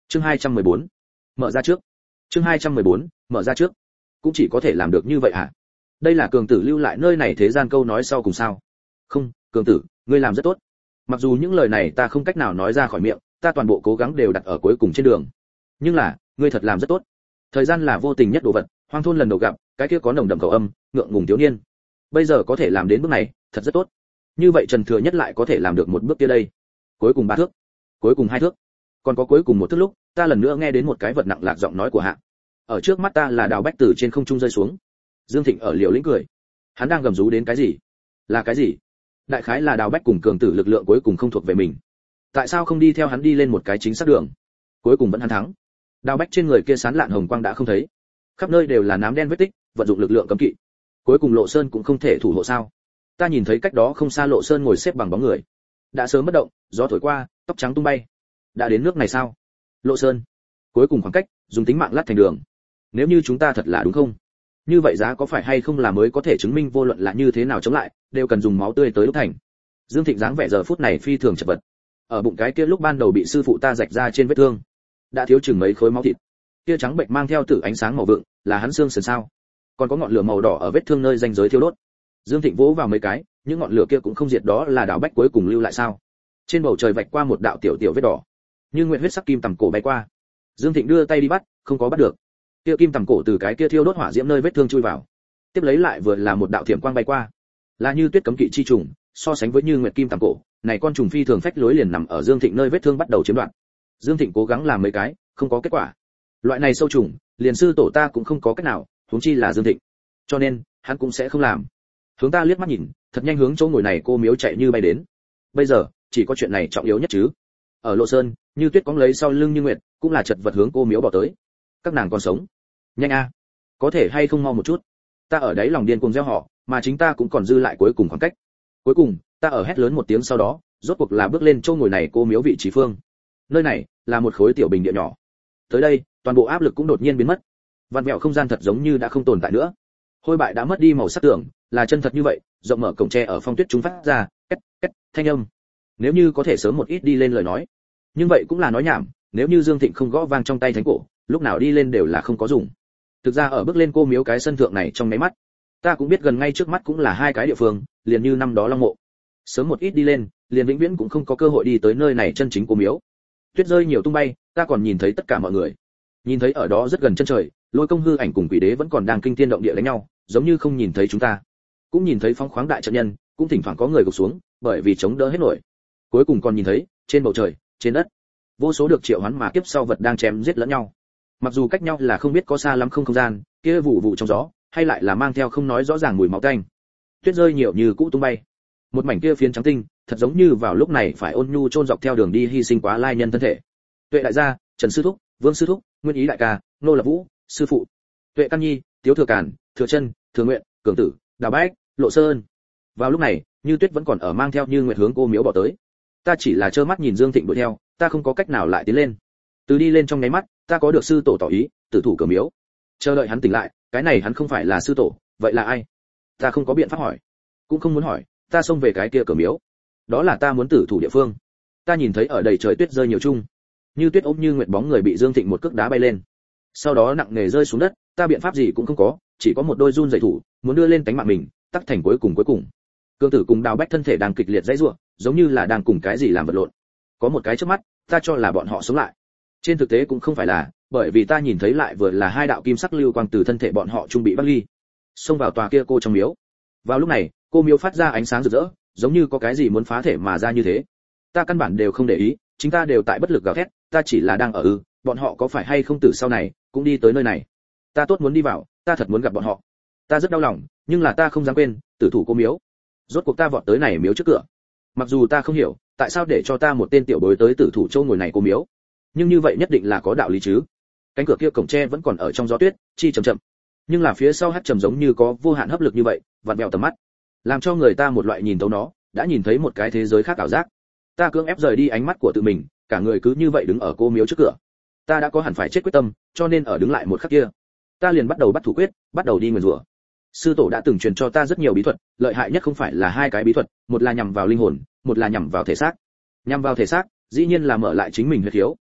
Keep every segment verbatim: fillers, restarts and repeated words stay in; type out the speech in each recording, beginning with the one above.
Chương hai trăm mười bốn, mở ra trước. Chương hai trăm mười bốn, mở ra trước. Cũng chỉ có thể làm được như vậy hả? Đây là cường tử lưu lại nơi này thế gian câu nói sau cùng sao? Không, cường tử, ngươi làm rất tốt. Mặc dù những lời này ta không cách nào nói ra khỏi miệng, ta toàn bộ cố gắng đều đặt ở cuối cùng trên đường. Nhưng là, ngươi thật làm rất tốt. Thời gian là vô tình nhất đồ vật, hoang thôn lần đầu gặp, cái kia có nồng đậm khẩu âm, ngượng ngùng thiếu niên. Bây giờ có thể làm đến bước này, thật rất tốt. Như vậy Trần Thừa Nhất lại có thể làm được một bước kia đây. Cuối cùng ba thước, cuối cùng hai thước, còn có cuối cùng một thước lúc, ta lần nữa nghe đến một cái vật nặng lạc giọng nói của Hạ. Ở trước mắt ta là Đào Bách từ trên không trung rơi xuống. Dương Thịnh ở liều lĩnh cười. Hắn đang gầm rú đến cái gì? Là cái gì? Đại khái là Đào Bách cùng cường tử lực lượng cuối cùng không thuộc về mình. Tại sao không đi theo hắn đi lên một cái chính xác đường? Cuối cùng vẫn hắn thắng. Đào Bách trên người kia sán lạn hồng quang đã không thấy, khắp nơi đều là nám đen vết tích, vận dụng lực lượng cấm kỵ. Cuối cùng Lộ Sơn cũng không thể thủ hộ sao? Ta nhìn thấy cách đó không xa Lộ Sơn ngồi xếp bằng bóng người, đã sớm bất động, gió thổi qua, tóc trắng tung bay. Đã đến nước này sao? Lộ Sơn, cuối cùng khoảng cách, dùng tính mạng lát thành đường. Nếu như chúng ta thật là đúng không? Như vậy giá có phải hay không là mới có thể chứng minh vô luận là như thế nào chống lại, đều cần dùng máu tươi tới đúc thành. Dương Thịnh dáng vẻ giờ phút này phi thường chật vật. Ở bụng cái kia lúc ban đầu bị sư phụ ta rạch ra trên vết thương, đã thiếu chừng mấy khối máu thịt. Kia trắng bệnh mang theo tử ánh sáng màu vượng, là hắn xương sườn sao? Còn có ngọn lửa màu đỏ ở vết thương nơi ranh giới thiêu đốt. Dương Thịnh vỗ vào mấy cái, những ngọn lửa kia cũng không diệt, đó là Đào Bách cuối cùng lưu lại sao? Trên bầu trời vạch qua một đạo tiểu tiểu vết đỏ, như nguyệt huyết sắc kim tầm cổ bay qua. Dương Thịnh đưa tay đi bắt, không có bắt được. Kia kim tầm cổ từ cái kia thiêu đốt hỏa diễm nơi vết thương chui vào, tiếp lấy lại vừa là một đạo thiểm quang bay qua, là như tuyết cấm kỵ chi trùng, so sánh với như nguyệt kim tầm cổ, này con trùng phi thường phách lối liền nằm ở Dương Thịnh nơi vết thương bắt đầu chiếm đoạt. Dương Thịnh cố gắng làm mấy cái, không có kết quả. Loại này sâu trùng, liền sư tổ ta cũng không có cách nào, huống chi là Dương Thịnh. Cho nên, hắn cũng sẽ không làm. Hướng ta liếc mắt nhìn, thật nhanh hướng chỗ ngồi này cô miếu chạy như bay đến. Bây giờ, chỉ có chuyện này trọng yếu nhất chứ. Ở Lộ Sơn, Như Tuyết cóng lấy sau lưng Như Nguyệt, cũng là chật vật hướng cô miếu bỏ tới. Các nàng còn sống. Nhanh a, có thể hay không mau một chút. Ta ở đấy lòng điên cuồng gieo họ, mà chính ta cũng còn dư lại cuối cùng khoảng cách. Cuối cùng, ta ở hét lớn một tiếng sau đó, rốt cuộc là bước lên chỗ ngồi này cô miếu vị trí phương. Nơi này là một khối tiểu bình địa nhỏ. Tới đây, toàn bộ áp lực cũng đột nhiên biến mất. Vạn vẹo không gian thật giống như đã không tồn tại nữa. Hôi bại đã mất đi màu sắc tưởng, là chân thật như vậy, rộng mở cổng tre ở phong tuyết chúng phát ra, két két thanh âm. Nếu như có thể sớm một ít đi lên lời nói. Nhưng vậy cũng là nói nhảm, nếu như Dương Thịnh không gõ vang trong tay thánh cổ, lúc nào đi lên đều là không có dùng. Thực ra ở bước lên cô miếu cái sân thượng này trong mấy mắt, ta cũng biết gần ngay trước mắt cũng là hai cái địa phương, liền như năm đó Long Mộ. Sớm một ít đi lên, liền vĩnh viễn cũng không có cơ hội đi tới nơi này chân chính cô miếu. Tuyết rơi nhiều tung bay, ta còn nhìn thấy tất cả mọi người. Nhìn thấy ở đó rất gần chân trời, Lôi Công hư ảnh cùng Quỷ Đế vẫn còn đang kinh thiên động địa đánh nhau, giống như không nhìn thấy chúng ta. Cũng nhìn thấy phóng khoáng đại trận nhân, cũng thỉnh thoảng có người gục xuống, bởi vì chống đỡ hết nổi. Cuối cùng còn nhìn thấy, trên bầu trời, trên đất, vô số được triệu hoán mà kiếp sau vật đang chém giết lẫn nhau. Mặc dù cách nhau là không biết có xa lắm không không gian, kia vụ vụ trong gió, hay lại là mang theo không nói rõ ràng mùi máu tanh. Tuyết rơi nhiều như cũ tung bay. Một mảnh kia phiến trắng tinh, thật giống như vào lúc này phải ôn nhu chôn dọc theo đường đi hy sinh quá lai nhân thân thể. Tuệ đại gia, Trần sư thúc, Vương sư thúc, Nguyên Ý đại ca, Nô Lập Vũ, sư phụ, Tuệ Căn Nhi, Tiếu Thừa Càn, Thừa Chân, Thừa Nguyện, Cường Tử, Đào Bách, Lộ Sơn. Vào lúc này, Như Tuyết vẫn còn ở mang theo Như Nguyệt hướng cô miếu bỏ tới. Ta chỉ là trơ mắt nhìn Dương Thịnh đuổi theo, ta không có cách nào lại tiến lên. Từ đi lên trong nháy mắt, ta có được sư tổ tỏ ý, tử thủ cửa miếu. Chờ đợi hắn tỉnh lại, cái này hắn không phải là sư tổ, vậy là ai? Ta không có biện pháp hỏi, cũng không muốn hỏi, ta xông về cái kia cửa miếu. Đó là ta muốn tử thủ địa phương. Ta nhìn thấy ở đầy trời tuyết rơi nhiều chung, Như Tuyết ôm Như Nguyệt bóng người bị Dương Thịnh một cước đá bay lên. Sau đó nặng nề rơi xuống đất, ta biện pháp gì cũng không có, chỉ có một đôi run rẩy thủ, muốn đưa lên cánh mạng mình, tắc thành cuối cùng cuối cùng. Cương Tử cùng Đào Bách thân thể đang kịch liệt dãy rủa, giống như là đang cùng cái gì làm vật lộn. Có một cái trước mắt, ta cho là bọn họ sống lại. Trên thực tế cũng không phải là, bởi vì ta nhìn thấy lại vừa là hai đạo kim sắc lưu quang từ thân thể bọn họ trung bị bắt ly, xông vào tòa kia cô trong miếu. Vào lúc này, cô miếu phát ra ánh sáng rực rỡ, giống như có cái gì muốn phá thể mà ra như thế. Ta căn bản đều không để ý, chính ta đều tại bất lực gào thét, ta chỉ là đang ở ư, bọn họ có phải hay không từ sau này cũng đi tới nơi này. Ta tốt muốn đi vào, ta thật muốn gặp bọn họ. Ta rất đau lòng, nhưng là ta không dám quên, tử thủ cô miếu. Rốt cuộc ta vọt tới này miếu trước cửa. Mặc dù ta không hiểu, tại sao để cho ta một tên tiểu bối tới tử thủ châu ngồi này cô miếu, nhưng như vậy nhất định là có đạo lý chứ. Cánh cửa kia cổng tre vẫn còn ở trong gió tuyết, chi chậm chậm, nhưng là phía sau hắt trầm giống như có vô hạn hấp lực như vậy, vặn vẹo tầm mắt, làm cho người ta một loại nhìn thấu nó, đã nhìn thấy một cái thế giới khác ảo giác. Ta cưỡng ép rời đi ánh mắt của tự mình, cả người cứ như vậy đứng ở cô miếu trước cửa. Ta đã có hẳn phải chết quyết tâm, cho nên ở đứng lại một khắc kia, ta liền bắt đầu bắt thủ quyết, bắt đầu đi nguyền rủa. Sư tổ đã từng truyền cho ta rất nhiều bí thuật, lợi hại nhất không phải là hai cái bí thuật, một là nhằm vào linh hồn, một là nhằm vào thể xác. Nhằm vào thể xác, dĩ nhiên là mở lại chính mình huyết khiếu,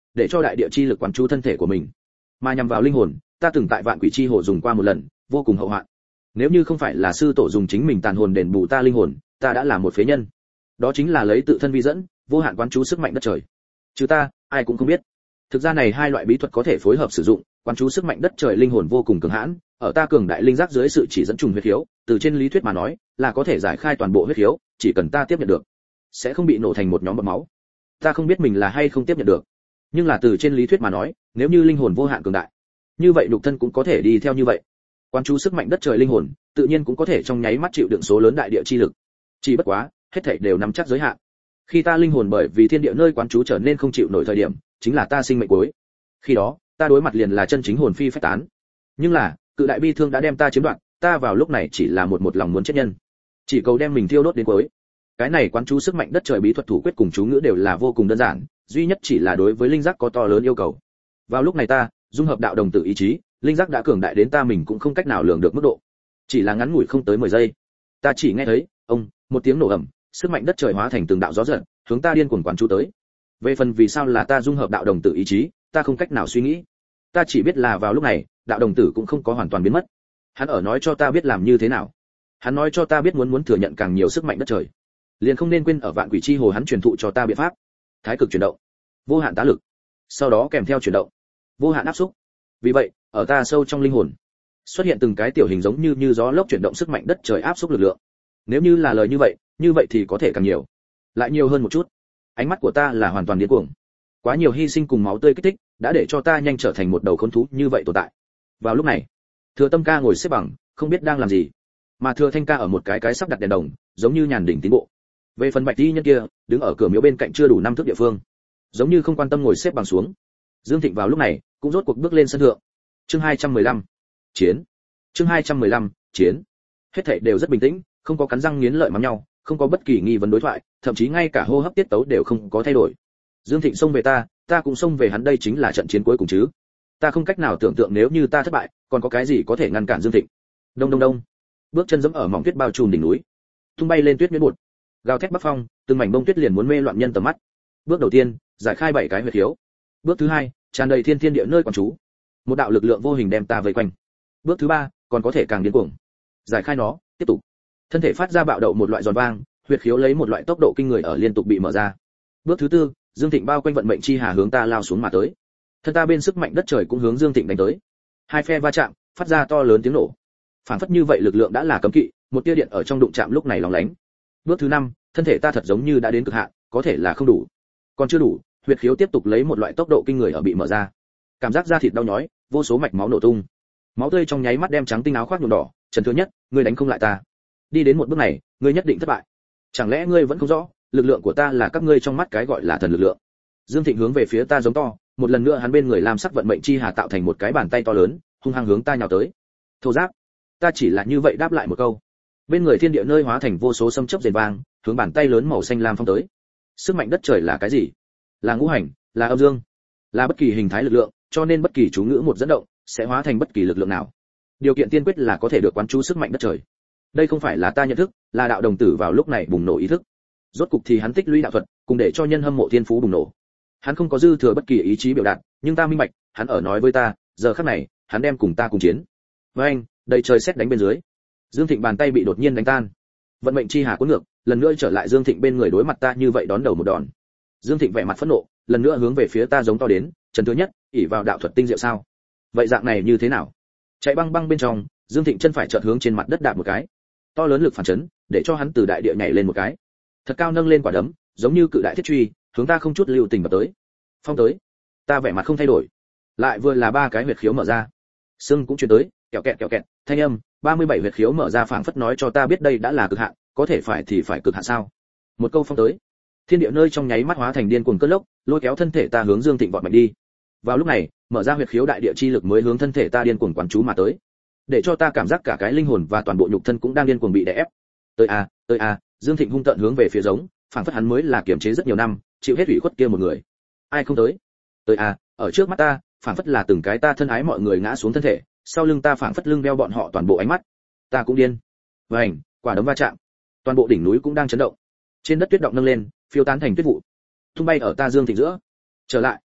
để cho đại địa chi lực quán chú thân thể của mình. Mà nhằm vào linh hồn, ta từng tại vạn quỷ chi hồ dùng qua một lần, vô cùng hậu hoạn. Nếu như không phải là sư tổ dùng chính mình tàn hồn đền bù ta linh hồn, ta đã là một phế nhân. Đó chính là lấy tự thân vi dẫn, vô hạn quán chú sức mạnh đất trời. Chứ ta, ai cũng không biết. Thực ra này hai loại bí thuật có thể phối hợp sử dụng, quán chú sức mạnh đất trời linh hồn vô cùng cường hãn, ở ta cường đại linh giác dưới sự chỉ dẫn trùng huyết khiếu, từ trên lý thuyết mà nói, là có thể giải khai toàn bộ huyết khiếu, chỉ cần ta tiếp nhận được, sẽ không bị nổ thành một nhóm bọt máu. Ta không biết mình là hay không tiếp nhận được, nhưng là từ trên lý thuyết mà nói, nếu như linh hồn vô hạn cường đại, như vậy nhục thân cũng có thể đi theo như vậy. Quán chú sức mạnh đất trời linh hồn, tự nhiên cũng có thể trong nháy mắt chịu đựng số lớn đại địa chi lực. Chỉ bất quá, hết thảy đều nắm chắc giới hạn. Khi ta linh hồn bởi vì thiên địa nơi quán chú trở nên không chịu nổi thời điểm, chính là ta sinh mệnh cuối. Khi đó, ta đối mặt liền là chân chính hồn phi phách tán. Nhưng là, cự đại bi thương đã đem ta chiếm đoạt, ta vào lúc này chỉ là một một lòng muốn chết nhân, chỉ cầu đem mình thiêu đốt đến cuối. Cái này quán chú sức mạnh đất trời bí thuật thủ quyết cùng chú ngữ đều là vô cùng đơn giản, duy nhất chỉ là đối với linh giác có to lớn yêu cầu. Vào lúc này ta, dung hợp đạo đồng tử ý chí, linh giác đã cường đại đến ta mình cũng không cách nào lường được mức độ. Chỉ là ngắn ngủi không tới mười giây, ta chỉ nghe thấy, ông, một tiếng nổ ầm, sức mạnh đất trời hóa thành từng đạo gió giật, hướng ta điên cuồng quán chú tới. Về phần vì sao là ta dung hợp đạo đồng tử ý chí, ta không cách nào suy nghĩ. Ta chỉ biết là vào lúc này, đạo đồng tử cũng không có hoàn toàn biến mất. Hắn ở nói cho ta biết làm như thế nào. Hắn nói cho ta biết muốn muốn thừa nhận càng nhiều sức mạnh đất trời, liền không nên quên ở vạn quỷ chi hồ hắn truyền thụ cho ta biện pháp. Thái cực chuyển động, vô hạn tá lực, sau đó kèm theo chuyển động, vô hạn áp xúc. Vì vậy, ở ta sâu trong linh hồn, xuất hiện từng cái tiểu hình giống như như gió lốc chuyển động sức mạnh đất trời áp xúc lực lượng. Nếu như là lời như vậy, như vậy thì có thể càng nhiều, lại nhiều hơn một chút. Ánh mắt của ta là hoàn toàn điên cuồng. Quá nhiều hy sinh cùng máu tươi kích thích, đã để cho ta nhanh trở thành một đầu khốn thú như vậy tồn tại. Vào lúc này, Thừa Tâm ca ngồi xếp bằng, không biết đang làm gì, mà Thừa Thanh ca ở một cái cái sắp đặt đèn đồng, giống như nhàn đỉnh tiến bộ. Về phần Bạch Y nhân kia, đứng ở cửa miếu bên cạnh chưa đủ năm thước địa phương, giống như không quan tâm ngồi xếp bằng xuống. Dương Thịnh vào lúc này, cũng rốt cuộc bước lên sân thượng. Chương hai trăm mười lăm, chiến. Chương hai trăm mười lăm, chiến. Hết thảy đều rất bình tĩnh, không có cắn răng nghiến lợi mắng nhau, không có bất kỳ nghi vấn đối thoại, thậm chí ngay cả hô hấp tiết tấu đều không có thay đổi. Dương Thịnh xông về ta, ta cũng xông về hắn, đây chính là trận chiến cuối cùng chứ. Ta không cách nào tưởng tượng nếu như ta thất bại, còn có cái gì có thể ngăn cản Dương Thịnh. Đông đông đông. Bước chân giẫm ở mỏng tuyết bao trùm đỉnh núi, tung bay lên tuyết miễn bụt. Gào thét bắc phong, từng mảnh bông tuyết liền muốn mê loạn nhân tầm mắt. Bước đầu tiên, giải khai bảy cái huyệt khiếu. Bước thứ hai, tràn đầy thiên thiên địa nơi quán chú. Một đạo lực lượng vô hình đem ta vây quanh. Bước thứ ba, còn có thể càng điên cuồng. Giải khai nó, tiếp tục. Thân thể phát ra bạo động một loại giòn vang, huyệt khiếu lấy một loại tốc độ kinh người ở liên tục bị mở ra. Bước thứ tư, Dương Thịnh bao quanh vận mệnh chi hà hướng ta lao xuống mà tới. Thân ta bên sức mạnh đất trời cũng hướng Dương Thịnh đánh tới. Hai phe va chạm, phát ra to lớn tiếng nổ. Phản phất như vậy lực lượng đã là cấm kỵ, một tia điện ở trong đụng chạm lúc này lóng lánh. Bước thứ năm, thân thể ta thật giống như đã đến cực hạn, có thể là không đủ. Còn chưa đủ, huyệt khiếu tiếp tục lấy một loại tốc độ kinh người ở bị mở ra. Cảm giác da thịt đau nhói, vô số mạch máu nổ tung. Máu tươi trong nháy mắt đem trắng tinh áo khoác nhuộm đỏ, Trần Thứ Nhất, ngươi đánh không lại ta. Đi đến một bước này, ngươi nhất định thất bại. Chẳng lẽ ngươi vẫn không rõ, lực lượng của ta là các ngươi trong mắt cái gọi là thần lực lượng. Dương Thịnh hướng về phía ta giống to, một lần nữa hắn bên người làm sắc vận mệnh chi hà tạo thành một cái bàn tay to lớn, hung hăng hướng ta nhào tới. Thô giáp. Ta chỉ là như vậy đáp lại một câu. Bên người thiên địa nơi hóa thành vô số sấm chớp rền vang, hướng bàn tay lớn màu xanh lam phong tới. Sức mạnh đất trời là cái gì? Là ngũ hành, là âm dương, là bất kỳ hình thái lực lượng, cho nên bất kỳ chú ngữ một dẫn động sẽ hóa thành bất kỳ lực lượng nào. Điều kiện tiên quyết là có thể được quán chú sức mạnh đất trời. Đây không phải là ta nhận thức, là đạo đồng tử vào lúc này bùng nổ ý thức. Rốt cục thì hắn tích lũy đạo thuật, cùng để cho nhân hâm mộ thiên phú bùng nổ. Hắn không có dư thừa bất kỳ ý chí biểu đạt, nhưng ta minh bạch, hắn ở nói với ta, giờ khắc này, hắn đem cùng ta cùng chiến. Với anh, đầy trời sét đánh bên dưới. Dương Thịnh bàn tay bị đột nhiên đánh tan. Vận mệnh chi hà cuốn ngược, lần nữa trở lại Dương Thịnh bên người đối mặt ta như vậy đón đầu một đòn. Dương Thịnh vẻ mặt phẫn nộ, lần nữa hướng về phía ta giống to đến, Trần Thứ Nhất, ỷ vào đạo thuật tinh diệu sao? Vậy dạng này như thế nào? Chạy băng băng bên trong, Dương Thịnh chân phải chợt hướng trên mặt đất đạp một cái. To lớn lực phản chấn, để cho hắn từ đại địa nhảy lên một cái. Thật cao nâng lên quả đấm, giống như cự đại thiết truy, hướng ta không chút lưu tình vào tới. Phong tới. Ta vẻ mặt không thay đổi. Lại vừa là ba cái huyệt khiếu mở ra. Xương cũng truyền tới, kẹo kẹt kẹo kẹt, thanh âm, ba mươi bảy huyệt khiếu mở ra phảng phất nói cho ta biết đây đã là cực hạn, có thể phải thì phải cực hạn sao? Một câu phong tới. Thiên địa nơi trong nháy mắt hóa thành điên cuồng cơn lốc, lôi kéo thân thể ta hướng Dương Thịnh vọt mạnh đi. Vào lúc này, mở ra huyệt khiếu đại địa chi lực mới hướng thân thể ta điên cuồng quán chú mà tới, để cho ta cảm giác cả cái linh hồn và toàn bộ nhục thân cũng đang điên cuồng bị đè ép. Tới a, tới a, Dương Thịnh hung tợn hướng về phía giống, phảng phất hắn mới là kiềm chế rất nhiều năm, chịu hết ủy khuất kia một người. Ai không tới? Tới a, ở trước mắt ta, phảng phất là từng cái ta thân ái mọi người ngã xuống thân thể, sau lưng ta phảng phất lưng đeo bọn họ toàn bộ ánh mắt. Ta cũng điên. Vành, quả đấm va chạm. Toàn bộ đỉnh núi cũng đang chấn động. Trên đất tuyết động nâng lên, phiêu tán thành tuyết vụ, tung bay ở ta Dương Thịnh giữa. Trở lại.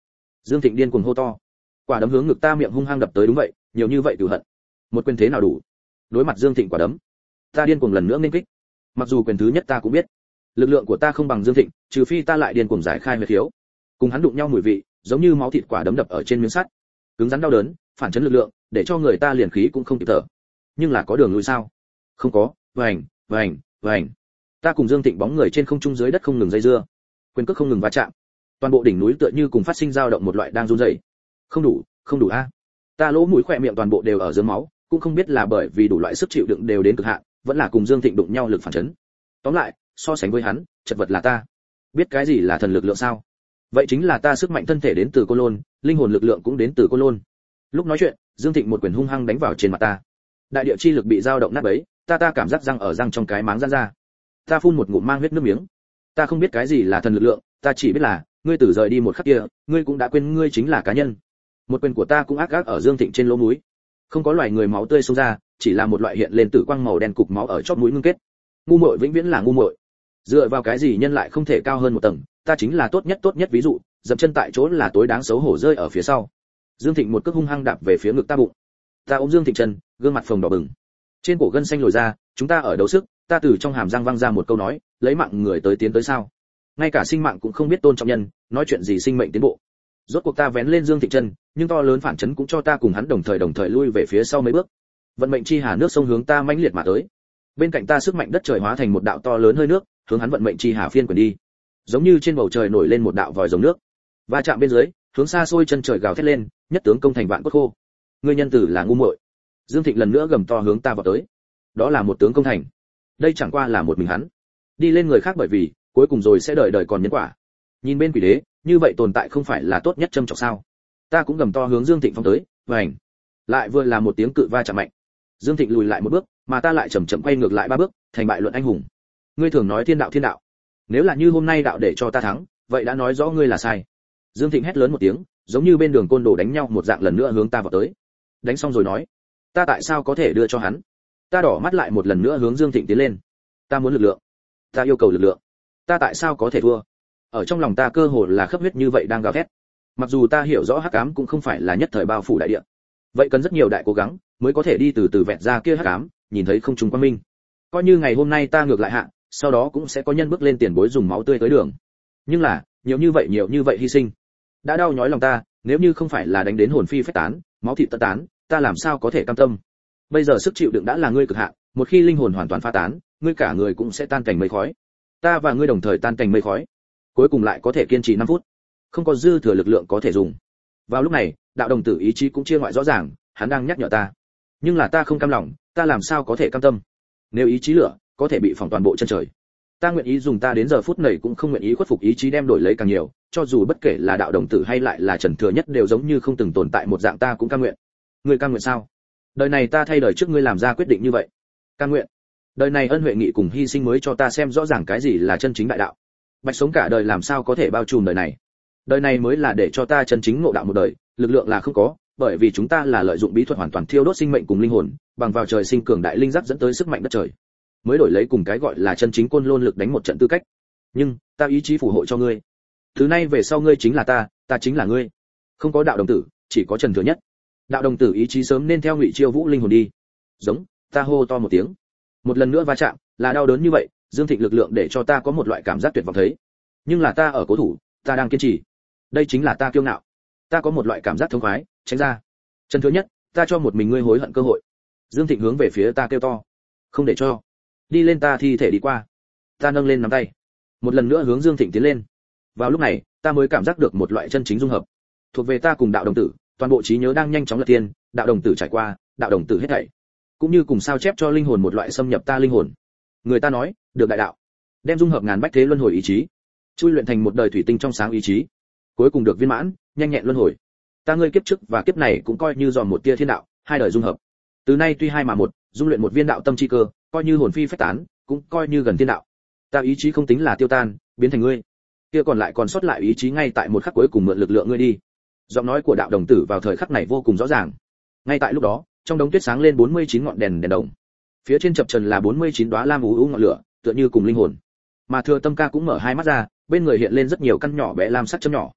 Dương Thịnh điên cuồng hô to, quả đấm hướng ngực ta miệng hung hăng đập tới. Đúng vậy, nhiều như vậy cửu hận, một quyền thế nào đủ? Đối mặt Dương Thịnh quả đấm, ta điên cuồng lần nữa nên kích. Mặc dù quyền thứ nhất ta cũng biết, lực lượng của ta không bằng Dương Thịnh, trừ phi ta lại điên cuồng giải khai huyệt khiếu. Cùng hắn đụng nhau mùi vị, giống như máu thịt quả đấm đập ở trên miếng sắt, cứng rắn đau đớn, phản chấn lực lượng, để cho người ta liền khí cũng không kịp thở. Nhưng là có đường lui sao? Không có. Vành, vành, vành. Ta cùng Dương Thịnh bóng người trên không trung dưới đất không ngừng dây dưa, quyền cước không ngừng va chạm. Toàn bộ đỉnh núi tựa như cùng phát sinh dao động một loại đang run rẩy. Không đủ, không đủ a. Ta lỗ mũi khỏe miệng toàn bộ đều ở dưới máu, cũng không biết là bởi vì đủ loại sức chịu đựng đều đến cực hạn, vẫn là cùng Dương Thịnh đụng nhau lực phản chấn. Tóm lại, so sánh với hắn, chật vật là ta. Biết cái gì là thần lực lượng sao? Vậy chính là ta sức mạnh thân thể đến từ Côn Lôn, linh hồn lực lượng cũng đến từ Côn Lôn. Lúc nói chuyện, Dương Thịnh một quyền hung hăng đánh vào trên mặt ta. Đại địa chi lực bị dao động nát bấy, ta ta cảm giác răng ở răng trong cái máng giãn ra. Ta phun một ngụm mang huyết nước miếng. Ta không biết cái gì là thần lực lượng, ta chỉ biết là, ngươi từ rời đi một khắc kia, ngươi cũng đã quên ngươi chính là cá nhân. Một quyền của ta cũng ác gác ở Dương Thịnh trên lỗ mũi. Không có loài người máu tươi xông ra, chỉ là một loại hiện lên tử quang màu đen cục máu ở chóp mũi ngưng kết. Ngu muội vĩnh viễn là ngu muội. Dựa vào cái gì nhân lại không thể cao hơn một tầng, ta chính là tốt nhất tốt nhất ví dụ, dậm chân tại chỗ là tối đáng xấu hổ rơi ở phía sau. Dương Thịnh một cước hung hăng đạp về phía ngực ta bụng. Ta ôm Dương Thịnh chân, gương mặt phồng đỏ bừng. Trên cổ gân xanh lồi ra, chúng ta ở đấu sức, ta từ trong hàm răng văng ra một câu nói, lấy mạng người tới tiến tới sao? Ngay cả sinh mạng cũng không biết tôn trọng nhân, nói chuyện gì sinh mệnh tiến bộ. Rốt cuộc ta vén lên Dương Thịnh chân, nhưng to lớn phản chấn cũng cho ta cùng hắn đồng thời đồng thời lui về phía sau mấy bước. Vận mệnh chi hà nước sông hướng ta mãnh liệt mà tới. Bên cạnh ta sức mạnh đất trời hóa thành một đạo to lớn hơi nước, hướng hắn vận mệnh chi hà phiên quyền đi. Giống như trên bầu trời nổi lên một đạo vòi rồng nước. Va chạm bên dưới, hướng xa xôi chân trời gào thét lên, nhất tướng công thành vạn cốt khô. Ngươi nhân tử là ngu muội. Dương Thịnh lần nữa gầm to hướng ta vào tới. Đó là một tướng công thành. Đây chẳng qua là một mình hắn. Đi lên người khác bởi vì, cuối cùng rồi sẽ đời đời còn nhân quả. Nhìn bên quỷ đế, như vậy tồn tại không phải là tốt nhất châm chọc sao? Ta cũng gầm to hướng Dương Thịnh phóng tới, vành. Lại vừa là một tiếng cự va chạm mạnh. Dương Thịnh lùi lại một bước, mà ta lại chậm chậm quay ngược lại ba bước, thành bại luận anh hùng. Ngươi thường nói thiên đạo thiên đạo. Nếu là như hôm nay đạo để cho ta thắng, vậy đã nói rõ ngươi là sai. Dương Thịnh hét lớn một tiếng, giống như bên đường côn đồ đánh nhau một dạng lần nữa hướng ta vào tới. Đánh xong rồi nói, ta tại sao có thể đưa cho hắn? Ta đỏ mắt lại một lần nữa hướng Dương Thịnh tiến lên. Ta muốn lực lượng. Ta yêu cầu lực lượng. Ta tại sao có thể thua? Ở trong lòng ta cơ hồ là khắp huyết như vậy đang gào thét. Mặc dù ta hiểu rõ hắc ám cũng không phải là nhất thời bao phủ đại địa, vậy cần rất nhiều đại cố gắng mới có thể đi từ từ vẹt ra kia hắc ám, nhìn thấy không trùng quang minh. Coi như ngày hôm nay ta ngược lại hạ, sau đó cũng sẽ có nhân bước lên tiền bối dùng máu tươi tới đường. Nhưng là, nhiều như vậy nhiều như vậy hy sinh, đã đau nhói lòng ta, nếu như không phải là đánh đến hồn phi phách tán, máu thịt tận tán, ta làm sao có thể cam tâm. Bây giờ sức chịu đựng đã là ngươi cực hạn, một khi linh hồn hoàn toàn phá tán, ngươi cả người cũng sẽ tan cảnh mây khói. Ta và ngươi đồng thời tan cảnh mây khói, cuối cùng lại có thể kiên trì năm phút, không có dư thừa lực lượng có thể dùng. Vào lúc này, đạo đồng tử ý chí cũng chia ngoại rõ ràng, hắn đang nhắc nhở ta. Nhưng là ta không cam lòng, ta làm sao có thể cam tâm? Nếu ý chí lửa có thể bị phỏng toàn bộ chân trời, ta nguyện ý dùng ta đến giờ phút này cũng không nguyện ý khuất phục ý chí đem đổi lấy càng nhiều, cho dù bất kể là đạo đồng tử hay lại là Trần Thừa Nhất đều giống như không từng tồn tại một dạng, ta cũng cam nguyện. Ngươi cam nguyện sao? Đời này ta thay đời trước ngươi làm ra quyết định như vậy. Cam nguyện. Đời này ân huệ nghị cùng hy sinh mới cho ta xem rõ ràng cái gì là chân chính đại đạo. Bạch sống cả đời làm sao có thể bao trùm đời này? Đời này mới là để cho ta chân chính ngộ đạo một đời, lực lượng là không có, bởi vì chúng ta là lợi dụng bí thuật hoàn toàn thiêu đốt sinh mệnh cùng linh hồn, bằng vào trời sinh cường đại linh giác dẫn tới sức mạnh đất trời, mới đổi lấy cùng cái gọi là chân chính côn lôn lực đánh một trận tư cách. Nhưng ta ý chí phù hộ cho ngươi, từ nay về sau ngươi chính là ta, ta chính là ngươi. Không có đạo đồng tử, chỉ có Trần Thừa Nhất. Đạo đồng tử ý chí sớm nên theo Ngụy Chiêu Vũ linh hồn đi. Giống, ta hô to một tiếng. Một lần nữa va chạm, là đau đớn như vậy, Dương Thịnh lực lượng để cho ta có một loại cảm giác tuyệt vọng thấy. Nhưng là ta ở cố thủ, ta đang kiên trì. Đây chính là ta kiêu ngạo. Ta có một loại cảm giác thống khoái, tránh ra. Trần Thừa Nhất, ta cho một mình ngươi hối hận cơ hội. Dương Thịnh hướng về phía ta kêu to. Không để cho. Đi lên ta thi thể đi qua. Ta nâng lên nắm tay, một lần nữa hướng Dương Thịnh tiến lên. Vào lúc này, ta mới cảm giác được một loại chân chính dung hợp. Thuộc về ta cùng đạo đồng tử, toàn bộ trí nhớ đang nhanh chóng lật tiên, đạo đồng tử trải qua, đạo đồng tử hết thảy. Cũng như cùng sao chép cho linh hồn một loại xâm nhập ta linh hồn. Người ta nói, được đại đạo, đem dung hợp ngàn bách thế luân hồi ý chí, chui luyện thành một đời thủy tinh trong sáng ý chí, cuối cùng được viên mãn, nhanh nhẹn luân hồi. Ta ngươi kiếp trước và kiếp này cũng coi như dòm một tia thiên đạo, hai đời dung hợp. Từ nay tuy hai mà một, dung luyện một viên đạo tâm chi cơ, coi như hồn phi phách tán, cũng coi như gần thiên đạo. Ta ý chí không tính là tiêu tan, biến thành ngươi. Kia còn lại còn sót lại ý chí ngay tại một khắc cuối cùng mượn lực lượng ngươi đi. Giọng nói của đạo đồng tử vào thời khắc này vô cùng rõ ràng. Ngay tại lúc đó, trong đống tuyết sáng lên bốn mươi chín ngọn đèn đèn đồng. Phía trên chập trần là bốn mươi chín đóa lam u u ngọn lửa, tựa như cùng linh hồn. Mà Thừa Tâm Ca cũng mở hai mắt ra, bên người hiện lên rất nhiều căn nhỏ bé lam sắc chấm nhỏ.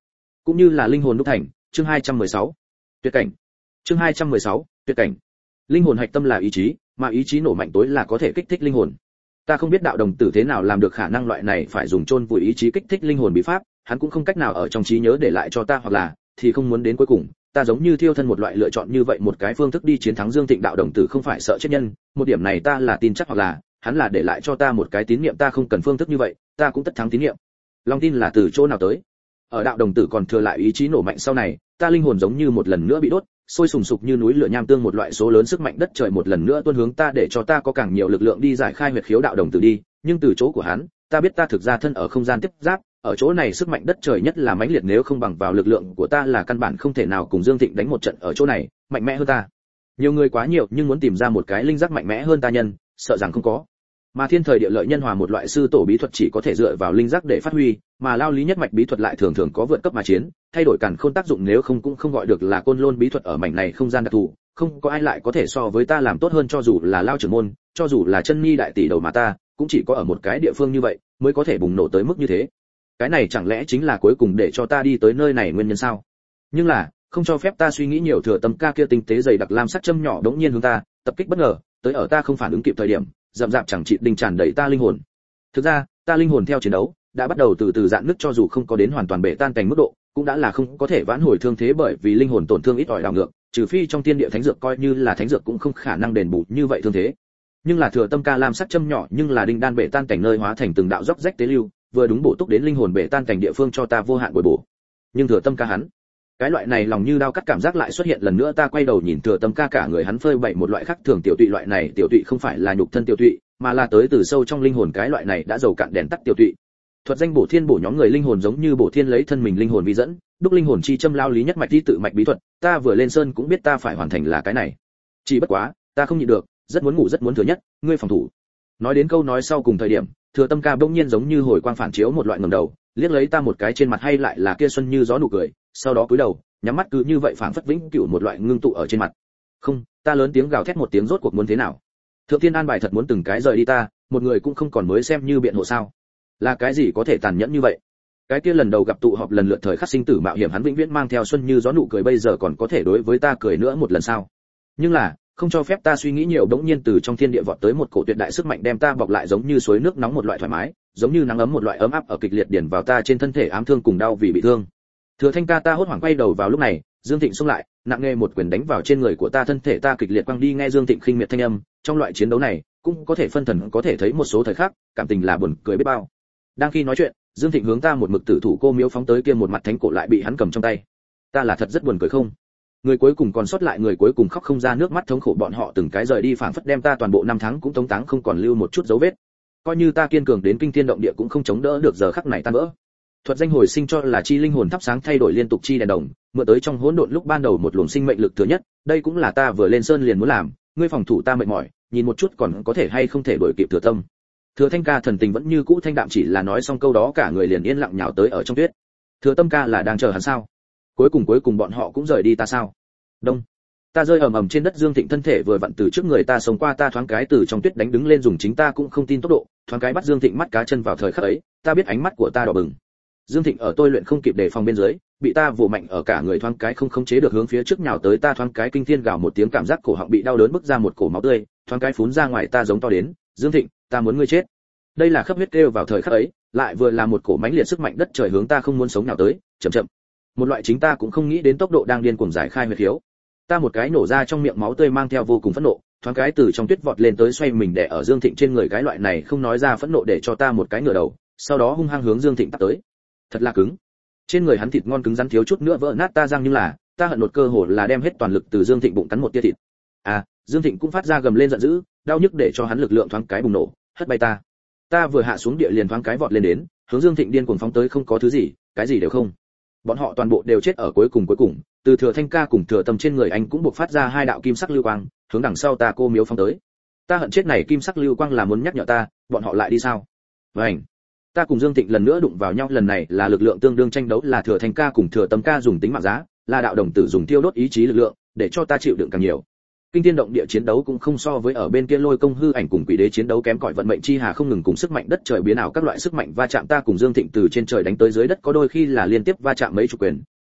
cũng như là linh hồn đúc thành. Chương hai trăm mười sáu, tuyệt cảnh. Chương hai trăm mười sáu, tuyệt cảnh. Linh hồn hạch tâm là ý chí, mà ý chí nổ mạnh tối là có thể kích thích linh hồn. Ta không biết đạo đồng tử thế nào làm được khả năng loại này phải dùng chôn vùi ý chí kích thích linh hồn bí pháp, hắn cũng không cách nào ở trong trí nhớ để lại cho ta, hoặc là thì không muốn đến cuối cùng. Ta giống như thiêu thân một loại lựa chọn như vậy một cái phương thức đi chiến thắng Dương Thịnh. Đạo đồng tử không phải sợ chết nhân, một điểm này ta là tin chắc, hoặc là hắn là để lại cho ta một cái tín niệm, ta không cần phương thức như vậy, ta cũng tất thắng tín niệm. Long tin là từ chỗ nào tới? Ở đạo đồng tử còn thừa lại ý chí nổ mạnh sau này, ta linh hồn giống như một lần nữa bị đốt, sôi sùng sục như núi lửa nham tương, một loại số lớn sức mạnh đất trời một lần nữa tuôn hướng ta, để cho ta có càng nhiều lực lượng đi giải khai huyệt khiếu đạo đồng tử đi. Nhưng từ chỗ của hắn, ta biết ta thực ra thân ở không gian tiếp giáp, ở chỗ này sức mạnh đất trời nhất là mãnh liệt, nếu không bằng vào lực lượng của ta là căn bản không thể nào cùng Dương Thịnh đánh một trận ở chỗ này, mạnh mẽ hơn ta. Nhiều người quá nhiều, nhưng muốn tìm ra một cái linh giác mạnh mẽ hơn ta nhân, sợ rằng không có. Mà thiên thời địa lợi nhân hòa một loại sư tổ bí thuật chỉ có thể dựa vào linh giác để phát huy, mà lao lý nhất mạch bí thuật lại thường thường có vượt cấp mà chiến, thay đổi càn khôn tác dụng, nếu không cũng không gọi được là côn lôn bí thuật. Ở mảnh này không gian đặc thù, không có ai lại có thể so với ta làm tốt hơn, cho dù là lao trưởng môn, cho dù là chân nhi đại tỷ đầu mà ta, cũng chỉ có ở một cái địa phương như vậy mới có thể bùng nổ tới mức như thế. Cái này chẳng lẽ chính là cuối cùng để cho ta đi tới nơi này nguyên nhân sao? Nhưng là không cho phép ta suy nghĩ nhiều, Thừa Tâm ca kia tinh tế dày đặc lam sắc châm nhỏ đống nhiên hướng ta tập kích bất ngờ tới, ở ta không phản ứng kịp thời điểm, rậm rạp chẳng trị đình tràn đầy ta linh hồn. Thực ra ta linh hồn theo chiến đấu đã bắt đầu từ từ dạn nứt, cho dù không có đến hoàn toàn bể tan thành mức độ, cũng đã là không có thể vãn hồi thương thế, bởi vì linh hồn tổn thương ít ỏi đảo ngược, trừ phi trong thiên địa thánh dược, coi như là thánh dược cũng không khả năng đền bù như vậy thương thế. Nhưng là Thừa Tâm ca lam sắc châm nhỏ nhưng là đinh đan bể tan cảnh nơi hóa thành từng đạo dốc rách tế lưu, vừa đúng bổ túc đến linh hồn bể tan cảnh địa phương, cho ta vô hạn bồi bổ. Nhưng Thừa Tâm ca hắn, cái loại này lòng như đao cắt cảm giác lại xuất hiện lần nữa. Ta quay đầu nhìn Thừa Tâm ca, cả người hắn phơi bày một loại khác thường tiểu tụy, loại này tiểu tụy không phải là nhục thân tiểu tụy, mà là tới từ sâu trong linh hồn, cái loại này đã dầu cạn đèn tắt tiểu tụy. Thuật danh bổ thiên bổ nhóm người linh hồn, giống như bổ thiên lấy thân mình linh hồn vi dẫn, đúc linh hồn chi châm lao lý nhất mạch đi tự mạch bí thuật. Ta vừa lên sơn cũng biết ta phải hoàn thành là cái này, chỉ bất quá ta không nhịn được, rất muốn ngủ rất muốn thừa nhất, ngươi phòng thủ. Nói đến câu nói sau cùng thời điểm, Thừa Tâm ca bỗng nhiên giống như hồi quang phản chiếu một loại ngẩng đầu, liếc lấy ta một cái, trên mặt hay lại là kia xuân như gió nụ cười, sau đó cúi đầu, nhắm mắt cứ như vậy phảng phất vĩnh cửu một loại ngưng tụ ở trên mặt. Không, ta lớn tiếng gào thét một tiếng, rốt cuộc muốn thế nào? Thượng Thiên an bài thật muốn từng cái rời đi ta, một người cũng không còn mới xem như biện hộ sao? Là cái gì có thể tàn nhẫn như vậy? Cái kia lần đầu gặp tụ họp lần lượt thời khắc sinh tử mạo hiểm, hắn vĩnh viễn mang theo xuân như gió nụ cười, bây giờ còn có thể đối với ta cười nữa một lần sao? Nhưng là không cho phép ta suy nghĩ nhiều, bỗng nhiên từ trong thiên địa vọt tới một cổ tuyệt đại sức mạnh, đem ta bọc lại, giống như suối nước nóng một loại thoải mái, giống như nắng ấm một loại ấm áp, ở kịch liệt điển vào ta trên thân thể, ám thương cùng đau vì bị thương. Thừa Thanh ca, ta hốt hoảng quay đầu. Vào lúc này Dương Thịnh xông lại, nặng nề một quyền đánh vào trên người của ta, thân thể ta kịch liệt quăng đi. Nghe Dương Thịnh khinh miệt thanh âm, trong loại chiến đấu này cũng có thể phân thần, có thể thấy một số thời khắc cảm tình là buồn cười biết bao. Đang khi nói chuyện, Dương Thịnh hướng ta một mực tử thủ cô miếu phóng tới, kia một mặt thánh cổ lại bị hắn cầm trong tay. Ta là thật rất buồn cười không? Người cuối cùng còn sót lại, người cuối cùng khóc không ra nước mắt, thống khổ bọn họ từng cái rời đi, phảng phất đem ta toàn bộ năm tháng cũng tống táng, không còn lưu một chút dấu vết. Coi như ta kiên cường đến kinh thiên động địa cũng không chống đỡ được giờ khắc này tan vỡ. Thuật danh hồi sinh cho là chi linh hồn thắp sáng, thay đổi liên tục chi đèn đồng, mượn tới trong hỗn độn lúc ban đầu một luồng sinh mệnh lực thừa nhất, đây cũng là ta vừa lên sơn liền muốn làm. Ngươi phòng thủ ta mệt mỏi, nhìn một chút còn có thể hay không thể đuổi kịp Thừa Tâm. Thừa Thanh ca thần tình vẫn như cũ thanh đạm, chỉ là nói xong câu đó cả người liền yên lặng nhào tới ở trong tuyết. Thừa Tâm ca là đang chờ hắn sao? Cuối cùng cuối cùng bọn họ cũng rời đi ta sao? Đông, ta rơi ầm ầm trên đất. Dương Thịnh thân thể vừa vặn từ trước người ta sống qua, ta thoáng cái từ trong tuyết đánh đứng lên, dùng chính ta cũng không tin tốc độ thoáng cái bắt Dương Thịnh mắt cá chân. Vào thời khắc ấy, ta biết ánh mắt của ta đỏ bừng. Dương Thịnh ở tôi luyện không kịp đề phòng bên dưới, bị ta vồ mạnh ở cả người, thoáng cái không khống chế được hướng phía trước nhào tới. Ta thoáng cái kinh thiên gào một tiếng, cảm giác cổ họng bị đau đớn bức ra một cổ máu tươi, thoáng cái phún ra ngoài. Ta giống to đến, Dương Thịnh, ta muốn ngươi chết. Đây là khắp huyết kêu. Vào thời khắc ấy, lại vừa là một cổ mãnh liệt sức mạnh đất trời hướng ta không muốn sống nào tới, chậm chậm, một loại chính ta cũng không nghĩ đến tốc độ đang điên cuồng giải khai huyết khiếu. Ta một cái nổ ra trong miệng máu tươi mang theo vô cùng phẫn nộ, thoáng cái từ trong tuyết vọt lên tới, xoay mình đè ở Dương Thịnh trên người. Cái loại này không nói ra phẫn nộ để cho ta một cái ngửa đầu, sau đó hung hăng hướng Dương Thịnh tát tới. Thật là cứng, trên người hắn thịt ngon cứng rắn thiếu chút nữa vỡ nát ta răng, nhưng là ta hận một cơ hồ là đem hết toàn lực từ Dương Thịnh bụng cắn một tia thịt. À, Dương Thịnh cũng phát ra gầm lên giận dữ, đau nhức để cho hắn lực lượng thoáng cái bùng nổ, hất bay ta. Ta vừa hạ xuống địa liền thoáng cái vọt lên đến, hướng Dương Thịnh điên cuồng phóng tới, không có thứ gì, cái gì đều không. Bọn họ toàn bộ đều chết ở cuối cùng cuối cùng, từ Thừa Thanh ca cùng Thừa Tâm trên người anh cũng buộc phát ra hai đạo kim sắc lưu quang, hướng đằng sau ta cô miếu phóng tới. Ta hận chết này kim sắc lưu quang là muốn nhắc nhở ta, bọn họ lại đi sao? Vành. Ta cùng Dương Thịnh lần nữa đụng vào nhau, lần này là lực lượng tương đương tranh đấu, là Thừa Thanh ca cùng Thừa Tâm ca dùng tính mạng giá, là đạo đồng tử dùng tiêu đốt ý chí lực lượng, để cho ta chịu đựng càng nhiều. Kinh thiên động địa chiến đấu cũng không so với ở bên kia Lôi Công hư ảnh cùng Quỷ Đế chiến đấu kém cỏi, vận mệnh chi hà không ngừng cùng sức mạnh đất trời biến ảo, các loại sức mạnh va chạm, ta cùng Dương Thịnh từ trên trời đánh tới dưới đất, có đôi khi là liên tiếp va chạm mấy chục quyền,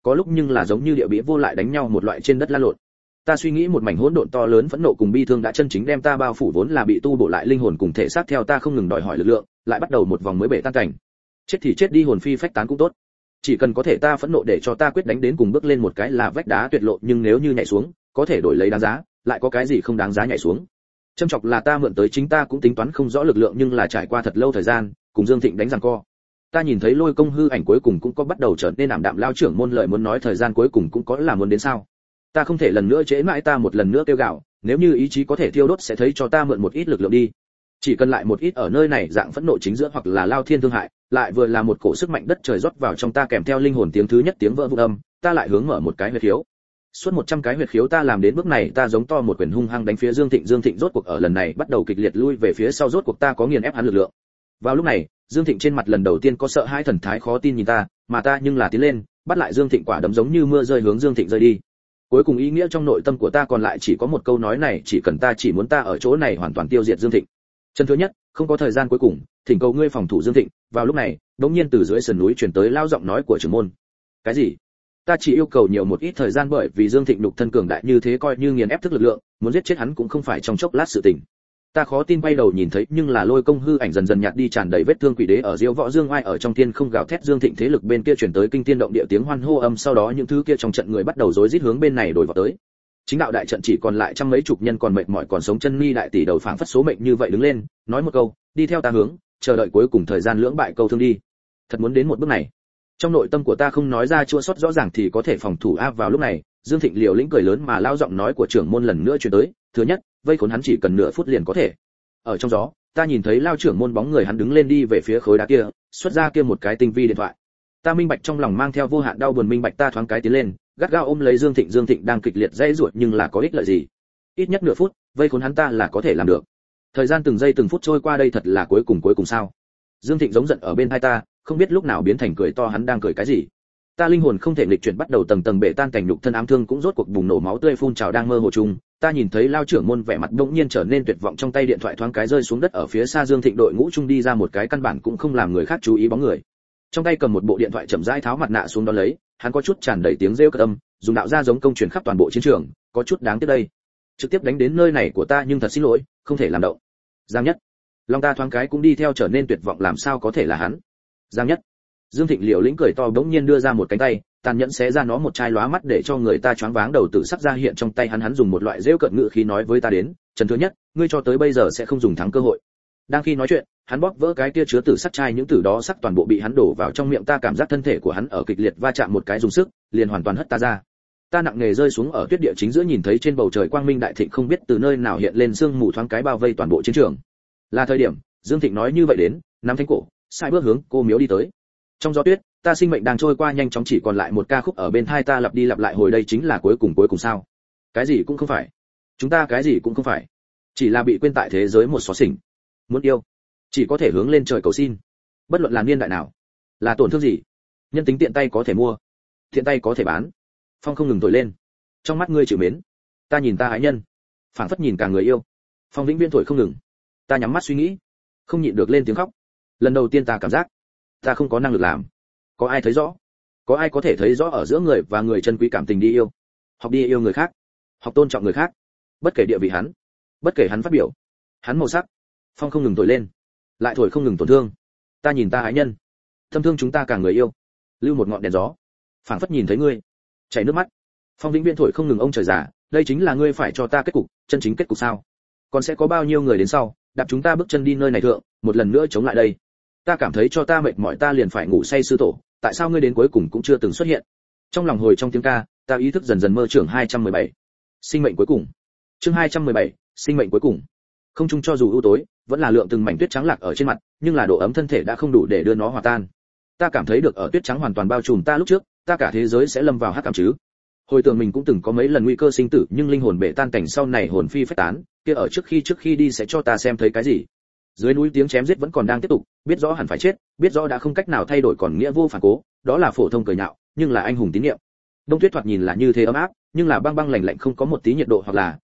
có lúc nhưng là giống như địa bĩa vô lại đánh nhau một loại trên đất lăn lộn. Ta suy nghĩ một mảnh hỗn độn to lớn phẫn nộ cùng bi thương đã chân chính đem ta bao phủ, vốn là bị tu bổ lại linh hồn cùng thể xác theo ta không ngừng đòi hỏi lực lượng, lại bắt đầu một vòng mới bể tan cảnh. Chết thì chết đi, hồn phi phách tán cũng tốt. Chỉ cần có thể ta phẫn nộ để cho ta quyết đánh đến cùng bước lên một cái là vách đá tuyệt lộ, nhưng nếu như nhảy xuống, có thể đổi lấy đáng giá, lại có cái gì không đáng giá nhảy xuống. Châm chọc là ta mượn tới chính ta cũng tính toán không rõ lực lượng, nhưng là trải qua thật lâu thời gian, cùng Dương Thịnh đánh giằng co. Ta nhìn thấy Lôi Công hư ảnh cuối cùng cũng có bắt đầu trở nên ảm đạm, lao trưởng môn lời muốn nói thời gian cuối cùng cũng có là muốn đến sao? Ta không thể lần nữa trễ mãi, ta một lần nữa kêu gào, nếu như ý chí có thể thiêu đốt sẽ thấy cho ta mượn một ít lực lượng đi. Chỉ cần lại một ít ở nơi này dạng phẫn nộ chính giữa, hoặc là lao thiên thương hại, lại vừa là một cổ sức mạnh đất trời rót vào trong ta, kèm theo linh hồn tiếng thứ nhất tiếng vỡ vụn âm, ta lại hướng mở một cái huyệt khiếu. Suốt một trăm cái huyệt khiếu ta làm đến bước này, ta giống to một quyền hung hăng đánh phía Dương Thịnh. Dương Thịnh rốt cuộc ở lần này bắt đầu kịch liệt lui về phía sau, rốt cuộc ta có nghiền ép hắn lực lượng. Vào lúc này, Dương Thịnh trên mặt lần đầu tiên có sợ hãi, thần thái khó tin nhìn ta, mà ta nhưng là tiến lên, bắt lại Dương Thịnh, quả đấm giống như mưa rơi hướng Dương Thịnh rơi đi. Cuối cùng ý nghĩa trong nội tâm của ta còn lại chỉ có một câu nói này, chỉ cần ta chỉ muốn ta ở chỗ này hoàn toàn tiêu diệt Dương Thịnh. Chân thứ nhất, không có thời gian cuối cùng, thỉnh cầu ngươi phòng thủ Dương Thịnh. Vào lúc này, đột nhiên từ dưới sườn núi truyền tới lao giọng nói của trưởng môn. Cái gì? Ta chỉ yêu cầu nhiều một ít thời gian, bởi vì Dương Thịnh nhục thân cường đại như thế, coi như nghiền ép thức lực lượng, muốn giết chết hắn cũng không phải trong chốc lát sự tình. Ta khó tin quay đầu nhìn thấy, nhưng là Lôi Công hư ảnh dần dần nhạt đi, tràn đầy vết thương quỷ đế ở diêu võ dương oai ở trong thiên không gào thét. Dương Thịnh thế lực bên kia truyền tới kinh thiên động địa tiếng hoan hô âm, sau đó những thứ kia trong trận người bắt đầu rối rít hướng bên này đổ vào tới. Chính đạo đại trận chỉ còn lại trăm mấy chục nhân, còn mệt mỏi còn sống chân ni đại tỷ đầu phảng phất số mệnh như vậy đứng lên, nói một câu, đi theo ta hướng, chờ đợi cuối cùng thời gian lưỡng bại câu thương đi. Thật muốn đến một bước này. Trong nội tâm của ta không nói ra chua xót rõ ràng thì có thể phòng thủ áp. Vào lúc này, Dương Thịnh liều lĩnh cười lớn mà lao giọng nói của trưởng môn lần nữa truyền tới, thứ nhất, vây khốn hắn chỉ cần nửa phút liền có thể. Ở trong gió, ta nhìn thấy lao trưởng môn bóng người hắn đứng lên đi về phía khối đá kia, xuất ra kia một cái tinh vi điện thoại. Ta minh bạch trong lòng mang theo vô hạn đau buồn, minh bạch ta thoáng cái tiến lên, gắt gao ôm lấy Dương Thịnh. Dương Thịnh đang kịch liệt dãy ruột nhưng là có ích lợi gì? Ít nhất nửa phút, vây khốn hắn ta là có thể làm được. Thời gian từng giây từng phút trôi qua, đây thật là cuối cùng cuối cùng sao? Dương Thịnh giống giận ở bên tai ta, không biết lúc nào biến thành cười to, hắn đang cười cái gì? Ta linh hồn không thể nghịch chuyển, bắt đầu tầng tầng bể tan cảnh, nhục thân ám thương cũng rốt cuộc bùng nổ, máu tươi phun trào đang mơ hồ chung. Ta nhìn thấy lao trưởng môn vẻ mặt đột nhiên trở nên tuyệt vọng, trong tay điện thoại thoáng cái rơi xuống đất. Ở phía xa Dương Thịnh đội ngũ chung đi ra một cái căn bản cũng không làm người khác chú ý bóng người, trong tay cầm một bộ điện thoại chậm rãi tháo mặt nạ xuống đó lấy, hắn có chút tràn đầy tiếng rêu cất âm, dùng đạo ra giống công truyền khắp toàn bộ chiến trường, có chút đáng tiếc đây. Trực tiếp đánh đến nơi này của ta, nhưng thật xin lỗi, không thể làm động. Giang Nhất, lòng ta thoáng cái cũng đi theo trở nên tuyệt vọng, làm sao có thể là hắn? Giang Nhất. Dương Thịnh liều lĩnh cười to, bỗng nhiên đưa ra một cánh tay, tàn nhẫn xé ra nó một chai lóa mắt để cho người ta choáng váng đầu, tự sắc ra hiện trong tay hắn. Hắn dùng một loại rêu cợt ngữ khí nói với ta đến, Trần Thứ Nhất, ngươi cho tới bây giờ sẽ không dùng thắng cơ hội. Đang khi nói chuyện, hắn bóp vỡ cái kia chứa tử sắc chai, những tử đó sắc toàn bộ bị hắn đổ vào trong miệng ta, cảm giác thân thể của hắn ở kịch liệt va chạm, một cái dùng sức, liền hoàn toàn hất ta ra. Ta nặng nề rơi xuống ở tuyết địa chính giữa, nhìn thấy trên bầu trời quang minh đại thịnh, không biết từ nơi nào hiện lên sương mù thoáng cái bao vây toàn bộ chiến trường. Là thời điểm, Dương Thịnh nói như vậy đến, nắm thánh cổ, sai bước hướng cô miếu đi tới. Trong gió tuyết, ta sinh mệnh đang trôi qua nhanh chóng, chỉ còn lại một ca khúc ở bên tai ta lặp đi lặp lại hồi đây chính là cuối cùng cuối cùng sao? Cái gì cũng không phải. Chúng ta cái gì cũng không phải. Chỉ là bị quên tại thế giới một xó xỉnh. Muốn yêu, chỉ có thể hướng lên trời cầu xin. Bất luận là niên đại nào, là tổn thương gì, nhân tính tiện tay có thể mua, tiện tay có thể bán. Phong không ngừng thổi lên. Trong mắt ngươi chịu mến, ta nhìn ta ái nhân, phảng phất nhìn cả người yêu. Phong vĩnh viễn thổi không ngừng. Ta nhắm mắt suy nghĩ, không nhịn được lên tiếng khóc. Lần đầu tiên ta cảm giác ta không có năng lực làm. Có ai thấy rõ? Có ai có thể thấy rõ ở giữa người và người chân quý cảm tình đi yêu? Học đi yêu người khác, học tôn trọng người khác, bất kể địa vị hắn, bất kể hắn phát biểu, hắn màu sắc. Phong không ngừng thổi lên, lại thổi không ngừng tổn thương. Ta nhìn ta ái nhân, thâm thương chúng ta cả người yêu. Lưu một ngọn đèn gió, phảng phất nhìn thấy ngươi, chảy nước mắt. Phong vĩnh viễn thổi không ngừng ông trời già, đây chính là ngươi phải cho ta kết cục, chân chính kết cục sao? Còn sẽ có bao nhiêu người đến sau, đạp chúng ta bước chân đi nơi này thượng, một lần nữa chống lại đây. Ta cảm thấy cho ta mệt mỏi, ta liền phải ngủ say sư tổ, tại sao ngươi đến cuối cùng cũng chưa từng xuất hiện? Trong lòng hồi trong tiếng ca, ta ý thức dần dần mơ trưởng hai trăm mười bảy. Sinh mệnh cuối cùng. Chương hai trăm mười bảy, sinh mệnh cuối cùng. Không trung cho dù u tối, vẫn là lượng từng mảnh tuyết trắng lạc ở trên mặt, nhưng là độ ấm thân thể đã không đủ để đưa nó hòa tan. Ta cảm thấy được ở tuyết trắng hoàn toàn bao trùm ta lúc trước, ta cả thế giới sẽ lâm vào hắc ám chứ. Hồi tưởng mình cũng từng có mấy lần nguy cơ sinh tử, nhưng linh hồn bể tan cảnh sau này hồn phi phách tán, kia ở trước khi trước khi đi sẽ cho ta xem thấy cái gì. Dưới núi tiếng chém giết vẫn còn đang tiếp tục, biết rõ hẳn phải chết, biết rõ đã không cách nào thay đổi còn nghĩa vô phản cố, đó là phổ thông cười nhạo, nhưng là anh hùng tín niệm. Đông tuyết thoạt nhìn là như thế ấm áp, nhưng là băng băng lạnh lạnh, không có một tí nhiệt độ, hoặc là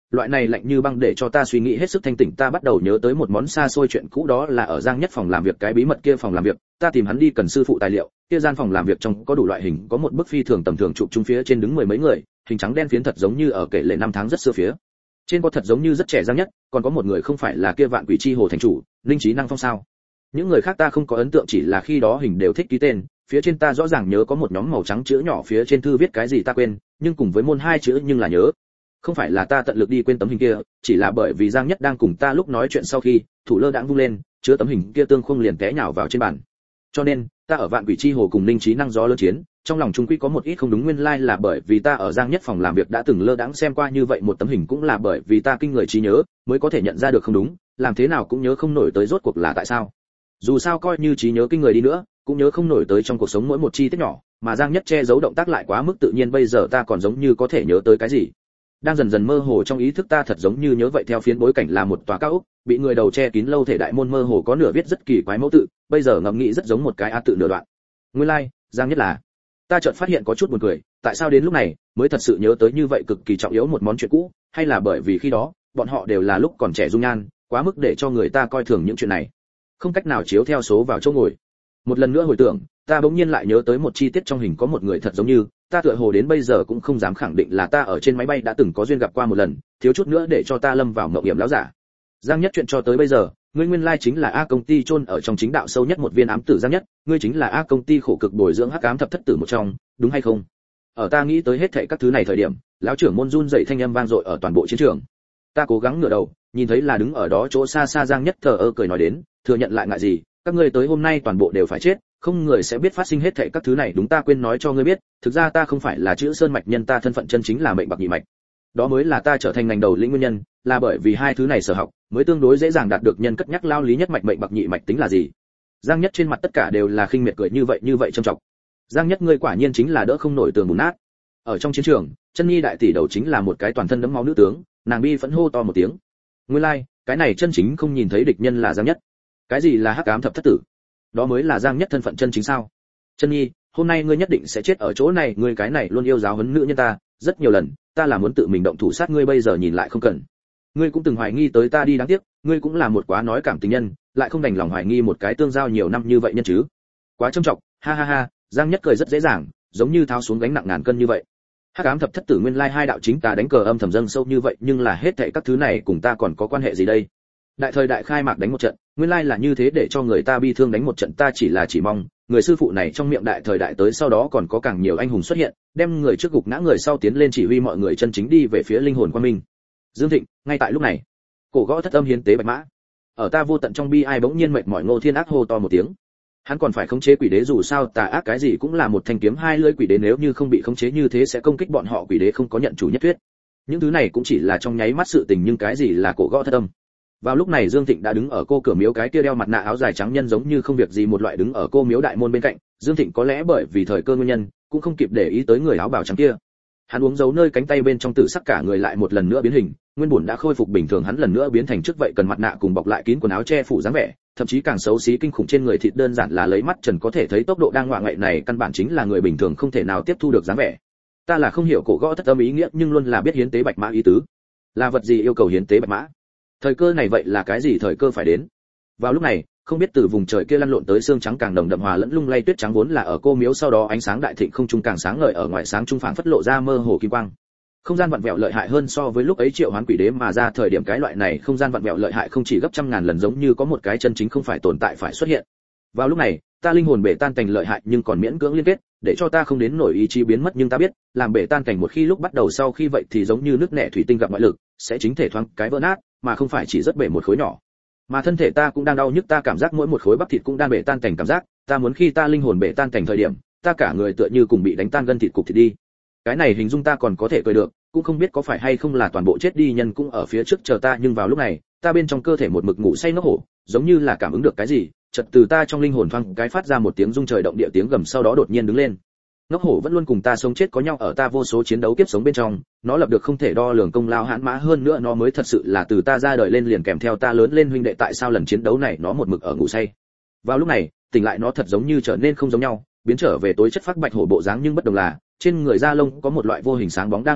loại này lạnh như băng để cho ta suy nghĩ hết sức thanh tỉnh. Ta bắt đầu nhớ tới một món xa xôi chuyện cũ, đó là ở Giang Nhất phòng làm việc, cái bí mật kia phòng làm việc, ta tìm hắn đi cần sư phụ tài liệu, kia gian phòng làm việc trong có đủ loại hình, có một bức phi thường tầm thường chụp chung phía trên đứng mười mấy người, hình trắng đen phiến thật giống như ở kể lệ năm tháng rất xưa, phía trên có thật giống như rất trẻ Giang Nhất, còn có một người không phải là kia Vạn Quỷ Chi Hồ thành chủ, Linh Trí Năng Phong sao? Những người khác ta không có ấn tượng, chỉ là khi đó hình đều thích ký tên, phía trên ta rõ ràng nhớ có một nhóm màu trắng chữ nhỏ, phía trên thư viết cái gì ta quên, nhưng cùng với môn hai chữ nhưng là nhớ. Không phải là ta tận lực đi quên tấm hình kia, chỉ là bởi vì Giang Nhất đang cùng ta lúc nói chuyện, sau khi thủ lơ đãng vung lên, chứa tấm hình kia tương khung liền té nhào vào trên bàn. Cho nên, ta ở Vạn Quỷ Chi Hồ cùng Linh Trí Năng gió lớn chiến, trong lòng trung quy có một ít không đúng, nguyên lai là bởi vì ta ở Giang Nhất phòng làm việc đã từng lơ đãng xem qua như vậy một tấm hình, cũng là bởi vì ta kinh người trí nhớ, mới có thể nhận ra được không đúng, làm thế nào cũng nhớ không nổi tới rốt cuộc là tại sao. Dù sao coi như trí nhớ kinh người đi nữa, cũng nhớ không nổi tới trong cuộc sống mỗi một chi tiết nhỏ, mà Giang Nhất che giấu động tác lại quá mức tự nhiên, bây giờ ta còn giống như có thể nhớ tới cái gì. Đang dần dần mơ hồ trong ý thức, ta thật giống như nhớ vậy, theo phiến bối cảnh là một tòa cao ốc, bị người đầu che kín lâu thể đại môn, mơ hồ có nửa viết rất kỳ quái mẫu tự, bây giờ ngẫm nghĩ rất giống một cái a tự nửa đoạn. Nguyên lai, like, Giang Nhất là, ta chợt phát hiện có chút buồn cười, tại sao đến lúc này mới thật sự nhớ tới như vậy cực kỳ trọng yếu một món chuyện cũ, hay là bởi vì khi đó, bọn họ đều là lúc còn trẻ dung nhan, quá mức để cho người ta coi thường những chuyện này, không cách nào chiếu theo số vào chỗ ngồi. Một lần nữa hồi tưởng, ta bỗng nhiên lại nhớ tới một chi tiết trong hình, có một người thật giống như ta, tựa hồ đến bây giờ cũng không dám khẳng định là ta ở trên máy bay đã từng có duyên gặp qua một lần, thiếu chút nữa để cho ta lâm vào mộng hiểm lão giả. Giang Nhất, chuyện cho tới bây giờ, ngươi nguyên lai chính là A công ty chôn ở trong chính đạo sâu nhất một viên ám tử. Giang Nhất, ngươi chính là A công ty khổ cực bồi dưỡng hắc ám thập thất tử một trong, đúng hay không? Ở ta nghĩ tới hết thảy các thứ này thời điểm, lão trưởng môn run dậy thanh âm vang dội ở toàn bộ chiến trường. Ta cố gắng ngửa đầu, nhìn thấy là đứng ở đó chỗ xa xa Giang Nhất, thờ ơ cười nói đến, thừa nhận lại ngại gì, các ngươi tới hôm nay toàn bộ đều phải chết, không người sẽ biết phát sinh hết thảy các thứ này. Đúng, ta quên nói cho ngươi biết, thực ra ta không phải là chữ Sơn mạch nhân, ta thân phận chân chính là mệnh bạc nhị mạch. Đó mới là ta trở thành ngành đầu lĩnh nguyên nhân, là bởi vì hai thứ này sở học, mới tương đối dễ dàng đạt được nhân cất nhắc lao lý nhất mạch. Mệnh bạc nhị mạch tính là gì? Giang Nhất trên mặt tất cả đều là khinh miệt cười, như vậy như vậy trầm trọng. Giang Nhất, ngươi quả nhiên chính là đỡ không nổi tường bùn nát. Ở trong chiến trường, Chân Nhi đại tỷ đầu chính là một cái toàn thân đẫm máu nữ tướng, nàng bi phẫn hô to một tiếng. Nguyên lai, like, cái này chân chính không nhìn thấy địch nhân là Giang Nhất. Cái gì là hắc ám thập thất tử? Đó mới là Giang Nhất thân phận chân chính sao? Chân Nhi, hôm nay ngươi nhất định sẽ chết ở chỗ này, ngươi cái này luôn yêu giáo huấn nữ nhân ta, rất nhiều lần, ta là muốn tự mình động thủ sát ngươi, bây giờ nhìn lại không cần. Ngươi cũng từng hoài nghi tới ta đi, đáng tiếc, ngươi cũng là một quá nói cảm tình nhân, lại không đành lòng hoài nghi một cái tương giao nhiều năm như vậy nhân chứ. Quá trâm trọng, ha ha ha. Giang Nhất cười rất dễ dàng, giống như tháo xuống gánh nặng ngàn cân như vậy. Hắc ám thập thất tử nguyên lai hai đạo chính ta đánh cờ âm thầm dâng sâu như vậy, nhưng là hết thảy các thứ này cùng ta còn có quan hệ gì đây? Đại thời đại khai mạc đánh một trận, nguyên lai là như thế để cho người ta bi thương đánh một trận, ta chỉ là chỉ mong người sư phụ này trong miệng đại thời đại tới sau đó còn có càng nhiều anh hùng xuất hiện, đem người trước gục ngã, người sau tiến lên, chỉ huy mọi người chân chính đi về phía linh hồn quang minh. Dương Thịnh, ngay tại lúc này, cổ gõ thất âm hiến tế bạch mã. Ở ta vô tận trong bi ai bỗng nhiên mệt mỏi, Ngô Thiên Ác hô to một tiếng. Hắn còn phải khống chế quỷ đế, dù sao tà ác cái gì cũng là một thanh kiếm hai lưỡi, quỷ đế nếu như không bị khống chế như thế sẽ công kích bọn họ, quỷ đế không có nhận chủ nhất thuyết. Những thứ này cũng chỉ là trong nháy mắt sự tình, nhưng cái gì là cổ gõ thất âm? Vào lúc này Dương Thịnh đã đứng ở cô cửa miếu, cái kia đeo mặt nạ áo dài trắng nhân giống như không việc gì một loại đứng ở cô miếu đại môn bên cạnh. Dương Thịnh có lẽ bởi vì thời cơ nguyên nhân, cũng không kịp để ý tới người áo bào trắng kia. Hắn uống dấu nơi cánh tay bên trong tử sắc, cả người lại một lần nữa biến hình, nguyên bổn đã khôi phục bình thường, hắn lần nữa biến thành trước vậy cần mặt nạ cùng bọc lại kín quần áo che phủ dáng vẻ, thậm chí càng xấu xí kinh khủng, trên người thịt đơn giản là lấy mắt trần có thể thấy tốc độ đang ngoạ ngậy này, căn bản chính là người bình thường không thể nào tiếp thu được dáng vẻ. Ta là không hiểu cổ gõ thất âm ý nghĩa, nhưng luôn là biết hiến tế bạch mã ý tứ. Là vật gì yêu cầu hiến tế bạch mã? Thời cơ này vậy là cái gì thời cơ phải đến? Vào lúc này, không biết từ vùng trời kia lăn lộn tới xương trắng càng đồng đậm hòa lẫn lung lay tuyết trắng, vốn là ở cô miếu, sau đó ánh sáng đại thịnh không trung càng sáng ngời, ở ngoài sáng trung phảng phất lộ ra mơ hồ kim quang. Không gian vặn vẹo lợi hại hơn so với lúc ấy triệu hoán quỷ đế mà ra thời điểm, cái loại này không gian vặn vẹo lợi hại không chỉ gấp trăm ngàn lần, giống như có một cái chân chính không phải tồn tại phải xuất hiện. Vào lúc này, ta linh hồn bể tan cảnh lợi hại nhưng còn miễn cưỡng liên kết, để cho ta không đến nổi ý chí biến mất, nhưng ta biết, làm bể tan cảnh một khi lúc bắt đầu sau khi vậy thì giống như nước nẻ thủy tinh gặp ngoại lực, sẽ chính thể thoáng cái vỡ nát, mà không phải chỉ rất bể một khối nhỏ. Mà thân thể ta cũng đang đau nhức, ta cảm giác mỗi một khối bắp thịt cũng đang bể tan cảnh cảm giác, ta muốn khi ta linh hồn bể tan cảnh thời điểm, ta cả người tựa như cùng bị đánh tan gân thịt cục thịt đi. Cái này hình dung ta còn có thể cười được, cũng không biết có phải hay không là toàn bộ chết đi nhân cũng ở phía trước chờ ta, nhưng vào lúc này, ta bên trong cơ thể một mực ngủ say ngốc hổ, giống như là cảm ứng được cái gì, chợt từ ta trong linh hồn thoáng cái phát ra một tiếng rung trời động địa tiếng gầm, sau đó đột nhiên đứng lên. Ngốc hổ vẫn luôn cùng ta sống chết có nhau, ở ta vô số chiến đấu kiếp sống bên trong, nó lập được không thể đo lường công lao hãn mã, hơn nữa nó mới thật sự là từ ta ra đời lên liền kèm theo ta lớn lên huynh đệ, tại sao lần chiến đấu này nó một mực ở ngủ say? Vào lúc này, tỉnh lại nó thật giống như trở nên không giống nhau, biến trở về tối chất phác bạch hổ bộ dáng, nhưng bất đồng là trên người da lông có một loại vô hình sáng bóng đang lưu động,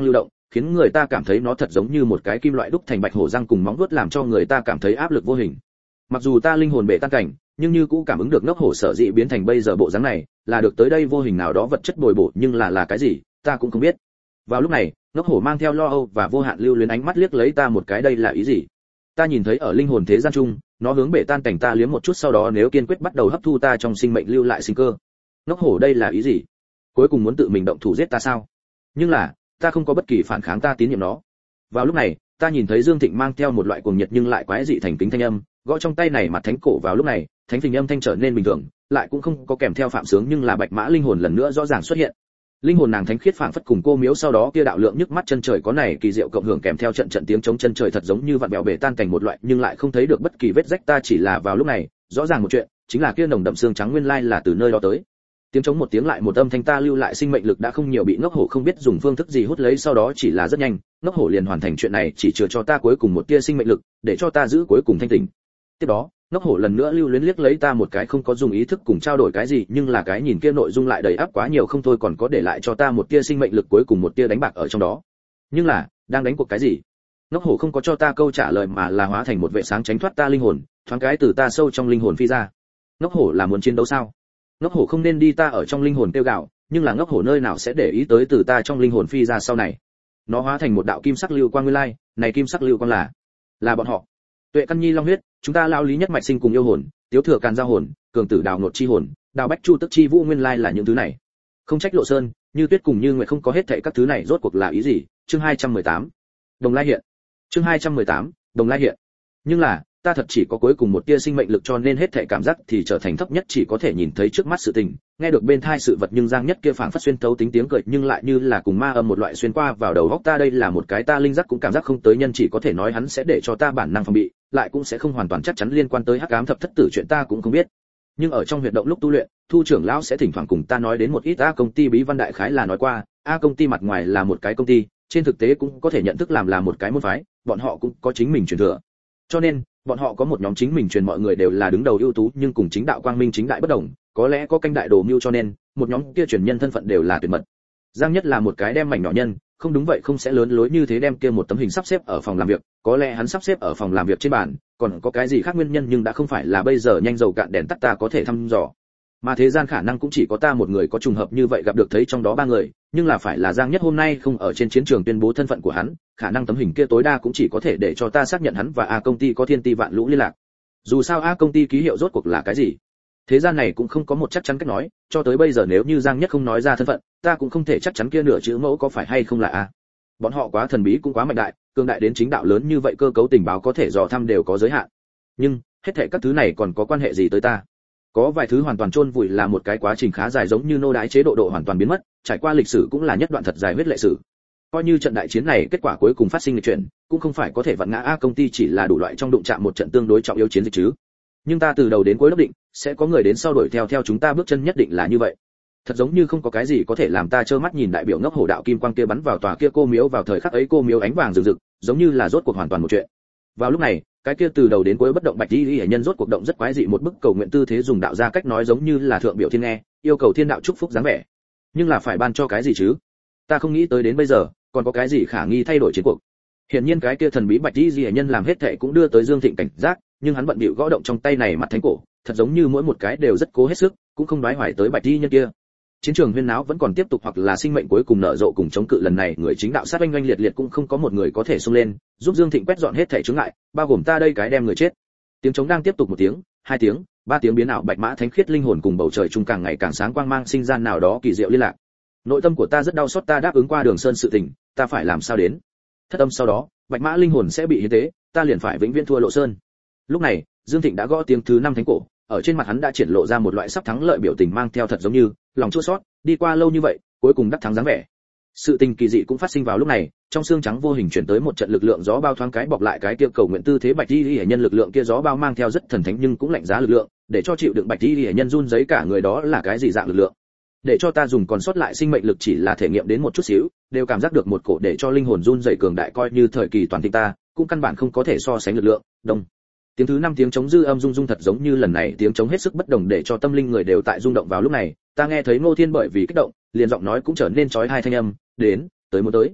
khiến người ta cảm thấy nó thật giống như một cái kim loại đúc thành bạch hổ răng cùng móng vuốt, làm cho người ta cảm thấy áp lực vô hình. Mặc dù ta linh hồn bể tan cảnh, nhưng như cũ cảm ứng được ngốc hổ sở dĩ biến thành bây giờ bộ dáng này, là được tới đây vô hình nào đó vật chất bồi bổ, nhưng là là cái gì, ta cũng không biết. Vào lúc này, ngốc hổ mang theo lo âu và vô hạn lưu luyến ánh mắt liếc lấy ta một cái, đây là ý gì? Ta nhìn thấy ở linh hồn thế gian chung, nó hướng bể tan cảnh ta liếm một chút, sau đó nếu kiên quyết bắt đầu hấp thu ta trong sinh mệnh lưu lại sinh cơ. Ngốc hổ đây là ý gì? Cuối cùng muốn tự mình động thủ giết ta sao? Nhưng là, ta không có bất kỳ phản kháng, ta tín nhiệm nó. Vào lúc này, ta nhìn thấy Dương Thịnh mang theo một loại cuồng nhiệt nhưng lại quái dị thành kính thanh âm, gõ trong tay này mặt thánh cổ. Vào lúc này, thánh phình âm thanh trở nên bình thường, lại cũng không có kèm theo phạm sướng, nhưng là bạch mã linh hồn lần nữa rõ ràng xuất hiện. Linh hồn nàng thánh khiết phảng phất cùng cô miếu sau đó kia đạo lượng nhức mắt chân trời có này kỳ diệu cộng hưởng kèm theo trận trận tiếng chống chân trời, thật giống như vặn bèo bể tan cảnh một loại, nhưng lại không thấy được bất kỳ vết rách. Ta chỉ là vào lúc này, rõ ràng một chuyện, chính là kia nồng đậm xương trắng nguyên lai là từ nơi đó tới. Tiếng chống một tiếng lại một âm thanh, ta lưu lại sinh mệnh lực đã không nhiều, bị ngốc hổ không biết dùng phương thức gì hút lấy, sau đó chỉ là rất nhanh, ngốc hổ liền hoàn thành chuyện này, chỉ chừa cho ta cuối cùng một tia sinh mệnh lực, để cho ta giữ cuối cùng thanh tỉnh. Tiếp đó, ngốc hổ lần nữa lưu luyến liếc lấy ta một cái, không có dùng ý thức cùng trao đổi cái gì, nhưng là cái nhìn kia nội dung lại đầy áp quá nhiều không thôi, còn có để lại cho ta một tia sinh mệnh lực cuối cùng một tia đánh bạc ở trong đó. Nhưng là, đang đánh cuộc cái gì? Ngốc hổ không có cho ta câu trả lời mà là hóa thành một vệ sáng tránh thoát ta linh hồn, thoáng cái từ ta sâu trong linh hồn phi ra. Ngốc hổ là muốn chiến đấu sao? Ngốc hổ không nên đi, ta ở trong linh hồn tiêu gạo, nhưng là ngốc hổ nơi nào sẽ để ý tới từ ta trong linh hồn phi ra sau này. Nó hóa thành một đạo kim sắc lưu quang nguyên lai, này kim sắc lưu quang là là bọn họ. Tuệ căn nhi long huyết, chúng ta lao lý nhất mạch sinh cùng yêu hồn, tiếu thừa càn giao hồn, cường tử đào nột chi hồn, đào bách chu tức chi vũ nguyên lai là những thứ này. Không trách Lộ Sơn, Như Tuyết cùng Như Nguyệt không có hết thảy các thứ này, rốt cuộc là ý gì? Chương hai trăm mười tám, Đồng Lai hiện. Chương hai trăm mười tám, Đồng Lai hiện. Nhưng là, ta thật chỉ có cuối cùng một tia sinh mệnh lực, cho nên hết thảy cảm giác thì trở thành thấp nhất, chỉ có thể nhìn thấy trước mắt sự tình, nghe được bên tai sự vật, nhưng Giang Nhất kia phảng phất xuyên thấu tính tiếng cười, nhưng lại như là cùng ma âm một loại xuyên qua vào đầu óc ta, đây là một cái ta linh giác cũng cảm giác không tới nhân, chỉ có thể nói hắn sẽ để cho ta bản năng phòng bị, lại cũng sẽ không hoàn toàn chắc chắn liên quan tới hắc ám thập thất tử chuyện ta cũng không biết. Nhưng ở trong huyệt động lúc tu luyện, Thu trưởng lão sẽ thỉnh thoảng cùng ta nói đến một ít A công ty bí văn, đại khái là nói qua, A công ty mặt ngoài là một cái công ty, trên thực tế cũng có thể nhận thức làm là một cái môn phái, bọn họ cũng có chính mình truyền thừa. Cho nên, bọn họ có một nhóm chính mình truyền, mọi người đều là đứng đầu ưu tú, nhưng cùng chính đạo quang minh chính đại bất đồng, có lẽ có canh đại đồ mưu, cho nên một nhóm kia truyền nhân thân phận đều là tuyệt mật. Giang Nhất là một cái đem mảnh nhỏ nhân, không đúng vậy không sẽ lớn lối như thế đem kia một tấm hình sắp xếp ở phòng làm việc, có lẽ hắn sắp xếp ở phòng làm việc trên bàn, còn có cái gì khác nguyên nhân, nhưng đã không phải là bây giờ nhanh dầu cạn đèn tắt ta có thể thăm dò. Mà thế gian khả năng cũng chỉ có ta một người có trùng hợp như vậy gặp được thấy trong đó ba người, nhưng là phải là Giang Nhất hôm nay không ở trên chiến trường tuyên bố thân phận của hắn, khả năng tấm hình kia tối đa cũng chỉ có thể để cho ta xác nhận hắn và A công ty có thiên ti vạn lũ liên lạc. Dù sao A công ty ký hiệu rốt cuộc là cái gì, thế gian này cũng không có một chắc chắn cách nói, cho tới bây giờ nếu như Giang Nhất không nói ra thân phận, ta cũng không thể chắc chắn kia nửa chữ mẫu có phải hay không là A. Bọn họ quá thần bí cũng quá mạnh đại, cường đại đến chính đạo lớn như vậy, cơ cấu tình báo có thể dò thăm đều có giới hạn. Nhưng hết thảy các thứ này còn có quan hệ gì tới ta? Có vài thứ hoàn toàn chôn vùi là một cái quá trình khá dài, giống như nô đái chế độ độ hoàn toàn biến mất, trải qua lịch sử cũng là nhất đoạn thật dài huyết lệ sử. Coi như trận đại chiến này kết quả cuối cùng phát sinh lịch chuyển, cũng không phải có thể vặn ngã A công ty, chỉ là đủ loại trong đụng chạm một trận tương đối trọng yếu chiến dịch chứ. Nhưng ta từ đầu đến cuối đốc định, sẽ có người đến sau đuổi theo theo chúng ta bước chân, nhất định là như vậy. Thật giống như không có cái gì có thể làm ta trơ mắt nhìn đại biểu ngốc hổ đạo kim quang kia bắn vào tòa kia cô miếu, vào thời khắc ấy cô miếu ánh vàng rực rực, giống như là rốt cuộc hoàn toàn một chuyện. Vào lúc này, cái kia từ đầu đến cuối bất động bạch y hệ nhân rốt cuộc động, rất quái dị, một bức cầu nguyện tư thế, dùng đạo ra cách nói giống như là thượng biểu thiên nghe, yêu cầu thiên đạo chúc phúc dáng vẻ. Nhưng là phải ban cho cái gì chứ? Ta không nghĩ tới đến bây giờ, còn có cái gì khả nghi thay đổi chiến cuộc. Hiển nhiên cái kia thần bí bạch y hệ nhân làm hết thảy cũng đưa tới Dương Thịnh cảnh giác, nhưng hắn bận bịu gõ động trong tay này mặt thánh cổ, thật giống như mỗi một cái đều rất cố hết sức, cũng không đoái hoài tới bạch y nhân kia. Chiến trường huyên náo vẫn còn tiếp tục, hoặc là sinh mệnh cuối cùng nở rộ cùng chống cự, lần này người chính đạo sát oanh oanh liệt liệt cũng không có một người có thể xông lên giúp Dương Thịnh quét dọn hết thảy chướng ngại, bao gồm ta đây cái đem người chết. Tiếng trống đang tiếp tục, một tiếng, hai tiếng, ba tiếng biến ảo, bạch mã thánh khiết linh hồn cùng bầu trời trung càng ngày càng sáng quang mang sinh ra nào đó kỳ diệu liên lạc. Nội tâm của ta rất đau xót, ta đáp ứng qua Đường Sơn sự tình, ta phải làm sao đến thất âm sau đó bạch mã linh hồn sẽ bị hiến tế, ta liền phải vĩnh viễn thua Lộ Sơn. Lúc này Dương Thịnh đã gõ tiếng thứ năm thánh cổ, ở trên mặt hắn đã triển lộ ra một loại sắp thắng lợi biểu tình, mang theo thật giống như lòng chua xót, đi qua lâu như vậy cuối cùng đắc thắng dáng vẻ. Sự tình kỳ dị cũng phát sinh vào lúc này, trong xương trắng vô hình chuyển tới một trận lực lượng gió bao, thoáng cái bọc lại cái kia cầu nguyện tư thế bạch y hệ nhân, lực lượng kia gió bao mang theo rất thần thánh nhưng cũng lạnh giá lực lượng, để cho chịu đựng bạch y hệ nhân run rẩy cả người. Đó là cái gì dạng lực lượng? Để cho ta dùng còn sót lại sinh mệnh lực chỉ là thể nghiệm đến một chút xíu, đều cảm giác được một cổ để cho linh hồn run rẩy cường đại, coi như thời kỳ toàn thịnh ta cũng căn bản không có thể so sánh lực lượng. Đông. Tiếng thứ năm tiếng trống dư âm rung rung, thật giống như lần này tiếng trống hết sức bất đồng, để cho tâm linh người đều tại rung động. Vào lúc này ta nghe thấy Ngô Thiên bởi vì kích động liền giọng nói cũng trở nên chói tai thanh âm, đến tới muốn tới.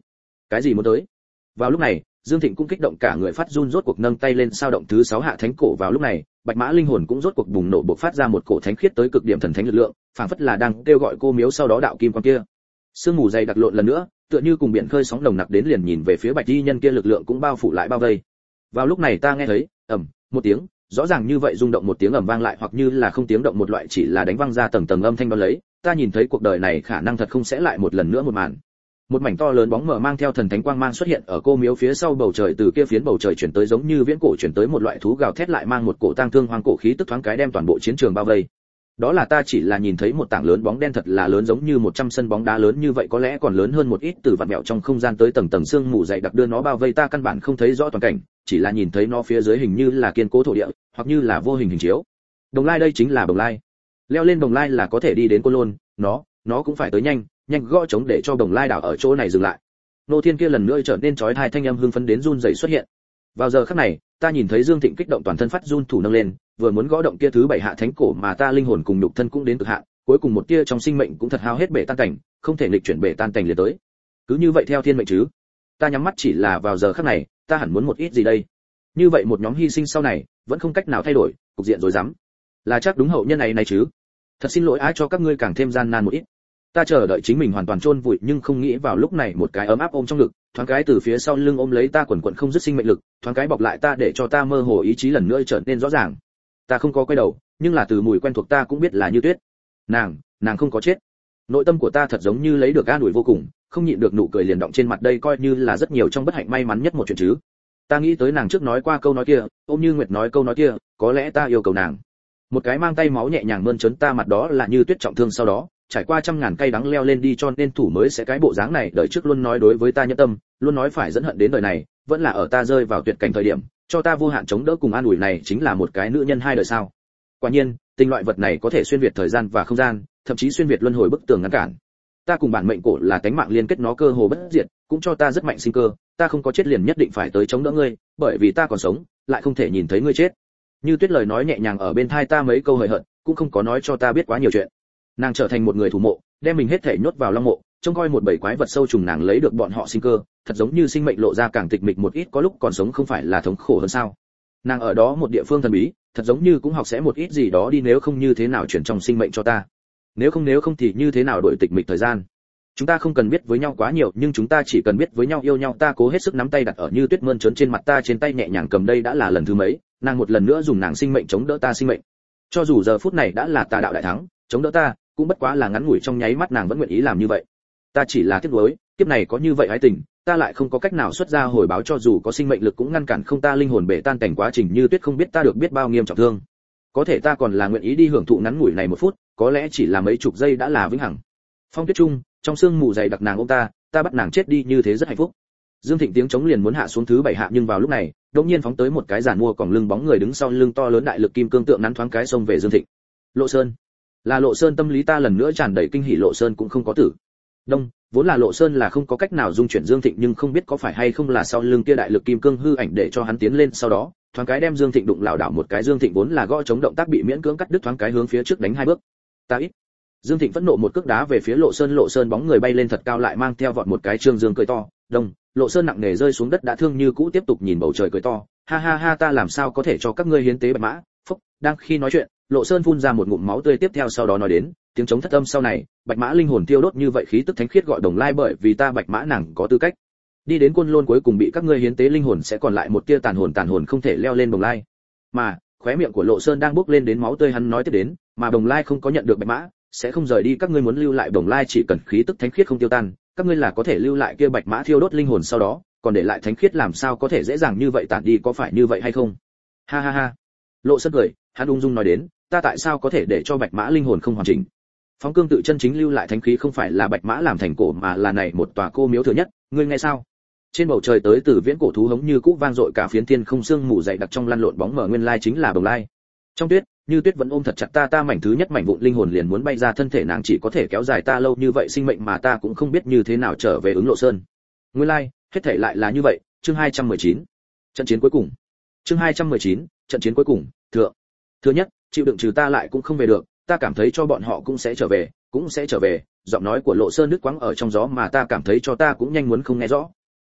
Cái gì muốn tới? Vào lúc này, Dương Thịnh cũng kích động cả người phát run, rốt cuộc nâng tay lên sao động thứ sáu hạ thánh cổ. Vào lúc này, Bạch Mã linh hồn cũng rốt cuộc bùng nổ, bộc phát ra một cổ thánh khiết tới cực điểm thần thánh lực lượng, phảng phất là đang kêu gọi cô miếu sau đó đạo kim quang kia. Sương mù dày đặc lộn lần nữa, tựa như cùng biển khơi sóng nồng nặc đến liền nhìn về phía Bạch Y nhân kia, lực lượng cũng bao phủ lại bao vây. Vào lúc này ta nghe thấy ầm một tiếng, rõ ràng như vậy rung động một tiếng ầm vang lại, hoặc như là không tiếng động một loại, chỉ là đánh văng ra tầng tầng âm thanh đó lấy. Ta nhìn thấy cuộc đời này khả năng thật không sẽ lại một lần nữa một màn. Một mảnh to lớn bóng mờ mang theo thần thánh quang mang xuất hiện ở cô miếu phía sau bầu trời, từ kia phiến bầu trời chuyển tới giống như viễn cổ chuyển tới một loại thú gào thét, lại mang một cổ tang thương hoang cổ khí tức, thoáng cái đem toàn bộ chiến trường bao vây. Đó là ta chỉ là nhìn thấy một tảng lớn bóng đen thật là lớn, giống như một trăm sân bóng đá lớn như vậy, có lẽ còn lớn hơn một ít, từ vặn mèo trong không gian tới tầng tầng sương mù dày đặc đưa nó bao vây. Ta căn bản không thấy rõ toàn cảnh, chỉ là nhìn thấy nó phía dưới hình như là kiên cố thổ địa, hoặc như là vô hình hình chiếu. Đồng Lai, đây chính là Đồng Lai. Leo lên Đồng Lai là có thể đi đến Côn Lôn, nó, nó cũng phải tới nhanh, nhanh gõ trống để cho Đồng Lai đảo ở chỗ này dừng lại. Nô Thiên kia lần nữa trở nên chói tai, thanh âm hưng phấn đến run rẩy xuất hiện. Vào giờ khắc này, ta nhìn thấy Dương Thịnh kích động toàn thân phát run, thủ nâng lên, vừa muốn gõ động kia thứ bảy hạ thánh cổ, mà ta linh hồn cùng nhục thân cũng đến cực hạn, cuối cùng một tia trong sinh mệnh cũng thật hao hết bể tan cảnh, không thể nghịch chuyển bể tan cảnh liền tới. Cứ như vậy theo thiên mệnh chứ? Ta nhắm mắt, chỉ là vào giờ khắc này, ta hẳn muốn một ít gì đây? Như vậy một nhóm hy sinh sau này, vẫn không cách nào thay đổi, cục diện rối rắm. Là chắc đúng hậu nhân này này chứ? Thật xin lỗi, ai cho các ngươi càng thêm gian nan một ít. Ta chờ đợi chính mình hoàn toàn chôn vùi, nhưng không nghĩ vào lúc này một cái ấm áp ôm trong ngực, thoáng cái từ phía sau lưng ôm lấy ta, quần quần không dứt sinh mệnh lực, thoáng cái bọc lại ta để cho ta mơ hồ ý chí lần nữa trở nên rõ ràng. Ta không có quay đầu, nhưng là từ mùi quen thuộc ta cũng biết là Như Tuyết. Nàng, nàng không có chết. Nội tâm của ta thật giống như lấy được an ủi vô cùng, không nhịn được nụ cười liền động trên mặt, đây coi như là rất nhiều trong bất hạnh may mắn nhất một chuyện chứ. Ta nghĩ tới nàng trước nói qua câu nói kia, ôm Như Nguyệt nói câu nói kia, có lẽ ta yêu cầu nàng. Một cái mang tay máu nhẹ nhàng mơn trớn ta mặt, đó là Như Tuyết trọng thương sau đó trải qua trăm ngàn cay đắng leo lên đi, cho nên thủ mới sẽ cái bộ dáng này. Đời trước luôn nói đối với ta nhẫn tâm, luôn nói phải dẫn hận đến đời này, vẫn là ở ta rơi vào tuyệt cảnh thời điểm, cho ta vô hạn chống đỡ cùng an ủi, này chính là một cái nữ nhân hai đời sao? Quả nhiên, tình loại vật này có thể xuyên việt thời gian và không gian, thậm chí xuyên việt luân hồi, bức tường ngăn cản. Ta cùng bản mệnh cổ là cánh mạng liên kết, nó cơ hồ bất diệt, cũng cho ta rất mạnh sinh cơ. Ta không có chết liền nhất định phải tới chống đỡ ngươi, bởi vì ta còn sống, lại không thể nhìn thấy ngươi chết. Như Tuyết lời nói nhẹ nhàng ở bên tai ta mấy câu hời hợt, cũng không có nói cho ta biết quá nhiều chuyện. Nàng trở thành một người thủ mộ, đem mình hết thể nhốt vào long mộ, trông coi một bầy quái vật sâu trùng, nàng lấy được bọn họ sinh cơ, thật giống như sinh mệnh lộ ra càng tịch mịch một ít, có lúc còn sống không phải là thống khổ hơn sao? Nàng ở đó một địa phương thần bí, thật giống như cũng học sẽ một ít gì đó đi, nếu không như thế nào chuyển trong sinh mệnh cho ta? Nếu không nếu không thì như thế nào đổi tịch mịch thời gian? Chúng ta không cần biết với nhau quá nhiều, nhưng chúng ta chỉ cần biết với nhau yêu nhau. Ta cố hết sức nắm tay đặt ở Như Tuyết mơn trớn trên mặt ta, trên tay nhẹ nhàng cầm, đây đã là lần thứ mấy, nàng một lần nữa dùng nàng sinh mệnh chống đỡ ta sinh mệnh. Cho dù giờ phút này đã là tà đạo đại thắng, chống đỡ ta, cũng bất quá là ngắn ngủi trong nháy mắt, nàng vẫn nguyện ý làm như vậy. Ta chỉ là tiếc nuối, kiếp này có như vậy ái tình, ta lại không có cách nào xuất ra hồi báo, cho dù có sinh mệnh lực cũng ngăn cản không ta linh hồn bể tan cảnh quá trình. Như Tuyết không biết ta được biết bao nghiêm trọng thương, có thể ta còn là nguyện ý đi hưởng thụ ngắn ngủi này một phút, có lẽ chỉ là mấy chục giây đã là vĩnh hằng. Phong tuyết trung, trong sương mù dày đặc nàng ôm ta, ta bắt nàng chết đi như thế rất hạnh phúc. Dương Thịnh tiếng trống liền muốn hạ xuống thứ bảy hạ, nhưng vào lúc này, đột nhiên phóng tới một cái giàn mua còng lưng bóng người, đứng sau lưng to lớn đại lực kim cương tượng nắn thoáng cái xông về Dương Thịnh. Lộ Sơn, là Lộ Sơn. Tâm lý ta lần nữa tràn đầy kinh hỉ, Lộ Sơn cũng không có tử. Đông, vốn là Lộ Sơn là không có cách nào dung chuyển Dương Thịnh, nhưng không biết có phải hay không là sau lưng kia đại lực kim cương hư ảnh để cho hắn tiến lên, sau đó thoáng cái đem Dương Thịnh đụng lảo đảo một cái. Dương Thịnh vốn là gõ chống động tác bị miễn cưỡng cắt đứt, thoáng cái hướng phía trước đánh hai bước. Ta ít. Dương Thịnh phẫn nộ một cước đá về phía Lộ Sơn, Lộ Sơn bóng người bay lên thật cao, lại mang theo vọt một cái trương dương cười to. Đông, Lộ Sơn nặng nề rơi xuống đất, đã thương như cũ tiếp tục nhìn bầu trời cười to, ha ha ha, ta làm sao có thể cho các ngươi hiến tế Bạch Mã. Phúc, đang khi nói chuyện, Lộ Sơn phun ra một ngụm máu tươi, tiếp theo sau đó nói đến, tiếng trống thất âm sau này, Bạch Mã linh hồn tiêu đốt như vậy khí tức thánh khiết gọi Đồng Lai, bởi vì ta Bạch Mã nàng có tư cách đi đến Côn Lôn, cuối cùng bị các ngươi hiến tế linh hồn sẽ còn lại một tia tàn hồn, tàn hồn không thể leo lên Đồng Lai. Mà, khóe miệng của Lộ Sơn đang bốc lên đến máu tươi, hắn nói tiếp đến, mà Đồng Lai không có nhận được Bạch Mã, sẽ không rời đi, các ngươi muốn lưu lại Đồng Lai chỉ cần khí tức thánh khiết không tiêu tan, các ngươi là có thể lưu lại kia Bạch Mã thiêu đốt linh hồn, sau đó còn để lại thánh khiết làm sao có thể dễ dàng như vậy tản đi, có phải như vậy hay không? Ha ha ha. Lộ Sơn cười, hắn ung dung nói đến, ta tại sao có thể để cho Bạch Mã linh hồn không hoàn chỉnh? Phóng cương tự chân chính lưu lại thánh khí không phải là Bạch Mã làm thành cổ, mà là này một tòa cô miếu thừa nhất, ngươi nghe sao? Trên bầu trời tới từ viễn cổ thú hống như cũ vang dội, cả phiến thiên không sương mù dày đặc trong lăn lộn bóng mờ, nguyên lai chính là Đồng Lai. Trong tuyết, Như Tuyết vẫn ôm thật chặt ta, ta mảnh thứ nhất mảnh vụn linh hồn liền muốn bay ra thân thể, nàng chỉ có thể kéo dài ta lâu như vậy sinh mệnh, mà ta cũng không biết như thế nào trở về ứng Lộ Sơn. Nguyên lai, hết thảy lại là như vậy. Chương hai trăm mười chín, trận chiến cuối cùng. Chương hai trăm mười chín, trận chiến cuối cùng. Thượng, thứ nhất, chịu đựng trừ ta lại cũng không về được, ta cảm thấy cho bọn họ cũng sẽ trở về, cũng sẽ trở về. Giọng nói của Lộ Sơn đứt quãng ở trong gió, mà ta cảm thấy cho ta cũng nhanh muốn không nghe rõ.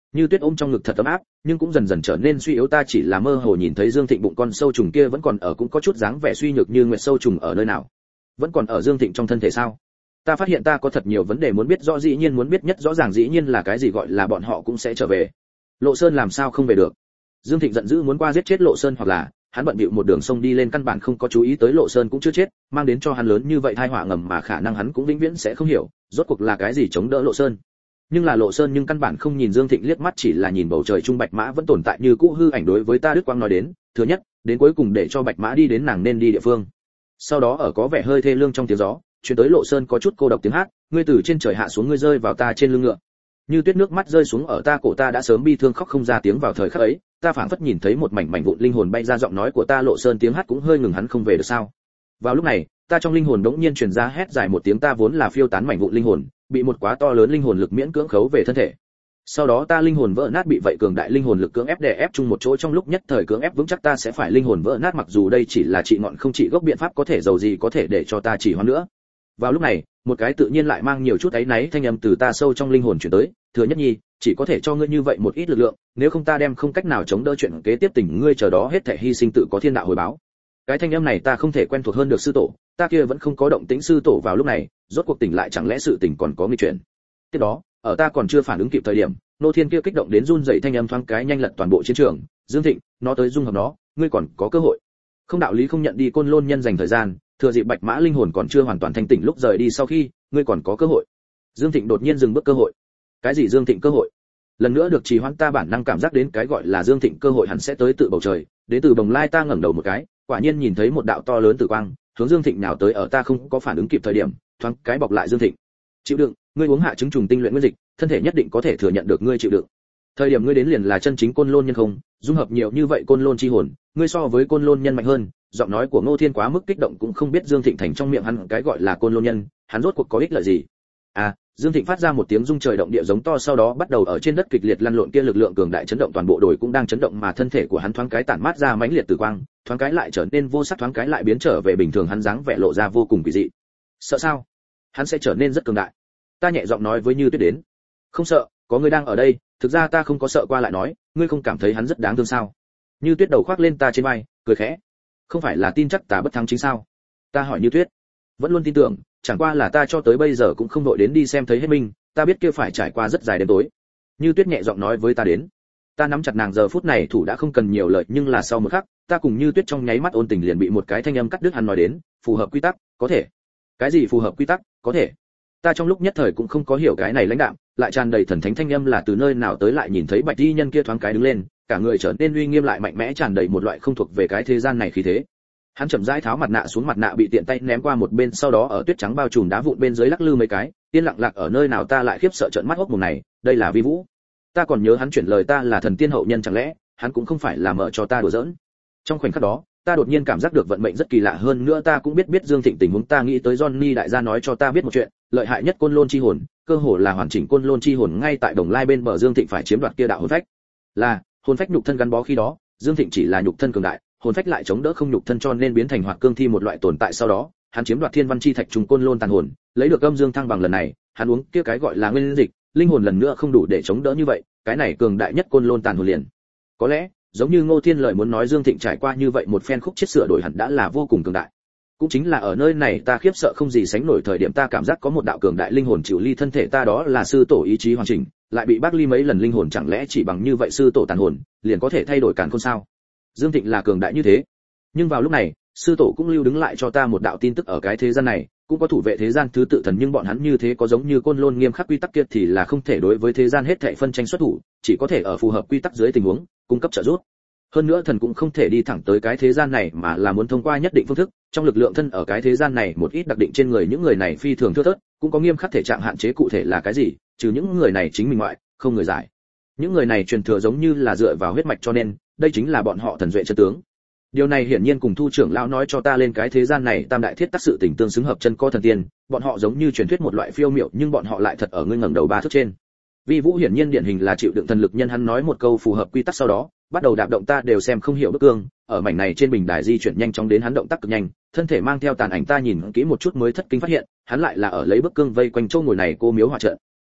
Như Tuyết ôm trong ngực thật ấm áp, nhưng cũng dần dần trở nên suy yếu. Ta chỉ là mơ hồ nhìn thấy Dương Thịnh bụng con sâu trùng kia vẫn còn ở, cũng có chút dáng vẻ suy nhược như nguyệt. Sâu trùng ở nơi nào? Vẫn còn ở Dương Thịnh trong thân thể sao? Ta phát hiện ta có thật nhiều vấn đề muốn biết rõ, dĩ nhiên muốn biết nhất rõ ràng dĩ nhiên là cái gì gọi là bọn họ cũng sẽ trở về. Lộ Sơn làm sao không về được? Dương Thịnh giận dữ muốn qua giết chết Lộ Sơn, hoặc là hắn bận bịu một đường sông đi lên, căn bản không có chú ý tới Lộ Sơn cũng chưa chết, mang đến cho hắn lớn như vậy tai họa ngầm mà khả năng hắn cũng vĩnh viễn sẽ không hiểu, rốt cuộc là cái gì chống đỡ Lộ Sơn. Nhưng là Lộ Sơn nhưng căn bản không nhìn Dương Thịnh liếc mắt, chỉ là nhìn bầu trời trung bạch mã vẫn tồn tại như cũ hư ảnh. Đối với ta Đức Quang nói đến, thứ nhất, đến cuối cùng để cho bạch mã đi đến nàng nên đi địa phương. Sau đó ở có vẻ hơi thê lương trong tiếng gió, truyền tới Lộ Sơn có chút cô độc tiếng hát, ngươi từ trên trời hạ xuống, ngươi rơi vào ta trên lưng ngựa. Như Tuyết nước mắt rơi xuống ở ta cổ, ta đã sớm bi thương khóc không ra tiếng. Vào thời khắc ấy, ta phảng phất nhìn thấy một mảnh mảnh vụn linh hồn bay ra. Giọng nói của ta, Lộ Sơn tiếng hát cũng hơi ngừng, hắn không về được sao? Vào lúc này, ta trong linh hồn đống nhiên truyền ra hét dài một tiếng. Ta vốn là phiêu tán mảnh vụn linh hồn, bị một quá to lớn linh hồn lực miễn cưỡng khấu về thân thể. Sau đó ta linh hồn vỡ nát, bị vậy cường đại linh hồn lực cưỡng ép đè ép chung một chỗ, trong lúc nhất thời cưỡng ép vững chắc ta sẽ phải linh hồn vỡ nát. Mặc dù đây chỉ là trị ngọn không trị gốc biện pháp, có thể dầu gì có thể để cho ta chỉ hoãn nữa. Vào lúc này, một cái tự nhiên lại mang nhiều chút áy náy thanh âm từ ta sâu trong linh hồn truyền tới, Thừa Nhất Nhi, chỉ có thể cho ngươi như vậy một ít lực lượng, nếu không ta đem không cách nào chống đỡ chuyện kế tiếp tình ngươi chờ đó hết thảy hy sinh tự có thiên đạo hồi báo. Cái thanh âm này ta không thể quen thuộc hơn được sư tổ, ta kia vẫn không có động tĩnh. Sư tổ vào lúc này rốt cuộc tỉnh lại, chẳng lẽ sự tình còn có nguy chuyển? Tiếp đó, ở ta còn chưa phản ứng kịp thời điểm, nô thiên kia kích động đến run rẩy thanh âm thoáng cái nhanh lật toàn bộ chiến trường. Dương Thịnh, nó tới dung hợp nó, ngươi còn có cơ hội. Không đạo lý không nhận đi Côn Lôn nhân dành thời gian, thừa dịp bạch mã linh hồn còn chưa hoàn toàn thanh tỉnh lúc rời đi sau khi, ngươi còn có cơ hội. Dương Thịnh đột nhiên dừng bước. Cơ hội? Cái gì Dương Thịnh cơ hội? Lần nữa được trì hoãn, ta bản năng cảm giác đến cái gọi là Dương Thịnh cơ hội hẳn sẽ tới tự bầu trời, đến từ bồng lai. Ta ngẩng đầu một cái, quả nhiên nhìn thấy một đạo to lớn tử quang hướng Dương Thịnh nào tới. Ở ta không có phản ứng kịp thời điểm, thoáng cái bọc lại Dương Thịnh. Chịu đựng, ngươi uống hạ trứng trùng tinh luyện nguyên dịch, thân thể nhất định có thể thừa nhận được. Ngươi chịu đựng. Thời điểm ngươi đến liền là chân chính Côn Lôn nhân không, dung hợp nhiều như vậy Côn Lôn chi hồn, ngươi so với Côn Lôn nhân mạnh hơn. Giọng nói của Ngô Thiên quá mức kích động, cũng không biết Dương Thịnh thành trong miệng hắn cái gọi là Côn Lôn nhân, hắn rốt cuộc có ích lợi gì. À, Dương Thịnh phát ra một tiếng rung trời động địa giống to, sau đó bắt đầu ở trên đất kịch liệt lăn lộn, kia lực lượng cường đại chấn động toàn bộ đồi cũng đang chấn động, mà thân thể của hắn thoáng cái tản mát ra mãnh liệt tử quang, thoáng cái lại trở nên vô sắc, thoáng cái lại biến trở về bình thường. Hắn dáng vẻ lộ ra vô cùng kỳ dị. Sợ sao? Hắn sẽ trở nên rất cường đại. Ta nhẹ giọng nói với Như Tuyết đến. Không sợ, có ngươi đang ở đây. Thực ra ta không có sợ. Qua lại nói, ngươi không cảm thấy hắn rất đáng thương sao? Như Tuyết đầu khoác lên ta trên vai, cười khẽ. Không phải là tin chắc ta bất thắng chính sao? Ta hỏi Như Tuyết. Vẫn luôn tin tưởng, chẳng qua là ta cho tới bây giờ cũng không đội đến đi xem thấy hết mình, ta biết kia phải trải qua rất dài đêm tối. Như Tuyết nhẹ giọng nói với ta đến. Ta nắm chặt nàng, giờ phút này thủ đã không cần nhiều lời, nhưng là sau một khắc, ta cùng Như Tuyết trong nháy mắt ôn tình liền bị một cái thanh âm cắt đứt. Hắn nói đến, phù hợp quy tắc, có thể. Cái gì phù hợp quy tắc, có thể? Ta trong lúc nhất thời cũng không có hiểu cái này lãnh đạm, lại tràn đầy thần thánh thanh âm là từ nơi nào tới. Lại nhìn thấy bạch y nhân kia thoáng cái đứng lên, cả người trở nên uy nghiêm lại mạnh mẽ, tràn đầy một loại không thuộc về cái thế gian này khí thế. Hắn chậm rãi tháo mặt nạ xuống, mặt nạ bị tiện tay ném qua một bên, sau đó ở tuyết trắng bao trùm đá vụn bên dưới lắc lư mấy cái, yên lặng lạc ở nơi nào. Ta lại khiếp sợ trợn mắt hốc mồm này, đây là Vi Vũ. Ta còn nhớ hắn chuyển lời ta là thần tiên hậu nhân, chẳng lẽ hắn cũng không phải là mở cho ta đùa giỡn. Trong khoảnh khắc đó, ta đột nhiên cảm giác được vận mệnh rất kỳ lạ, hơn nữa ta cũng biết biết Dương Thịnh tình huống. Ta nghĩ tới Johnny đại gia nói cho ta biết một chuyện, lợi hại nhất Côn Lôn chi hồn, cơ hồ là hoàn chỉnh Côn Lôn chi hồn ngay tại Đồng Lai bên bờ. Dương Thịnh phải chiếm đoạt kia đạo hồn phách. Là, hồn phách nhục thân gắn bó, khi đó, Dương Thịnh chỉ là nhục thân cường đại, hồn phách lại chống đỡ không nhục thân, cho nên biến thành hoạt cương thi một loại tồn tại. Sau đó, hắn chiếm đoạt thiên văn chi thạch trùng Côn Lôn tàn hồn, lấy được âm dương thăng bằng. Lần này, hắn uống kia cái gọi là nguyên dịch, linh hồn lần nữa không đủ để chống đỡ như vậy, cái này cường đại nhất Côn Lôn tàn hồn liền. Có lẽ, giống như Ngô Thiên lời muốn nói, Dương Thịnh trải qua như vậy một phen khúc chết sửa đổi hẳn đã là vô cùng cường đại. Cũng chính là ở nơi này ta khiếp sợ không gì sánh nổi thời điểm, ta cảm giác có một đạo cường đại linh hồn chịu ly thân thể ta, đó là sư tổ ý chí hoàn chỉnh, lại bị bác ly mấy lần linh hồn, chẳng lẽ chỉ bằng như vậy sư tổ tàn hồn liền có thể thay đổi càn khôn sao? Dương Thịnh là cường đại như thế. Nhưng vào lúc này, sư tổ cũng lưu đứng lại cho ta một đạo tin tức, ở cái thế gian này cũng có thủ vệ thế gian thứ tự thần, nhưng bọn hắn như thế có giống như Côn Lôn nghiêm khắc quy tắc kia thì là không thể đối với thế gian hết thảy phân tranh xuất thủ, chỉ có thể ở phù hợp quy tắc dưới tình huống cung cấp trợ giúp. Hơn nữa thần cũng không thể đi thẳng tới cái thế gian này, mà là muốn thông qua nhất định phương thức, trong lực lượng thân ở cái thế gian này một ít đặc định trên người những người này phi thường thưa thớt, cũng có nghiêm khắc thể trạng hạn chế, cụ thể là cái gì, trừ những người này chính mình ngoại, không người giải. Những người này truyền thừa giống như là dựa vào huyết mạch, cho nên đây chính là bọn họ thần duệ chân tướng. Điều này hiển nhiên cùng Thu trưởng lão nói cho ta lên cái thế gian này tam đại thiết tác sự tình tương xứng, hợp chân có thần tiên, bọn họ giống như truyền thuyết một loại phiêu miểu, nhưng bọn họ lại thật ở ngươi ngẩng đầu ba thước trên. Vi Vũ hiển nhiên điển hình là chịu đựng thần lực nhân, hắn nói một câu phù hợp quy tắc sau đó, bắt đầu đạp động, ta đều xem không hiểu bức cương, ở mảnh này trên bình đài di chuyển nhanh chóng đến, hắn động tác cực nhanh, thân thể mang theo tàn ảnh, ta nhìn kỹ một chút mới thất kinh phát hiện, hắn lại là ở lấy bức cương vây quanh châu ngồi này cô miếu hòa trận.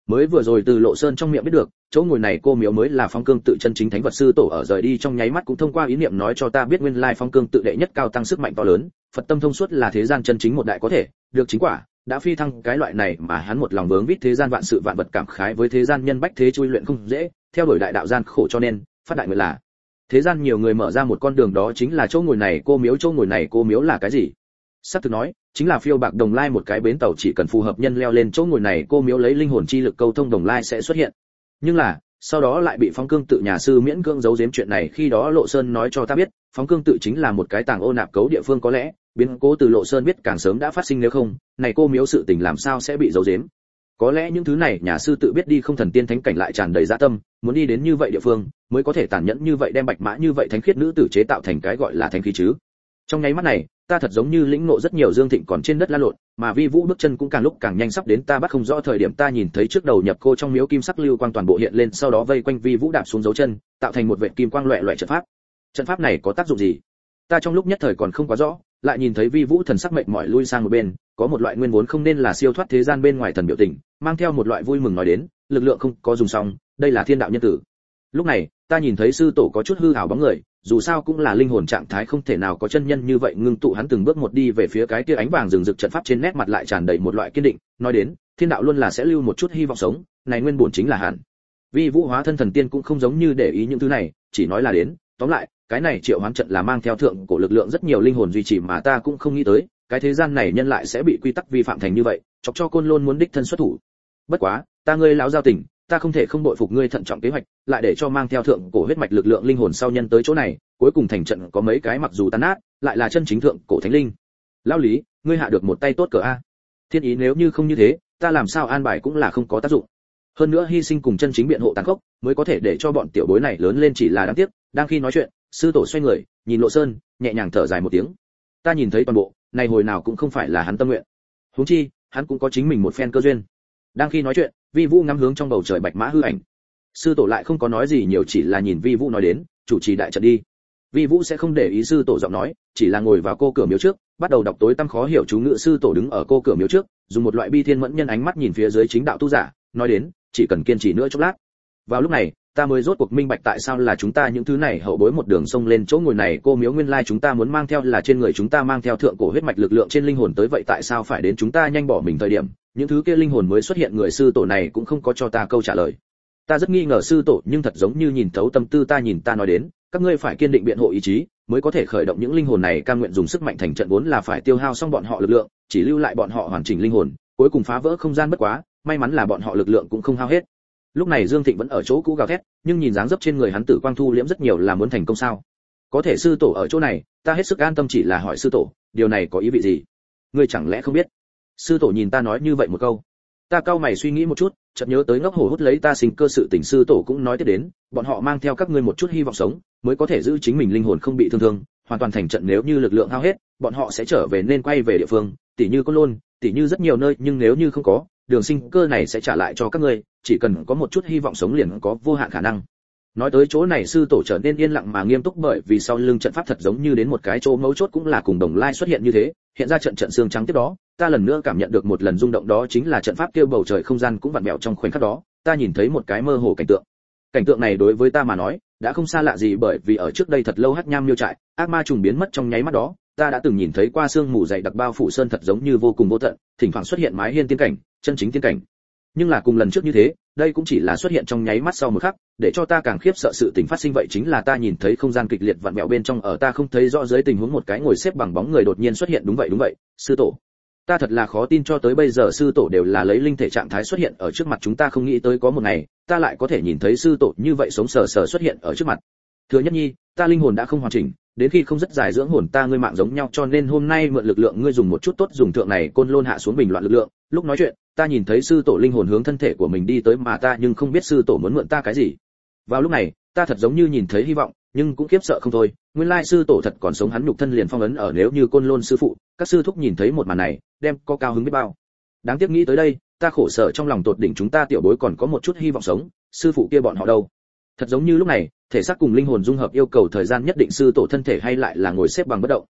Mới vừa rồi từ Lộ Sơn trong miệng biết được, chỗ ngồi này cô miếu mới là Phong Cương tự chân chính thánh vật sư tổ ở rời đi trong nháy mắt cũng thông qua ý niệm nói cho ta biết nguyên lai Phong Cương tự đệ nhất cao tăng sức mạnh to lớn, Phật tâm thông suốt là thế gian chân chính một đại có thể, được chính quả, đã phi thăng cái loại này mà hắn một lòng vướng vít thế gian vạn sự vạn vật cảm khái với thế gian nhân bách thế chui luyện không dễ, theo đuổi đại đạo gian khổ cho nên, phát đại nguyện là thế gian nhiều người mở ra một con đường đó chính là chỗ ngồi này cô miếu. Chỗ ngồi này cô miếu là cái gì? Sắp thực nói, chính là phiêu bạc đồng lai một cái bến tàu, chỉ cần phù hợp nhân leo lên chỗ ngồi này cô miếu lấy linh hồn chi lực câu thông đồng lai sẽ xuất hiện. Nhưng là, sau đó lại bị Phong Cương tự nhà sư miễn cưỡng giấu giếm chuyện này. Khi đó Lộ Sơn nói cho ta biết, Phong Cương tự chính là một cái tàng ô nạp cấu địa phương, có lẽ biến cố từ Lộ Sơn biết càng sớm đã phát sinh, nếu không, này cô miếu sự tình làm sao sẽ bị giấu giếm. Có lẽ những thứ này nhà sư tự biết đi không thần tiên thánh cảnh lại tràn đầy dạ tâm, muốn đi đến như vậy địa phương, mới có thể tàn nhẫn như vậy đem bạch mã như vậy thánh khiết nữ tử chế tạo thành cái gọi là thánh khí chứ. Trong nháy mắt này, ta thật giống như lĩnh ngộ rất nhiều Dương Thịnh còn trên đất la lộn, mà Vi Vũ bước chân cũng càng lúc càng nhanh, sắp đến ta bắt không rõ thời điểm, ta nhìn thấy trước đầu nhập cô trong miếu kim sắc lưu quang toàn bộ hiện lên, sau đó vây quanh Vi Vũ đạp xuống dấu chân, tạo thành một vệt kim quang loẹt loẹt trận pháp. Trận pháp này có tác dụng gì? Ta trong lúc nhất thời còn không quá rõ, lại nhìn thấy Vi Vũ thần sắc mệt mỏi lui sang một bên, có một loại nguyên vốn không nên là siêu thoát thế gian bên ngoài thần biểu tình, mang theo một loại vui mừng nói đến, lực lượng không có dùng xong, đây là thiên đạo nhân tử. Lúc này, ta nhìn thấy sư tổ có chút hư ảo bóng người, dù sao cũng là linh hồn trạng thái, không thể nào có chân nhân như vậy ngưng tụ. Hắn từng bước một đi về phía cái kia ánh vàng rừng rực trận pháp, trên nét mặt lại tràn đầy một loại kiên định, nói đến, thiên đạo luôn là sẽ lưu một chút hy vọng sống, này nguyên bổn chính là hẳn. Vi Vũ hóa thân thần tiên cũng không giống như để ý những thứ này, chỉ nói là đến, tóm lại, cái này triệu hoán trận là mang theo thượng cổ lực lượng rất nhiều linh hồn duy trì, mà ta cũng không nghĩ tới, cái thế gian này nhân lại sẽ bị quy tắc vi phạm thành như vậy, chọc cho Côn Lôn muốn đích thân xuất thủ. Bất quá, ta ngươi lão giao tình, ta không thể không bội phục ngươi thận trọng kế hoạch, lại để cho mang theo thượng cổ huyết mạch lực lượng linh hồn sau nhân tới chỗ này, cuối cùng thành trận có mấy cái mặc dù tan nát, lại là chân chính thượng cổ thánh linh. Lão Lý, ngươi hạ được một tay tốt cờ a. Thiên ý nếu như không như thế, ta làm sao an bài cũng là không có tác dụng. Hơn nữa hy sinh cùng chân chính biện hộ tàn khốc, mới có thể để cho bọn tiểu bối này lớn lên, chỉ là đáng tiếc. Đang khi nói chuyện, sư tổ xoay người, nhìn Lộ Sơn, nhẹ nhàng thở dài một tiếng. Ta nhìn thấy toàn bộ, này hồi nào cũng không phải là hắn tâm nguyện. Huống chi, hắn cũng có chính mình một phen cơ duyên. Đang khi nói chuyện, Vi Vũ ngắm hướng trong bầu trời bạch mã hư ảnh. Sư tổ lại không có nói gì nhiều, chỉ là nhìn Vi Vũ nói đến, chủ trì đại trận đi. Vi Vũ sẽ không để ý sư tổ giọng nói, chỉ là ngồi vào cô cửa miếu trước, bắt đầu đọc tối tăm khó hiểu chú ngữ. Sư tổ đứng ở cô cửa miếu trước, dùng một loại bi thiên mẫn nhân ánh mắt nhìn phía dưới chính đạo tu giả, nói đến, chỉ cần kiên trì nữa chốc lát. Vào lúc này, ta mới rốt cuộc minh bạch tại sao là chúng ta những thứ này hậu bối một đường sông lên chỗ ngồi này cô miếu, nguyên lai chúng ta muốn mang theo là trên người chúng ta mang theo thượng cổ huyết mạch lực lượng trên linh hồn tới, vậy tại sao phải đến chúng ta nhanh bỏ mình thời điểm, những thứ kia linh hồn mới xuất hiện? Người sư tổ này cũng không có cho ta câu trả lời. Ta rất nghi ngờ sư tổ, nhưng thật giống như nhìn thấu tâm tư ta. Nhìn ta nói đến, các ngươi phải kiên định biện hộ ý chí, mới có thể khởi động những linh hồn này cam nguyện dùng sức mạnh thành trận, vốn là phải tiêu hao xong bọn họ lực lượng, chỉ lưu lại bọn họ hoàn chỉnh linh hồn, cuối cùng phá vỡ không gian. Bất quá, may mắn là bọn họ lực lượng cũng không hao hết. Lúc này Dương Thịnh vẫn ở chỗ cũ gào thét, nhưng nhìn dáng dấp trên người hắn tử quang thu liễm rất nhiều, là muốn thành công sao? Có thể sư tổ ở chỗ này, ta hết sức an tâm, chỉ là hỏi sư tổ, điều này có ý vị gì? Ngươi chẳng lẽ không biết? Sư tổ nhìn ta nói như vậy một câu, ta cau mày suy nghĩ một chút, chợt nhớ tới ngốc hổ hút lấy ta sinh cơ sự tình. Sư tổ cũng nói tiếp đến, bọn họ mang theo các ngươi một chút hy vọng sống, mới có thể giữ chính mình linh hồn không bị thương thương, hoàn toàn thành trận. Nếu như lực lượng hao hết, bọn họ sẽ trở về nên quay về địa phương, tỉ như Côn Lôn, tỉ như rất nhiều nơi, nhưng nếu như không có, đường sinh cơ này sẽ trả lại cho các ngươi, chỉ cần có một chút hy vọng sống liền có vô hạn khả năng. Nói tới chỗ này, sư tổ trở nên yên lặng mà nghiêm túc, bởi vì sau lưng trận pháp thật giống như đến một cái chỗ mấu chốt, cũng là cùng đồng lai xuất hiện như thế, hiện ra trận trận xương trắng. Tiếp đó, ta lần nữa cảm nhận được một lần rung động, đó chính là trận pháp kia bầu trời không gian cũng vặn vẹo. Trong khoảnh khắc đó, ta nhìn thấy một cái mơ hồ cảnh tượng. Cảnh tượng này đối với ta mà nói, đã không xa lạ gì, bởi vì ở trước đây thật lâu Hắc Nham Miêu trại, ác ma trùng biến mất trong nháy mắt đó, ta đã từng nhìn thấy qua sương mù dày đặc bao phủ sơn, thật giống như vô cùng vô tận, thỉnh thoảng xuất hiện mái hiên tiên cảnh, chân chính tiên cảnh. Nhưng là cùng lần trước như thế, đây cũng chỉ là xuất hiện trong nháy mắt. Sau một khắc, để cho ta càng khiếp sợ sự tình phát sinh, vậy chính là ta nhìn thấy không gian kịch liệt vặn vẹo bên trong, ở ta không thấy rõ dưới tình huống, một cái ngồi xếp bằng bóng người đột nhiên xuất hiện. Đúng vậy đúng vậy, sư tổ. Ta thật là khó tin, cho tới bây giờ sư tổ đều là lấy linh thể trạng thái xuất hiện ở trước mặt chúng ta, không nghĩ tới có một ngày, ta lại có thể nhìn thấy sư tổ như vậy sống sờ sờ xuất hiện ở trước mặt. Thừa Nhất Nhi, ta linh hồn đã không hoàn chỉnh, đến khi không rất dài dưỡng hồn ta ngươi mạng giống nhau, cho nên hôm nay mượn lực lượng ngươi dùng một chút tốt, dùng thượng này Côn Lôn hạ xuống bình loạn lực lượng. Lúc nói chuyện, ta nhìn thấy sư tổ linh hồn hướng thân thể của mình đi tới, mà ta nhưng không biết sư tổ muốn mượn ta cái gì. Vào lúc này, ta thật giống như nhìn thấy hy vọng, nhưng cũng khiếp sợ không thôi. Nguyên lai sư tổ thật còn sống, hắn nhục thân liền phong ấn ở, nếu như Côn Lôn sư phụ, các sư thúc nhìn thấy một màn này, đem có cao hứng biết bao. Đáng tiếc nghĩ tới đây, ta khổ sở trong lòng tột đỉnh, chúng ta tiểu bối còn có một chút hy vọng sống, sư phụ kia bọn họ đâu? Thật giống như lúc này, thể xác cùng linh hồn dung hợp yêu cầu thời gian nhất định, sư tổ thân thể hay lại là ngồi xếp bằng bất động.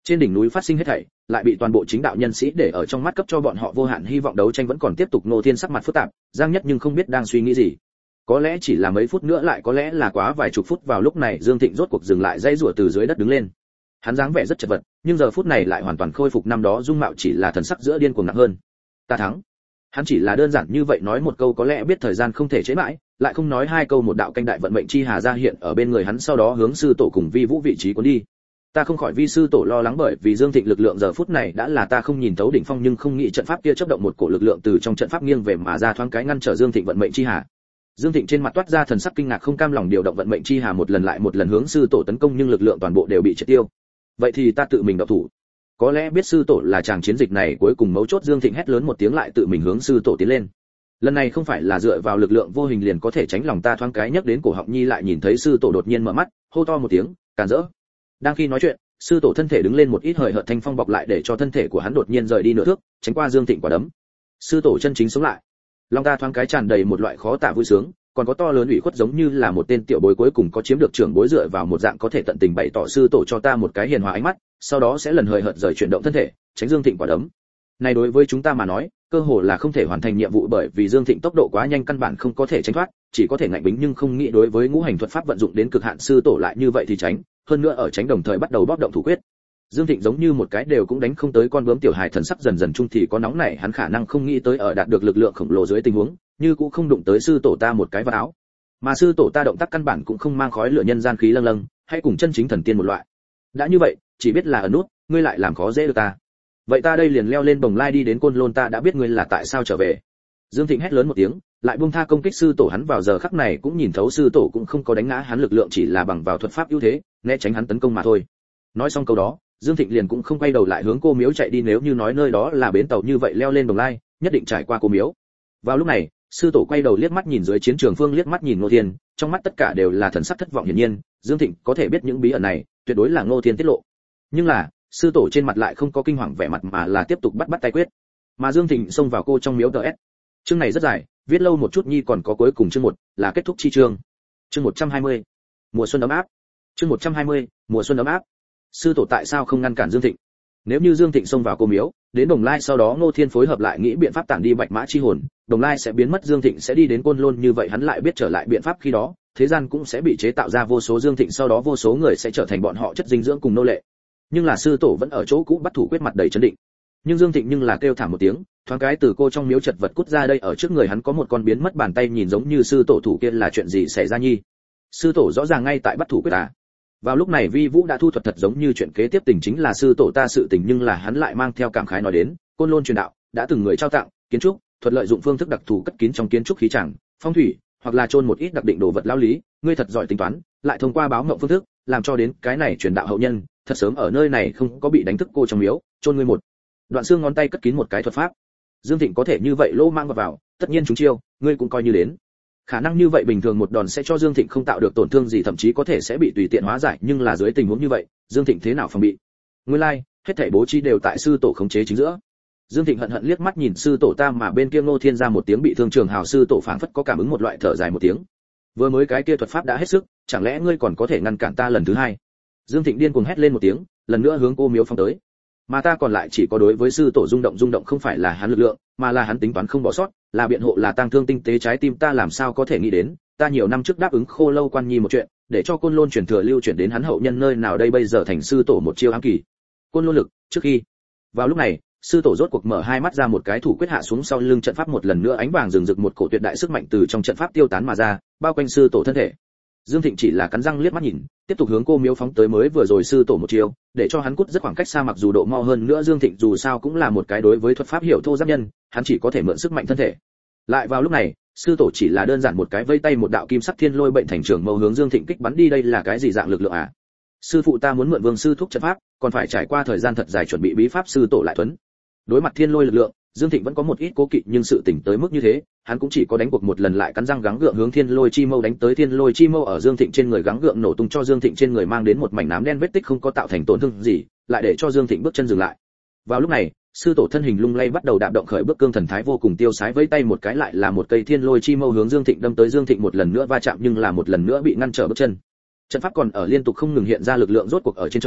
Trên đỉnh núi phát sinh hết thảy, lại bị toàn bộ chính đạo nhân sĩ để ở trong mắt, cấp cho bọn họ vô hạn hy vọng. Đấu tranh vẫn còn tiếp tục. Ngô Thiên sắc mặt phức tạp, Giang Nhất nhưng không biết đang suy nghĩ gì. Có lẽ chỉ là mấy phút nữa, lại có lẽ là quá vài chục phút. Vào lúc này Dương Thịnh rốt cuộc dừng lại, dây rủa từ dưới đất đứng lên. Hắn dáng vẻ rất chật vật, nhưng giờ phút này lại hoàn toàn khôi phục năm đó dung mạo, chỉ là thần sắc giữa điên cuồng nặng hơn. Ta thắng. Hắn chỉ là đơn giản như vậy nói một câu, có lẽ biết thời gian không thể chế mãi, lại không nói hai câu, một đạo canh đại vận mệnh chi hà ra hiện ở bên người hắn, sau đó hướng sư tổ cùng Vi Vũ vị trí cuốn đi. Ta không khỏi vi sư tổ lo lắng, bởi vì Dương Thịnh lực lượng giờ phút này đã là ta không nhìn thấu đỉnh phong, nhưng không nghĩ trận pháp kia chớp động một cổ lực lượng từ trong trận pháp nghiêng về mà ra, thoáng cái ngăn trở Dương Thịnh vận mệnh chi hà. Dương Thịnh trên mặt toát ra thần sắc kinh ngạc, không cam lòng điều động vận mệnh chi hà một lần lại một lần hướng sư tổ tấn công, nhưng lực lượng toàn bộ đều bị triệt tiêu. Vậy thì ta tự mình động thủ. Có lẽ biết sư tổ là chàng chiến dịch này cuối cùng mấu chốt, Dương Thịnh hét lớn một tiếng, lại tự mình hướng sư tổ tiến lên. Lần này không phải là dựa vào lực lượng vô hình liền có thể tránh lòng ta, thoáng cái nhấc đến cổ họng nhi, lại nhìn thấy sư tổ đột nhiên mở mắt, hô to một tiếng, càn rỡ. Đang khi nói chuyện, sư tổ thân thể đứng lên, một ít hời hợt thanh phong bọc lại để cho thân thể của hắn đột nhiên rời đi nửa thước, tránh qua Dương Thịnh quả đấm. Sư tổ chân chính sống lại. Lòng ta thoáng cái tràn đầy một loại khó tả vui sướng, còn có to lớn ủy khuất, giống như là một tên tiểu bối cuối cùng có chiếm được trưởng bối, dựa vào một dạng có thể tận tình bày tỏ. Sư tổ cho ta một cái hiền hòa ánh mắt, sau đó sẽ lần hời hợt rời chuyển động thân thể, tránh Dương Thịnh quả đấm. Này đối với chúng ta mà nói, cơ hồ là không thể hoàn thành nhiệm vụ, bởi vì Dương Thịnh tốc độ quá nhanh, căn bản không có thể tránh thoát, chỉ có thể ngạnh bính, nhưng không nghĩ đối với ngũ hành thuật pháp vận dụng đến cực hạn, sư tổ lại như vậy thì tránh, hơn nữa ở tránh đồng thời bắt đầu bóp động thủ quyết. Dương Thịnh giống như một cái đều cũng đánh không tới con bướm tiểu hài, thần sắc dần dần trung thì có nóng nảy, hắn khả năng không nghĩ tới ở đạt được lực lượng khổng lồ dưới tình huống, như cũng không đụng tới sư tổ ta một cái vào áo. Mà sư tổ ta động tác căn bản cũng không mang khói lửa nhân gian khí lâng lâng, hay cùng chân chính thần tiên một loại. Đã như vậy, chỉ biết là ở nút, ngươi lại làm khó dễ được ta. Vậy ta đây liền leo lên bồng lai đi đến Côn Lôn, ta đã biết ngươi là tại sao trở về. Dương Thịnh hét lớn một tiếng, lại buông tha công kích sư tổ. Hắn vào giờ khắc này cũng nhìn thấu sư tổ cũng không có đánh ngã hắn, lực lượng chỉ là bằng vào thuật pháp ưu thế, né tránh hắn tấn công mà thôi. Nói xong câu đó, Dương Thịnh liền cũng không quay đầu lại hướng Cô Miếu chạy đi. Nếu như nói nơi đó là bến tàu, như vậy leo lên bồng lai, nhất định trải qua Cô Miếu. Vào lúc này, sư tổ quay đầu liếc mắt nhìn dưới chiến trường phương, liếc mắt nhìn Ngô Thiên, trong mắt tất cả đều là thần sắc thất vọng. Hiển nhiên, Dương Thịnh có thể biết những bí ẩn này, tuyệt đối là Ngô Thiên tiết lộ. Nhưng là, sư tổ trên mặt lại không có kinh hoàng vẻ mặt, mà là tiếp tục bắt bắt tay quyết. Mà Dương Thịnh xông vào cô trong miếu. ts chương này rất dài, viết lâu một chút nhi, còn có cuối cùng chương một là kết thúc chi chương. Chương một trăm hai mươi, mùa xuân ấm áp. Chương một trăm hai mươi, mùa xuân ấm áp. Sư tổ tại sao không ngăn cản Dương Thịnh? Nếu như Dương Thịnh xông vào cô miếu, đến Đồng Lai, sau đó Ngô Thiên phối hợp lại nghĩ biện pháp tản đi bạch mã chi hồn, Đồng Lai sẽ biến mất, Dương Thịnh sẽ đi đến Côn Lôn, như vậy hắn lại biết trở lại biện pháp, khi đó, thế gian cũng sẽ bị chế tạo ra vô số Dương Thịnh, sau đó vô số người sẽ trở thành bọn họ chất dinh dưỡng cùng nô lệ. Nhưng là sư tổ vẫn ở chỗ cũ bắt thủ quyết, mặt đầy chấn định. Nhưng Dương Thịnh nhưng là kêu thảm một tiếng, thoáng cái từ cô trong miếu chật vật cút ra. Đây ở trước người hắn có một con biến mất bàn tay, nhìn giống như sư tổ thủ kia là chuyện gì xảy ra nhi? Sư tổ rõ ràng ngay tại bắt thủ quyết à? Vào lúc này Vi Vũ đã thu thuật thật giống như chuyện kế tiếp tình chính là sư tổ ta sự tình, nhưng là hắn lại mang theo cảm khái nói đến, Côn Lôn truyền đạo đã từng người trao tặng kiến trúc thuật lợi dụng phương thức đặc thù cất kín trong kiến trúc khí chẳng, phong thủy, hoặc là chôn một ít đặc định đồ vật lão lý, ngươi thật giỏi tính toán, lại thông qua báo mộng phương thức làm cho đến cái này truyền đạo hậu nhân thật sớm ở nơi này không có bị đánh thức cô trong miếu, chôn ngươi một đoạn xương ngón tay cất kín một cái thuật pháp. Dương Thịnh có thể như vậy lô mang vào, vào tất nhiên chúng chiêu, ngươi cũng coi như đến. Khả năng như vậy bình thường một đòn sẽ cho Dương Thịnh không tạo được tổn thương gì, thậm chí có thể sẽ bị tùy tiện hóa giải, nhưng là dưới tình huống như vậy, Dương Thịnh thế nào phòng bị? Nguyên lai, like, hết thảy bố trí đều tại sư tổ khống chế chính giữa. Dương Thịnh hận hận liếc mắt nhìn sư tổ ta, mà bên kia Ngô Thiên ra một tiếng bị thương trường hào, sư tổ phảng phất có cảm ứng một loại thở dài một tiếng. Vừa mới cái kia thuật pháp đã hết sức, chẳng lẽ ngươi còn có thể ngăn cản ta lần thứ hai? Dương Thịnh điên cuồng hét lên một tiếng, lần nữa hướng cô miếu phóng tới. Mà ta còn lại chỉ có đối với sư tổ rung động, rung động không phải là hắn lực lượng, mà là hắn tính toán không bỏ sót, là biện hộ, là tang thương tinh tế trái tim. Ta làm sao có thể nghĩ đến, ta nhiều năm trước đáp ứng Khô Lâu Quan Nhi một chuyện, để cho Côn Lôn truyền thừa lưu chuyển đến hắn hậu nhân nơi nào, đây bây giờ thành sư tổ một chiêu ám kỳ. Côn Lôn lực, trước khi. Vào lúc này, sư tổ rốt cuộc mở hai mắt ra, một cái thủ quyết hạ xuống, sau lưng trận pháp một lần nữa ánh vàng rừng rực, một cổ tuyệt đại sức mạnh từ trong trận pháp tiêu tán mà ra, bao quanh sư tổ thân thể. Dương Thịnh chỉ là cắn răng liếc mắt nhìn, tiếp tục hướng cô miếu phóng tới. Mới vừa rồi sư tổ một chiêu, để cho hắn cút rất khoảng cách xa, mặc dù độ mau hơn nữa, Dương Thịnh dù sao cũng là một cái đối với thuật pháp hiểu thô giáp nhân, hắn chỉ có thể mượn sức mạnh thân thể. Lại vào lúc này, sư tổ chỉ là đơn giản một cái vây tay, một đạo kim sắc thiên lôi bệnh thành trường mâu hướng Dương Thịnh kích bắn đi. Đây là cái gì dạng lực lượng à? Sư phụ ta muốn mượn Vương sư thúc trận pháp, còn phải trải qua thời gian thật dài chuẩn bị bí pháp, sư tổ lại thuấn. Đối mặt thiên lôi lực lượng, Dương Thịnh vẫn có một ít cố kỵ, nhưng sự tỉnh tới mức như thế, hắn cũng chỉ có đánh cuộc một lần, lại cắn răng gắng gượng hướng thiên lôi chi mâu đánh tới. Thiên lôi chi mâu ở Dương Thịnh trên người gắng gượng nổ tung, cho Dương Thịnh trên người mang đến một mảnh nám đen vết tích, không có tạo thành tổn thương gì, lại để cho Dương Thịnh bước chân dừng lại. Vào lúc này, sư tổ thân hình lung lay bắt đầu đạp động khởi bước, cương thần thái vô cùng tiêu sái, vẫy tay một cái lại là một cây thiên lôi chi mâu hướng Dương Thịnh đâm tới. Dương Thịnh một lần nữa va chạm, nhưng là một lần nữa bị ngăn trở bước chân. Trận pháp còn ở liên tục không ngừng hiện ra lực lượng, rốt cuộc ở trên trời,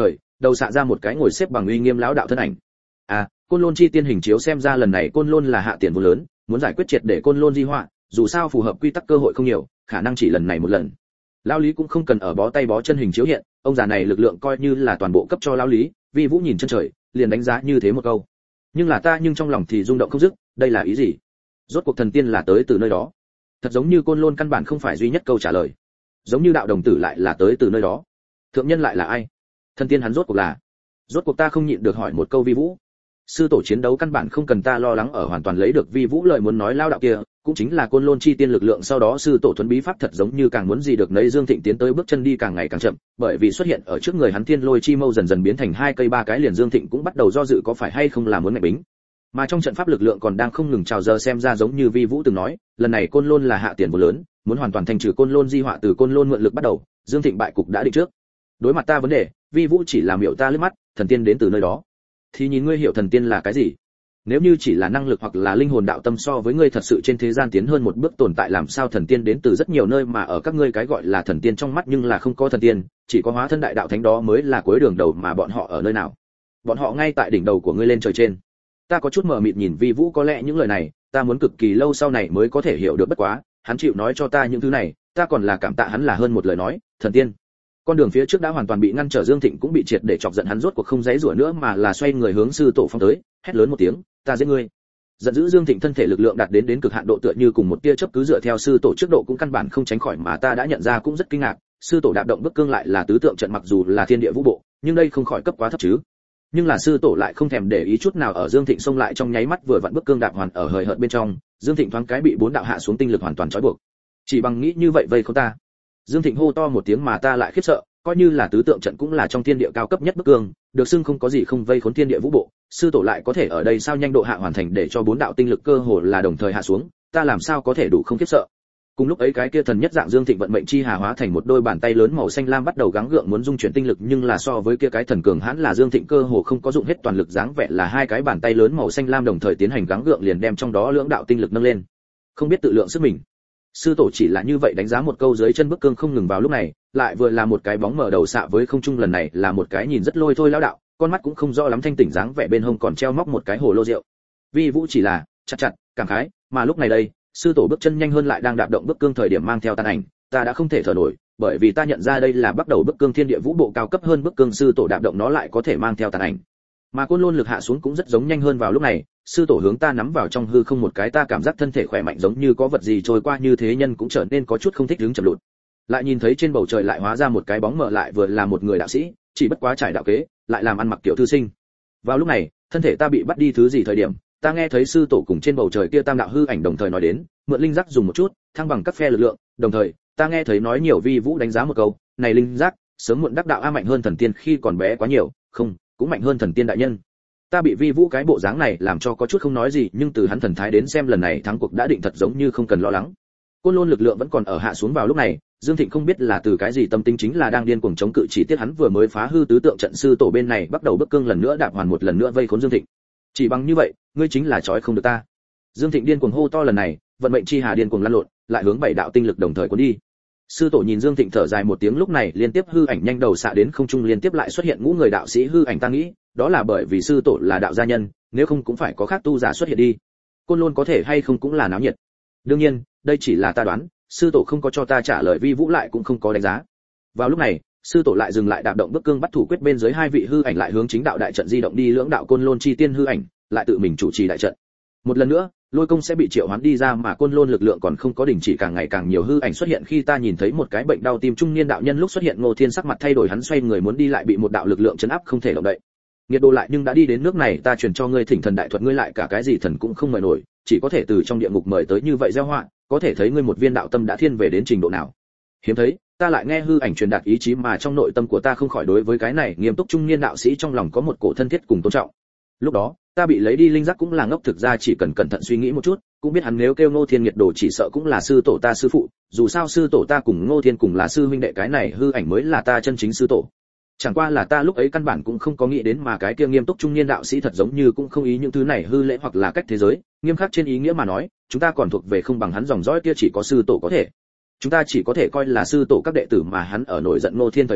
đầu xạ ra một cái ngồi xếp bằng uy nghiêm lão đạo thân ảnh. À, Côn Lôn chi tiên hình chiếu xem ra lần này Côn Lôn là hạ tiền vô lớn, muốn giải quyết triệt để Côn Lôn di họa, dù sao phù hợp quy tắc cơ hội không nhiều, khả năng chỉ lần này một lần. Lão Lý cũng không cần ở bó tay bó chân hình chiếu hiện, ông già này lực lượng coi như là toàn bộ cấp cho lão Lý, Vi Vũ nhìn chân trời, liền đánh giá như thế một câu. Nhưng là ta nhưng trong lòng thì rung động không dứt, đây là ý gì? Rốt cuộc thần tiên là tới từ nơi đó. Thật giống như Côn Lôn căn bản không phải duy nhất câu trả lời. Giống như đạo đồng tử lại là tới từ nơi đó. Thượng nhân lại là ai? Thần tiên hắn rốt cuộc là? Rốt cuộc ta không nhịn được hỏi một câu Vi Vũ. Sư tổ chiến đấu căn bản không cần ta lo lắng ở hoàn toàn lấy được Vi Vũ lời muốn nói lao đạo kia, cũng chính là Côn Lôn chi tiên lực lượng, sau đó sư tổ thuần bí pháp thật giống như càng muốn gì được nấy Dương Thịnh tiến tới bước chân đi càng ngày càng chậm, bởi vì xuất hiện ở trước người hắn thiên lôi chi mâu dần dần biến thành hai cây ba cái liền Dương Thịnh cũng bắt đầu do dự có phải hay không là muốn ngạch bính. Mà trong trận pháp lực lượng còn đang không ngừng trào giờ xem ra giống như Vi Vũ từng nói, lần này Côn Lôn là hạ tiền vô lớn, muốn hoàn toàn thanh trừ Côn Lôn di họa từ Côn Lôn mượn lực bắt đầu, Dương Thịnh bại cục đã định trước. Đối mặt ta vấn đề, Vi Vũ chỉ làm miệu ta liếc mắt, thần tiên đến từ nơi đó. Thì nhìn ngươi hiểu thần tiên là cái gì? Nếu như chỉ là năng lực hoặc là linh hồn đạo tâm so với ngươi thật sự trên thế gian tiến hơn một bước tồn tại, làm sao thần tiên đến từ rất nhiều nơi mà ở các ngươi cái gọi là thần tiên trong mắt nhưng là không có thần tiên, chỉ có hóa thân đại đạo thánh đó mới là cuối đường đầu, mà bọn họ ở nơi nào? Bọn họ ngay tại đỉnh đầu của ngươi lên trời trên. Ta có chút mờ mịt nhìn Vi Vũ, có lẽ những lời này ta muốn cực kỳ lâu sau này mới có thể hiểu được, bất quá hắn chịu nói cho ta những thứ này, ta còn là cảm tạ hắn là hơn một lời nói, thần tiên. Con đường phía trước đã hoàn toàn bị ngăn trở, Dương Thịnh cũng bị triệt để chọc giận, hắn rốt cuộc không dãy rủa nữa mà là xoay người hướng sư tổ phong tới, hét lớn một tiếng, ta giết ngươi. Giận dữ Dương Thịnh thân thể lực lượng đạt đến đến cực hạn độ, tựa như cùng một tia chớp cứ dựa theo sư tổ trước độ cũng căn bản không tránh khỏi, mà ta đã nhận ra cũng rất kinh ngạc, sư tổ đạp động bức cương lại là tứ tượng trận, mặc dù là thiên địa vũ bộ, nhưng đây không khỏi cấp quá thấp chứ. Nhưng là sư tổ lại không thèm để ý chút nào, ở Dương Thịnh xông lại trong nháy mắt vừa vặn bức cương đạp hoàn ở hời hợt bên trong, Dương Thịnh thoáng cái bị bốn đạo hạ xuống tinh lực hoàn toàn trói buộc. Chỉ bằng nghĩ như vậy vây không ta? Dương Thịnh hô to một tiếng mà ta lại khiếp sợ, coi như là tứ tượng trận cũng là trong thiên địa cao cấp nhất bức cương, được xưng không có gì không vây khốn thiên địa vũ bộ, sư tổ lại có thể ở đây sao nhanh độ hạ hoàn thành để cho bốn đạo tinh lực cơ hồ là đồng thời hạ xuống, ta làm sao có thể đủ không khiếp sợ. Cùng lúc ấy cái kia thần nhất dạng Dương Thịnh vận mệnh chi hà hóa thành một đôi bàn tay lớn màu xanh lam bắt đầu gắng gượng muốn dung chuyển tinh lực, nhưng là so với kia cái thần cường hãn là Dương Thịnh cơ hồ không có dụng hết toàn lực, dáng vẻ là hai cái bàn tay lớn màu xanh lam đồng thời tiến hành gắng gượng liền đem trong đó lưỡng đạo tinh lực nâng lên. Không biết tự lượng sức mình. Sư tổ chỉ là như vậy đánh giá một câu, dưới chân bức cương không ngừng vào lúc này, lại vừa là một cái bóng mở đầu xạ với không trung, lần này là một cái nhìn rất lôi thôi lão đạo, con mắt cũng không rõ lắm thanh tỉnh, dáng vẻ bên hông còn treo móc một cái hồ lô rượu. Vi Vũ chỉ là chặt chặt cảm khái, mà lúc này đây, sư tổ bước chân nhanh hơn lại đang đạp động bức cương thời điểm mang theo tàn ảnh, ta đã không thể thở nổi, bởi vì ta nhận ra đây là bắt đầu bức cương thiên địa vũ bộ cao cấp hơn bức cương, sư tổ đạp động nó lại có thể mang theo tàn ảnh. Mà Côn Lôn lực hạ xuống cũng rất giống nhanh hơn vào lúc này, sư tổ hướng ta nắm vào trong hư không một cái, ta cảm giác thân thể khỏe mạnh giống như có vật gì trôi qua như thế, nhân cũng trở nên có chút không thích đứng chậm lụt. Lại nhìn thấy trên bầu trời lại hóa ra một cái bóng mờ, lại vừa là một người đạo sĩ, chỉ bất quá trải đạo kế, lại làm ăn mặc kiểu thư sinh. Vào lúc này, thân thể ta bị bắt đi thứ gì thời điểm, ta nghe thấy sư tổ cùng trên bầu trời kia tam đạo hư ảnh đồng thời nói đến, mượn linh giác dùng một chút, thăng bằng các phe lực lượng, đồng thời, ta nghe thấy nói nhiều Vi Vũ đánh giá một câu, này linh giác, sớm muộn đắc đạo a, mạnh hơn thần tiên khi còn bé quá nhiều, không, cũng mạnh hơn thần tiên đại nhân. Ta bị Vi Vũ cái bộ dáng này làm cho có chút không nói gì, nhưng từ hắn thần thái đến xem lần này thắng cuộc đã định, thật giống như không cần lo lắng. Côn Lôn lực lượng vẫn còn ở hạ xuống vào lúc này, Dương Thịnh không biết là từ cái gì tâm tính chính là đang điên cuồng chống cự, chỉ tiếc hắn vừa mới phá hư tứ tượng trận, sư tổ bên này bắt đầu bức cương lần nữa đạp hoàn một lần nữa vây khốn Dương Thịnh. Chỉ bằng như vậy, ngươi chính là trói không được ta. Dương Thịnh điên cuồng hô to, lần này, vận mệnh chi hà điên cuồng lăn lộn, lại hướng bảy đạo tinh lực đồng thời cuốn đi. Sư tổ nhìn Dương Thịnh thở dài một tiếng, lúc này liên tiếp hư ảnh nhanh đầu xạ đến không trung, liên tiếp lại xuất hiện ngũ người đạo sĩ hư ảnh, ta nghĩ, đó là bởi vì sư tổ là đạo gia nhân, nếu không cũng phải có khác tu giả xuất hiện đi. Côn Lôn có thể hay không cũng là náo nhiệt. Đương nhiên, đây chỉ là ta đoán, sư tổ không có cho ta trả lời, Vi Vũ lại cũng không có đánh giá. Vào lúc này, sư tổ lại dừng lại đạp động bức cương, bắt thủ quyết bên dưới hai vị hư ảnh lại hướng chính đạo đại trận di động đi, lưỡng đạo Côn Lôn chi tiên hư ảnh lại tự mình chủ trì đại trận. Một lần nữa, lôi công sẽ bị triệu hoán đi ra, mà Côn Lôn lực lượng còn không có đình chỉ, càng ngày càng nhiều hư ảnh xuất hiện. Khi ta nhìn thấy một cái bệnh đau tim trung niên đạo nhân lúc xuất hiện, Ngô Thiên sắc mặt thay đổi, hắn xoay người muốn đi lại bị một đạo lực lượng chấn áp không thể động đậy. Nghiệt đồ lại nhưng đã đi đến nước này, ta truyền cho ngươi thỉnh thần đại thuật, ngươi lại cả cái gì thần cũng không mời nổi, chỉ có thể từ trong địa ngục mời tới như vậy gieo họa, có thể thấy ngươi một viên đạo tâm đã thiên về đến trình độ nào. Hiếm thấy, ta lại nghe hư ảnh truyền đạt ý chí, mà trong nội tâm của ta không khỏi đối với cái này nghiêm túc trung niên đạo sĩ trong lòng có một cổ thân thiết cùng tôn trọng. Lúc đó, ta bị lấy đi linh giác cũng là ngốc, thực ra chỉ cần cẩn thận suy nghĩ một chút, cũng biết hắn nếu kêu Ngô Thiên nghiệt đồ chỉ sợ cũng là sư tổ ta sư phụ, dù sao sư tổ ta cùng Ngô Thiên cùng là sư huynh đệ, cái này hư ảnh mới là ta chân chính sư tổ. Chẳng qua là ta lúc ấy căn bản cũng không có nghĩ đến, mà cái kia nghiêm túc trung niên đạo sĩ thật giống như cũng không ý những thứ này hư lễ hoặc là cách thế giới, nghiêm khắc trên ý nghĩa mà nói, chúng ta còn thuộc về không bằng hắn dòng dõi kia, chỉ có sư tổ có thể. Chúng ta chỉ có thể coi là sư tổ các đệ tử, mà hắn ở nổi giận Ngô Thiên thời điểm,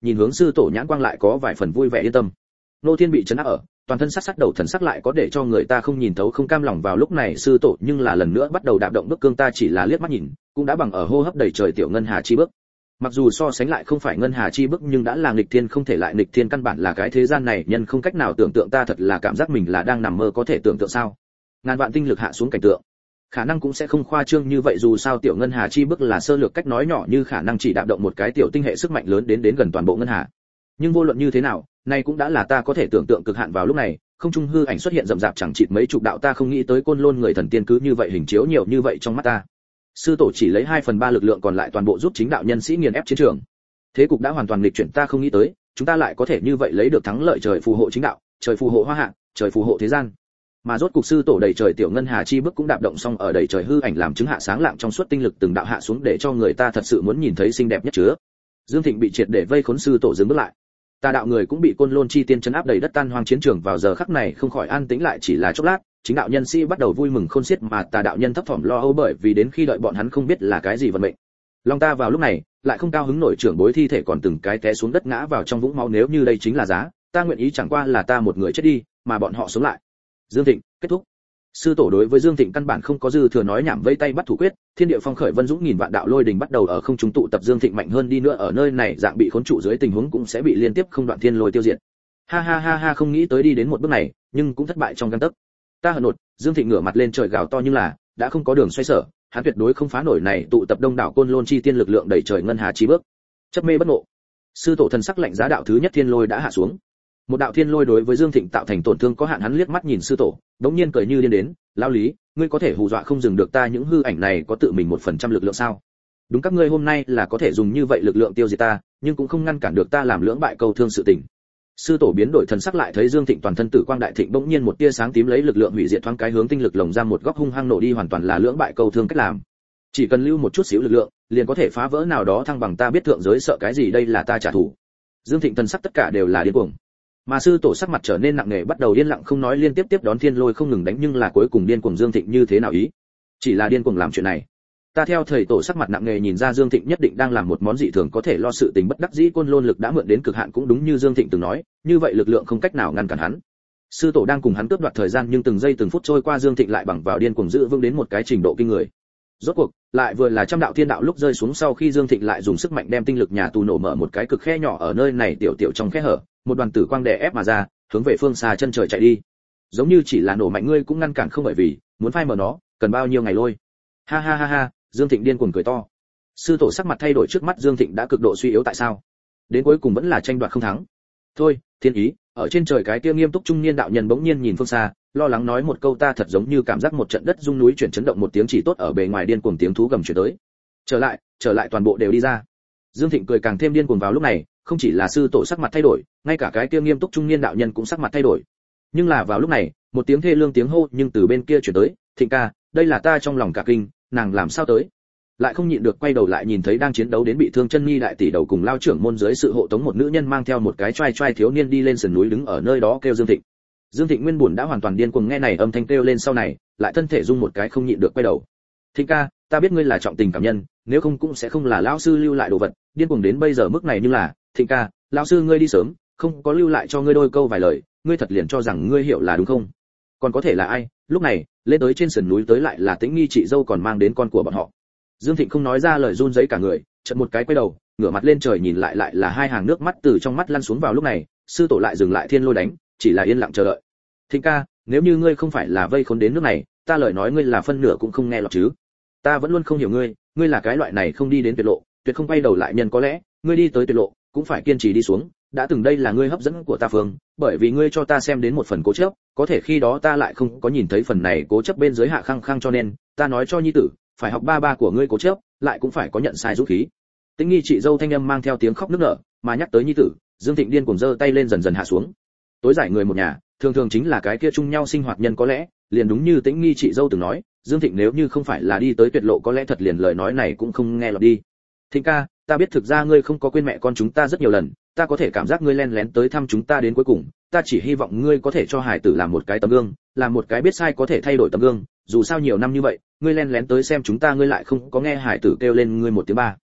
nhìn hướng sư tổ nhãn quang lại có vài phần vui vẻ yên tâm. Nô Thiên bị chấn áp ở, toàn thân sắc sắc đầu thần sắc lại có để cho người ta không nhìn thấu không cam lòng vào lúc này sư tổ nhưng là lần nữa bắt đầu đạp động bước cương ta chỉ là liếc mắt nhìn, cũng đã bằng ở hô hấp đầy trời tiểu ngân hà chi bước. Mặc dù so sánh lại không phải ngân hà chi bước nhưng đã là nghịch thiên không thể lại nghịch thiên căn bản là cái thế gian này nhân không cách nào tưởng tượng ta thật là cảm giác mình là đang nằm mơ có thể tưởng tượng sao? Ngàn vạn tinh lực hạ xuống cảnh tượng. Khả năng cũng sẽ không khoa trương như vậy dù sao tiểu ngân hà chi bước là sơ lược cách nói nhỏ như khả năng chỉ đạp động một cái tiểu tinh hệ sức mạnh lớn đến đến gần toàn bộ ngân hà. Nhưng vô luận như thế nào, này cũng đã là ta có thể tưởng tượng cực hạn vào lúc này, không trung hư ảnh xuất hiện rậm rạp chẳng chịt mấy chục đạo ta không nghĩ tới côn lôn người thần tiên cứ như vậy hình chiếu nhiều như vậy trong mắt ta. Sư tổ chỉ lấy hai phần ba lực lượng còn lại toàn bộ giúp chính đạo nhân sĩ nghiền ép chiến trường. Thế cục đã hoàn toàn nghịch chuyển ta không nghĩ tới, chúng ta lại có thể như vậy lấy được thắng lợi trời phù hộ chính đạo, trời phù hộ hoa hạ, trời phù hộ thế gian. Mà rốt cục sư tổ đầy trời tiểu ngân hà chi bước cũng đạp động xong ở đầy trời hư ảnh làm chứng hạ sáng lạng trong suốt tinh lực từng đạo hạ xuống để cho người ta thật sự muốn nhìn thấy xinh đẹp nhất chứa. Dương Thịnh bị triệt để vây khốn sư tổ dừng bước lại. Tà đạo người cũng bị côn lôn chi tiên chấn áp đầy đất tan hoang chiến trường vào giờ khắc này không khỏi an tĩnh lại chỉ là chốc lát, chính đạo nhân sĩ bắt đầu vui mừng khôn xiết mà tà đạo nhân thấp thỏm lo âu bởi vì đến khi đợi bọn hắn không biết là cái gì vận mệnh. Long ta vào lúc này lại không cao hứng nổi trưởng bối thi thể còn từng cái té xuống đất ngã vào trong vũng máu nếu như đây chính là giá, ta nguyện ý chẳng qua là ta một người chết đi, mà bọn họ sống lại. Dương Thịnh, kết thúc. Sư tổ đối với Dương Thịnh căn bản không có dư thừa nói nhảm vây tay bắt thủ quyết, thiên địa phong khởi vân dũng nghìn vạn đạo lôi đình bắt đầu ở không trung tụ tập Dương Thịnh mạnh hơn đi nữa ở nơi này dạng bị khốn trụ dưới tình huống cũng sẽ bị liên tiếp không đoạn thiên lôi tiêu diệt. Ha ha ha ha không nghĩ tới đi đến một bước này, nhưng cũng thất bại trong gang tấc. Ta hận nột, Dương Thịnh ngửa mặt lên trời gào to nhưng là đã không có đường xoay sở, hắn tuyệt đối không phá nổi này tụ tập đông đảo côn lôn chi tiên lực lượng đẩy trời ngân hà chi bước. Chấp mê bất ngộ. Sư tổ thần sắc lạnh giá đạo thứ nhất thiên lôi đã hạ xuống. Một đạo thiên lôi đối với Dương Thịnh tạo thành tổn thương có hạn hắn liếc mắt nhìn sư tổ, đống nhiên cười như điên đến, lão lý, ngươi có thể hù dọa không dừng được ta những hư ảnh này có tự mình một phần trăm lực lượng sao? Đúng các ngươi hôm nay là có thể dùng như vậy lực lượng tiêu diệt ta, nhưng cũng không ngăn cản được ta làm lưỡng bại câu thương sự tình. Sư tổ biến đổi thần sắc lại thấy Dương Thịnh toàn thân tử quang đại thịnh bỗng nhiên một tia sáng tím lấy lực lượng hủy diệt thoáng cái hướng tinh lực lồng ra một góc hung hăng nổ đi hoàn toàn là lưỡng bại câu thương cách làm. Chỉ cần lưu một chút xíu lực lượng, liền có thể phá vỡ nào đó thăng bằng ta biết thượng giới sợ cái gì đây là ta trả thù. Dương Thịnh thần sắc tất cả đều là điên cuồng. Mà sư tổ sắc mặt trở nên nặng nề bắt đầu điên lặng không nói liên tiếp tiếp đón thiên lôi không ngừng đánh nhưng là cuối cùng điên cuồng Dương Thịnh như thế nào ý? Chỉ là điên cuồng làm chuyện này. Ta theo thầy tổ sắc mặt nặng nề nhìn ra Dương Thịnh nhất định đang làm một món dị thường có thể lo sự tình bất đắc dĩ côn lôn lực đã mượn đến cực hạn cũng đúng như Dương Thịnh từng nói, như vậy lực lượng không cách nào ngăn cản hắn. Sư tổ đang cùng hắn cướp đoạt thời gian nhưng từng giây từng phút trôi qua Dương Thịnh lại bằng vào điên cuồng giữ vững đến một cái trình độ kinh người. Rốt cuộc, lại vừa là trăm đạo thiên đạo lúc rơi xuống sau khi Dương Thịnh lại dùng sức mạnh đem tinh lực nhà tù nổ mở một cái cực khe nhỏ ở nơi này tiểu tiểu trong khe hở, một đoàn tử quang đè ép mà ra, hướng về phương xa chân trời chạy đi. Giống như chỉ là nổ mạnh ngươi cũng ngăn cản không bởi vì, muốn phai mở nó, cần bao nhiêu ngày lôi. Ha ha ha ha, Dương Thịnh điên cuồng cười to. Sư tổ sắc mặt thay đổi trước mắt Dương Thịnh đã cực độ suy yếu tại sao? Đến cuối cùng vẫn là tranh đoạt không thắng. Thôi, thiên ý, ở trên trời cái kia nghiêm túc trung niên đạo nhân bỗng nhiên nhìn phương xa, lo lắng nói một câu ta thật giống như cảm giác một trận đất rung núi chuyển chấn động một tiếng chỉ tốt ở bề ngoài điên cuồng tiếng thú gầm chuyển tới. Trở lại, trở lại toàn bộ đều đi ra. Dương Thịnh cười càng thêm điên cuồng vào lúc này, không chỉ là sư tổ sắc mặt thay đổi, ngay cả cái kia nghiêm túc trung niên đạo nhân cũng sắc mặt thay đổi. Nhưng là vào lúc này, một tiếng thê lương tiếng hô nhưng từ bên kia chuyển tới, Thịnh ca, đây là ta trong lòng cả kinh, nàng làm sao tới? Lại không nhịn được quay đầu lại nhìn thấy đang chiến đấu đến bị thương chân nhi đại tỷ đầu cùng lao trưởng môn dưới sự hộ tống một nữ nhân mang theo một cái trai trai thiếu niên đi lên sườn núi đứng ở nơi đó kêu Dương Thịnh. Dương Thịnh nguyên buồn đã hoàn toàn điên cuồng nghe này âm thanh kêu lên sau này, lại thân thể rung một cái không nhịn được quay đầu. Thịnh ca, ta biết ngươi là trọng tình cảm nhân, nếu không cũng sẽ không là lão sư lưu lại đồ vật, điên cuồng đến bây giờ mức này nhưng là, Thịnh ca, lão sư ngươi đi sớm, không có lưu lại cho ngươi đôi câu vài lời, ngươi thật liền cho rằng ngươi hiểu là đúng không? Còn có thể là ai? Lúc này, lên tới trên sườn núi tới lại là Tĩnh Nghi chị dâu còn mang đến con của bọn họ. Dương Thịnh không nói ra lời run rẩy cả người, chợt một cái quay đầu, ngửa mặt lên trời nhìn lại lại là hai hàng nước mắt từ trong mắt lăn xuống vào lúc này, sư tổ lại dừng lại thiên lôi đánh, chỉ là yên lặng chờ đợi. Thịnh ca, nếu như ngươi không phải là vây khốn đến nước này, ta lời nói ngươi là phân nửa cũng không nghe lọt chứ. Ta vẫn luôn không hiểu ngươi, ngươi là cái loại này không đi đến tuyệt lộ, tuyệt không quay đầu lại nhân có lẽ, ngươi đi tới tuyệt lộ, cũng phải kiên trì đi xuống, đã từng đây là ngươi hấp dẫn của ta phương, bởi vì ngươi cho ta xem đến một phần cố chấp, có thể khi đó ta lại không có nhìn thấy phần này cố chấp bên dưới hạ khăng khăng cho nên, ta nói cho nhi tử, phải học ba ba của ngươi cố chấp, lại cũng phải có nhận sai dũng khí. Tĩnh Nghi chị dâu thanh âm mang theo tiếng khóc nức nở, mà nhắc tới nhi tử, Dương Thịnh điên cuồng giơ tay lên dần dần hạ xuống. Tối giải người một nhà, thường thường chính là cái kia chung nhau sinh hoạt nhân có lẽ, liền đúng như Tĩnh Nghi chị dâu từng nói, Dương Thịnh nếu như không phải là đi tới tuyệt lộ có lẽ thật liền lời nói này cũng không nghe lọt đi. Thịnh ca, ta biết thực ra ngươi không có quên mẹ con chúng ta rất nhiều lần, ta có thể cảm giác ngươi len lén tới thăm chúng ta đến cuối cùng, ta chỉ hy vọng ngươi có thể cho hải tử làm một cái tấm gương, làm một cái biết sai có thể thay đổi tấm gương, dù sao nhiều năm như vậy, ngươi len lén tới xem chúng ta ngươi lại không có nghe hải tử kêu lên ngươi một tiếng ba.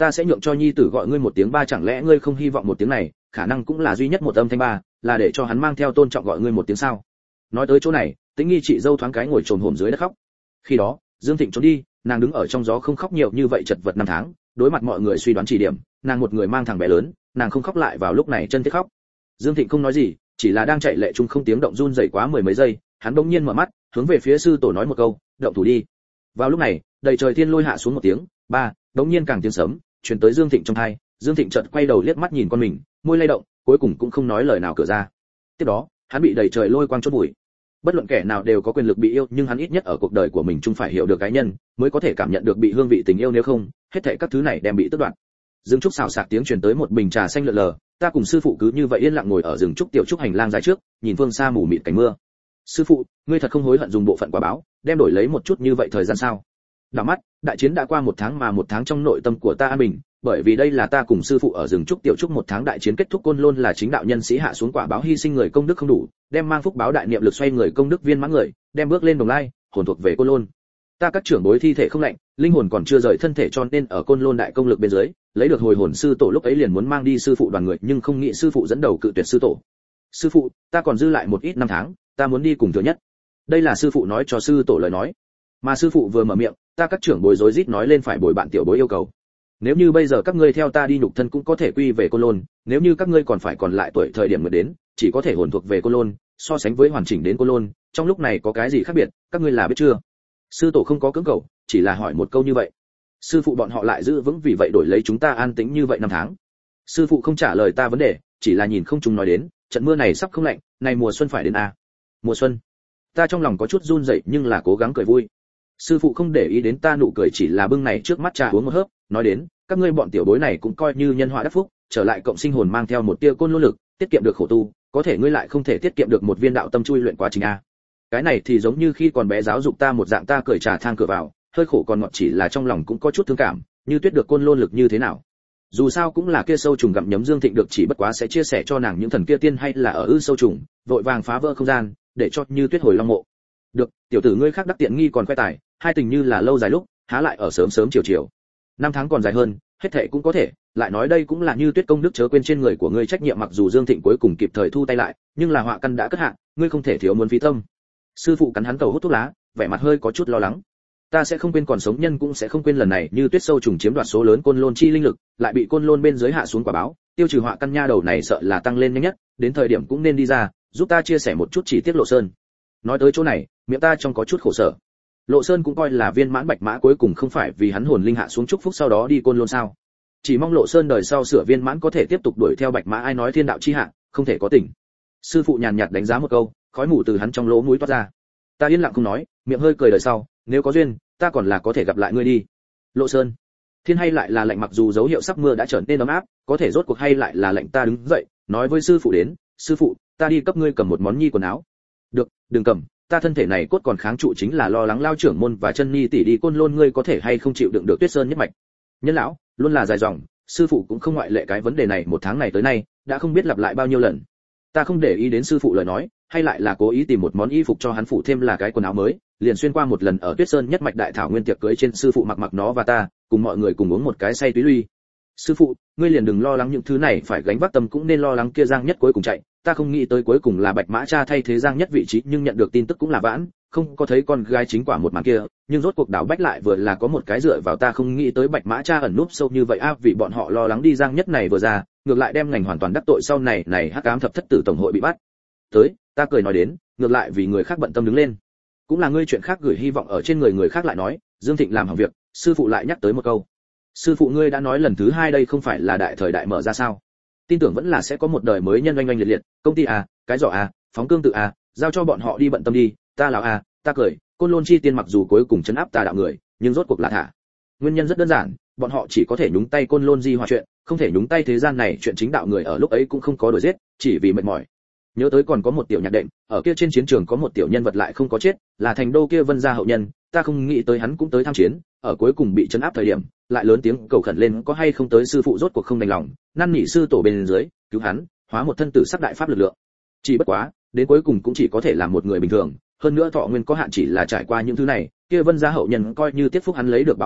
ta sẽ nhượng cho nhi tử gọi ngươi một tiếng ba, chẳng lẽ ngươi không hy vọng một tiếng này khả năng cũng là duy nhất một âm thanh ba, là để cho hắn mang theo tôn trọng gọi ngươi một tiếng sao? Nói tới chỗ này, Tĩnh Nghi chị dâu thoáng cái ngồi chồm hổm dưới đất khóc. Khi đó, Dương Thịnh trốn đi, nàng đứng ở trong gió không khóc nhiều như vậy chật vật năm tháng, đối mặt mọi người suy đoán chỉ điểm, nàng một người mang thằng bé lớn, nàng không khóc lại vào lúc này chân thiết khóc. Dương Thịnh không nói gì, chỉ là đang chạy lệ chung không tiếng động run rẩy quá mười mấy giây, hắn bỗng nhiên mở mắt, hướng về phía sư tổ nói một câu, động thủ đi. Vào lúc này, đầy trời thiên lôi hạ xuống một tiếng, ba, bỗng nhiên càng tiếng sấm truyền tới Dương Thịnh trong tai. Dương Thịnh chợt quay đầu liếc mắt nhìn con mình, môi lay động, cuối cùng cũng không nói lời nào cửa ra. Tiếp đó, hắn bị đầy trời lôi quang chốt bụi. Bất luận kẻ nào đều có quyền lực bị yêu, nhưng hắn ít nhất ở cuộc đời của mình chung phải hiểu được cái nhân, mới có thể cảm nhận được bị hương vị tình yêu, nếu không, hết thảy các thứ này đem bị tước đoạt. Dương Trúc xào xạc tiếng truyền tới một bình trà xanh lờ lờ, ta cùng sư phụ cứ như vậy yên lặng ngồi ở rừng trúc tiểu trúc hành lang dài trước, nhìn phương xa mù mịt cảnh mưa. Sư phụ, ngươi thật không hối hận dùng bộ phận quả báo, đem đổi lấy một chút như vậy thời gian sao? Đảo mắt, đại chiến đã qua một tháng mà một tháng trong nội tâm của ta an bình, bởi vì đây là ta cùng sư phụ ở rừng trúc tiểu trúc một tháng đại chiến kết thúc, Côn Lôn là chính đạo nhân sĩ hạ xuống quả báo hy sinh người công đức không đủ, đem mang phúc báo đại niệm lực xoay người công đức viên mãn người, đem bước lên đồng lai, hồn thuộc về Côn Lôn. Ta các trưởng bối thi thể không lạnh, linh hồn còn chưa rời thân thể, cho nên ở Côn Lôn đại công lực bên dưới, lấy được hồi hồn sư tổ lúc ấy liền muốn mang đi sư phụ đoàn người, nhưng không nghĩ sư phụ dẫn đầu cự tuyệt sư tổ. Sư phụ, ta còn dư lại một ít năm tháng, ta muốn đi cùng Thừa Nhất. Đây là sư phụ nói cho sư tổ lời nói. Mà sư phụ vừa mở miệng, ta các trưởng bối rối rít nói lên phải bồi bạn tiểu bối yêu cầu. Nếu như bây giờ các ngươi theo ta đi nhục thân cũng có thể quy về Côn Lôn, nếu như các ngươi còn phải còn lại tuổi thời điểm mới đến, chỉ có thể hồn thuộc về Côn Lôn, so sánh với hoàn chỉnh đến Côn Lôn, trong lúc này có cái gì khác biệt, các ngươi là biết chưa? Sư tổ không có cưỡng cầu, chỉ là hỏi một câu như vậy. Sư phụ bọn họ lại giữ vững vì vậy đổi lấy chúng ta an tĩnh như vậy năm tháng. Sư phụ không trả lời ta vấn đề, chỉ là nhìn không trùng nói đến, trận mưa này sắp không lạnh, này mùa xuân phải đến à? Mùa xuân. Ta trong lòng có chút run rẩy nhưng là cố gắng cười vui. Sư phụ không để ý đến ta nụ cười, chỉ là bưng này trước mắt trà uống một hớp, nói đến, các ngươi bọn tiểu bối này cũng coi như nhân họa đắc phúc, trở lại cộng sinh hồn mang theo một tia Côn Lôn lực, tiết kiệm được khổ tu, có thể ngươi lại không thể tiết kiệm được một viên đạo tâm chui luyện quá trình a. Cái này thì giống như khi còn bé giáo dục ta một dạng, ta cởi trà thang cửa vào, hơi khổ còn ngọt, chỉ là trong lòng cũng có chút thương cảm, như Tuyết được Côn Lôn lực như thế nào. Dù sao cũng là kia sâu trùng gặm nhấm Dương Thịnh được, chỉ bất quá sẽ chia sẻ cho nàng những thần kia tiên hay là ở ư sâu trùng, vội vàng phá vỡ không gian, để cho Như Tuyết hồi long mộ. Được, tiểu tử ngươi khác đắc tiện nghi còn khoe tài, hai tình như là lâu dài lúc, há lại ở sớm sớm chiều chiều. Năm tháng còn dài hơn, hết thảy cũng có thể, lại nói đây cũng là Như Tuyết công đức, chớ quên trên người của ngươi trách nhiệm, mặc dù Dương Thịnh cuối cùng kịp thời thu tay lại, nhưng là họa căn đã cất hạ, ngươi không thể thiếu muốn phí tâm. Sư phụ cắn hắn cầu hút thuốc lá, vẻ mặt hơi có chút lo lắng. Ta sẽ không quên, còn sống nhân cũng sẽ không quên lần này Như Tuyết sâu trùng chiếm đoạt số lớn Côn Lôn chi linh lực, lại bị Côn Lôn bên dưới hạ xuống quả báo, tiêu trừ họa căn nha đầu này sợ là tăng lên nhanh nhất, đến thời điểm cũng nên đi ra, giúp ta chia sẻ một chút chỉ tiết Lộ Sơn. Nói tới chỗ này, miệng ta trong có chút khổ sở. Lộ Sơn cũng coi là viên mãn bạch mã, cuối cùng không phải vì hắn hồn linh hạ xuống chúc phúc sau đó đi Côn Lôn sao? Chỉ mong Lộ Sơn đời sau sửa viên mãn có thể tiếp tục đuổi theo bạch mã, ai nói thiên đạo chi hạ, không thể có tình. Sư phụ nhàn nhạt đánh giá một câu, khói mù từ hắn trong lỗ mũi toát ra. Ta yên lặng không nói, miệng hơi cười đời sau, nếu có duyên, ta còn là có thể gặp lại ngươi đi. Lộ Sơn. Thiên hay lại là lạnh, mặc dù dấu hiệu sắp mưa đã trở nên ấm áp, có thể rốt cuộc hay lại là lạnh. Ta đứng dậy, nói với sư phụ đến, sư phụ, ta đi cấp ngươi cầm một món nhi quần áo. Được, đừng cầm, ta thân thể này cốt còn kháng trụ, chính là lo lắng Lao trưởng môn và chân nhi tỷ đi Côn Lôn, ngươi có thể hay không chịu đựng được Tuyết Sơn nhất mạch. Nhân lão luôn là dài dòng, sư phụ cũng không ngoại lệ, cái vấn đề này một tháng này tới nay đã không biết lặp lại bao nhiêu lần. Ta không để ý đến sư phụ lời nói, hay lại là cố ý tìm một món y phục cho hắn phụ thêm là cái quần áo mới, liền xuyên qua một lần ở Tuyết Sơn nhất mạch đại thảo nguyên tiệc cưới trên, sư phụ mặc mặc nó và ta cùng mọi người cùng uống một cái say túy luy. Sư phụ, ngươi liền đừng lo lắng những thứ này, phải gánh vác tâm cũng nên lo lắng kia Giang Nhất cuối cùng chạy. Ta không nghĩ tới cuối cùng là bạch mã cha thay thế Giang Nhất vị trí, nhưng nhận được tin tức cũng là vãn, không có thấy con gái chính quả một màn kia, nhưng rốt cuộc đảo bách lại vừa là có một cái dựa vào. Ta không nghĩ tới bạch mã cha ẩn núp sâu như vậy a, vì bọn họ lo lắng đi Giang Nhất này vừa ra, ngược lại đem ngành hoàn toàn đắc tội, sau này này hắc ám thập thất tử tổng hội bị bắt. Tới, ta cười nói đến, ngược lại vì người khác bận tâm đứng lên. Cũng là ngươi chuyện khác gửi hy vọng ở trên người người khác lại nói, Dương Thịnh làm hỏng việc, sư phụ lại nhắc tới một câu. Sư phụ ngươi đã nói lần thứ hai đây không phải là đại thời đại mở ra sao? Tin tưởng vẫn là sẽ có một đời mới nhân oanh oanh liệt liệt, công ty à, cái giỏ à, phóng cương tự à, giao cho bọn họ đi bận tâm đi. Ta lão à, ta cười, Côn Lôn chi tiên mặc dù cuối cùng chấn áp tà đạo người, nhưng rốt cuộc là thả. Nguyên nhân rất đơn giản, bọn họ chỉ có thể nhúng tay Côn Lôn di hòa chuyện, không thể nhúng tay thế gian này chuyện chính đạo, người ở lúc ấy cũng không có đuổi giết, chỉ vì mệt mỏi. Nhớ tới còn có một tiểu nhạc đệm, ở kia trên chiến trường có một tiểu nhân vật lại không có chết, là thành đô kia Vân gia hậu nhân, ta không nghĩ tới hắn cũng tới tham chiến, ở cuối cùng bị trấn áp thời điểm, lại lớn tiếng cầu khẩn lên có hay không tới, sư phụ rốt cuộc không đành lòng, năn nỉ sư tổ bên dưới, cứu hắn, hóa một thân tử sắc đại pháp lực lượng. Chỉ bất quá, đến cuối cùng cũng chỉ có thể làm một người bình thường, hơn nữa thọ nguyên có hạn, chỉ là trải qua những thứ này, kia Vân gia hậu nhân coi như tiết phúc hắn lấy được báo ứng,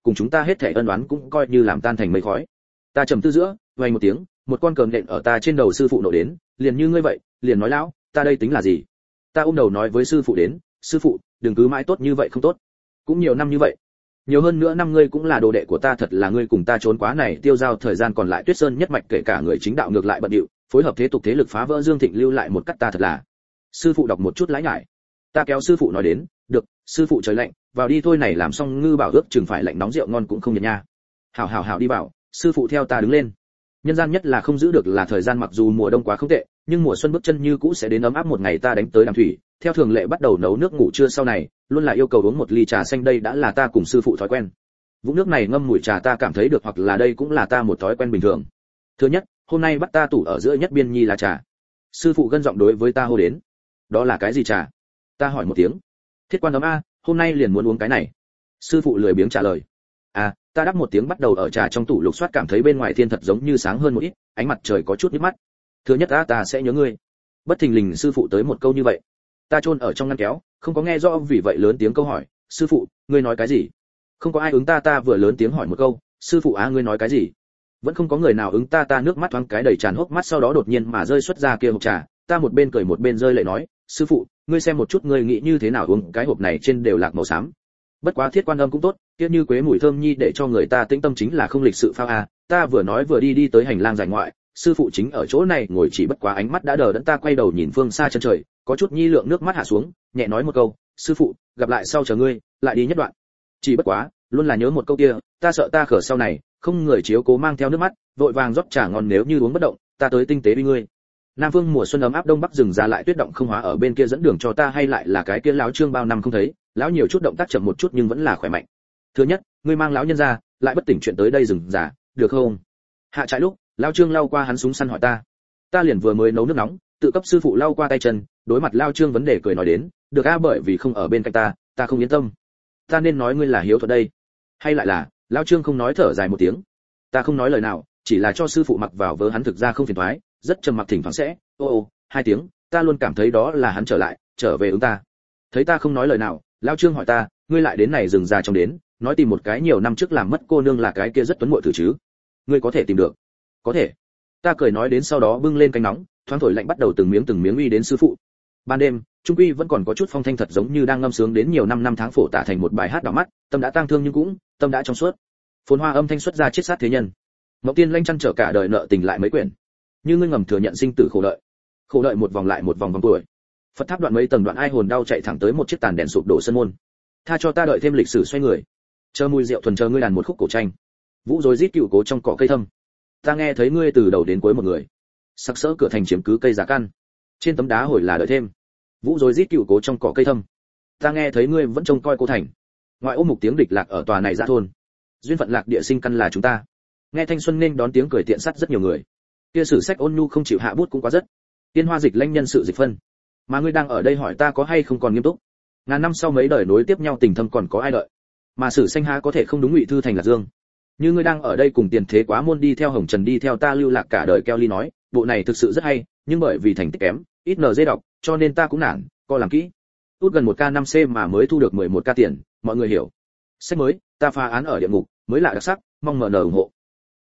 cùng chúng ta hết thảy ân oán cũng coi như làm tan thành mây khói. Ta trầm tư giữa, vang một tiếng, một con cờm nện ở ta trên đầu sư phụ nổ đến, liền như ngươi vậy, liền nói lão, ta đây tính là gì? Ta ôm đầu nói với sư phụ đến, sư phụ, đừng cứ mãi tốt như vậy không tốt. Cũng nhiều năm như vậy, nhiều hơn nữa năm ngươi cũng là đồ đệ của ta, thật là ngươi cùng ta trốn quá này tiêu giao thời gian còn lại Tuyết Sơn nhất mạch kể cả người chính đạo ngược lại bận điệu, phối hợp thế tục thế lực phá vỡ Dương Thịnh lưu lại một cắt ta thật là. Sư phụ đọc một chút lãi ngại. Ta kéo sư phụ nói đến, được, sư phụ trời lạnh, vào đi thôi này làm xong ngư bảo ước chừng phải lạnh nóng rượu ngon cũng không nhật nha. Hảo hảo hảo đi vào, sư phụ theo ta đứng lên. Nhân gian nhất là không giữ được là thời gian, mặc dù mùa đông quá không tệ, nhưng mùa xuân bước chân như cũ sẽ đến ấm áp. Một ngày ta đánh tới đàm thủy, theo thường lệ bắt đầu nấu nước ngủ trưa, sau này luôn là yêu cầu uống một ly trà xanh, đây đã là ta cùng sư phụ thói quen. Vũng nước này ngâm mùi trà ta cảm thấy được, hoặc là đây cũng là ta một thói quen bình thường. Thứ nhất, hôm nay bắt ta tủ ở giữa nhất biên nhi là trà. Sư phụ gân giọng đối với ta hô đến. Đó là cái gì trà? Ta hỏi một tiếng. Thiết quan ấm a, hôm nay liền muốn uống cái này. Sư phụ lười biếng trả lời. À, ta đáp một tiếng, bắt đầu ở trà trong tủ lục soát, cảm thấy bên ngoài thiên thật giống như sáng hơn một ít, ánh mặt trời có chút nhức mắt. Thứ nhất ta ta sẽ nhớ ngươi. Bất thình lình sư phụ tới một câu như vậy. Ta chôn ở trong ngăn kéo, không có nghe rõ, vì vậy lớn tiếng câu hỏi, sư phụ, ngươi nói cái gì? Không có ai ứng ta, ta vừa lớn tiếng hỏi một câu, sư phụ á, ngươi nói cái gì? Vẫn không có người nào ứng ta, ta nước mắt thoáng cái đầy tràn hốc mắt, sau đó đột nhiên mà rơi xuất ra kia hộp trà. Ta một bên cười một bên rơi lệ nói, sư phụ, ngươi xem một chút, ngươi nghĩ như thế nào uống cái hộp này trên đều lạc màu xám. Bất quá thiết quan âm cũng tốt, tiếc như quế mùi thơm nhi để cho người ta tĩnh tâm, chính là không lịch sự phao a. Ta vừa nói vừa đi đi tới hành lang giải ngoại, sư phụ chính ở chỗ này ngồi, chỉ bất quá ánh mắt đã đờ đẫn. Ta quay đầu nhìn phương xa chân trời, có chút nhi lượng nước mắt hạ xuống, nhẹ nói một câu, sư phụ, gặp lại sau chờ ngươi, lại đi nhất đoạn. Chỉ bất quá, luôn là nhớ một câu kia, ta sợ ta khở sau này, không người chiếu cố, mang theo nước mắt, vội vàng rót trà ngon, nếu như uống bất động, ta tới tinh tế với ngươi. Nam Vương mùa xuân ấm áp, đông bắc rừng già lại tuyết động không hóa, ở bên kia dẫn đường cho ta, hay lại là cái kia lão Trương bao năm không thấy, lão nhiều chút động tác chậm một chút nhưng vẫn là khỏe mạnh. Thứ nhất, ngươi mang lão nhân ra, lại bất tỉnh chuyện tới đây rừng già, được không? Hạ trại lúc, lão Trương lau qua hắn súng săn hỏi ta. Ta liền vừa mới nấu nước nóng, tự cấp sư phụ lau qua tay chân, đối mặt lão Trương vấn đề cười nói đến, được a, bởi vì không ở bên cạnh ta, ta không yên tâm. Ta nên nói ngươi là hiếu thuận đây, hay lại là, lão Trương không nói, thở dài một tiếng. Ta không nói lời nào, chỉ là cho sư phụ mặc vào vớ, hắn thực ra không phiền toái, rất trầm mặc, thỉnh thoảng sẽ ô ô hai tiếng, ta luôn cảm thấy đó là hắn trở lại, trở về ứng ta. Thấy ta không nói lời nào, lão Trương hỏi ta, ngươi lại đến này rừng già trong đến, nói tìm một cái nhiều năm trước làm mất cô nương là cái kia rất tuấn muội thử chứ? Ngươi có thể tìm được? Có thể. Ta cười nói đến, sau đó bưng lên canh nóng, thoáng thổi lạnh, bắt đầu từng miếng từng miếng uy đến sư phụ. Ban đêm, trung quy vẫn còn có chút phong thanh, thật giống như đang ngâm sướng đến nhiều năm năm tháng, phổ tả thành một bài hát đỏ mắt, tâm đã tang thương nhưng cũng tâm đã trong suốt. Phồn hoa âm thanh xuất ra, chiết sát thế nhân. Mộng tiên lanh chăn trở cả đời nợ tình lại mấy quyển. Như ngươi ngầm thừa nhận sinh tử khổ đợi, khổ đợi một vòng lại một vòng vòng tuổi. Phật tháp đoạn mấy tầng đoạn, ai hồn đau chạy thẳng tới một chiếc tàn đèn sụp đổ sân môn. Tha cho ta đợi thêm lịch sử xoay người, chờ mùi rượu thuần, chờ ngươi đàn một khúc cổ tranh. Vũ rối rít cựu cố trong cỏ cây thâm, ta nghe thấy ngươi từ đầu đến cuối một người. Sắc sỡ cửa thành chiếm cứ cây giá căn, trên tấm đá hồi là đợi thêm. Vũ rối rít cựu cố trong cỏ cây thâm, ta nghe thấy ngươi vẫn trông coi cô thành. Ngoại ô mục tiếng địch lạc ở tòa này dã thôn, duyên phận lạc địa sinh căn là chúng ta. Nghe thanh xuân nên đón tiếng cười tiện sắt rất nhiều người. Kia sử sách ôn nhu không chịu hạ bút cũng quá rất. Tiên hoa dịch lãnh nhân sự dịch phân, mà ngươi đang ở đây hỏi ta có hay không còn nghiêm túc. Ngàn năm sau mấy đời nối tiếp nhau tình thâm còn có ai đợi, mà sử sanh há có thể không đúng ngụy thư thành lạc dương. Như ngươi đang ở đây cùng tiền thế quá môn đi theo hồng trần, đi theo ta lưu lạc cả đời. Kelly nói bộ này thực sự rất hay, nhưng bởi vì thành tích kém, ít nờ dê đọc, cho nên ta cũng nản, co làm kỹ. Út gần một ca năm C mà mới thu được mười một ca tiền, mọi người hiểu. Sách mới, ta phá án ở địa ngục, mới lạ đặc sắc, mong mở nở ủng hộ.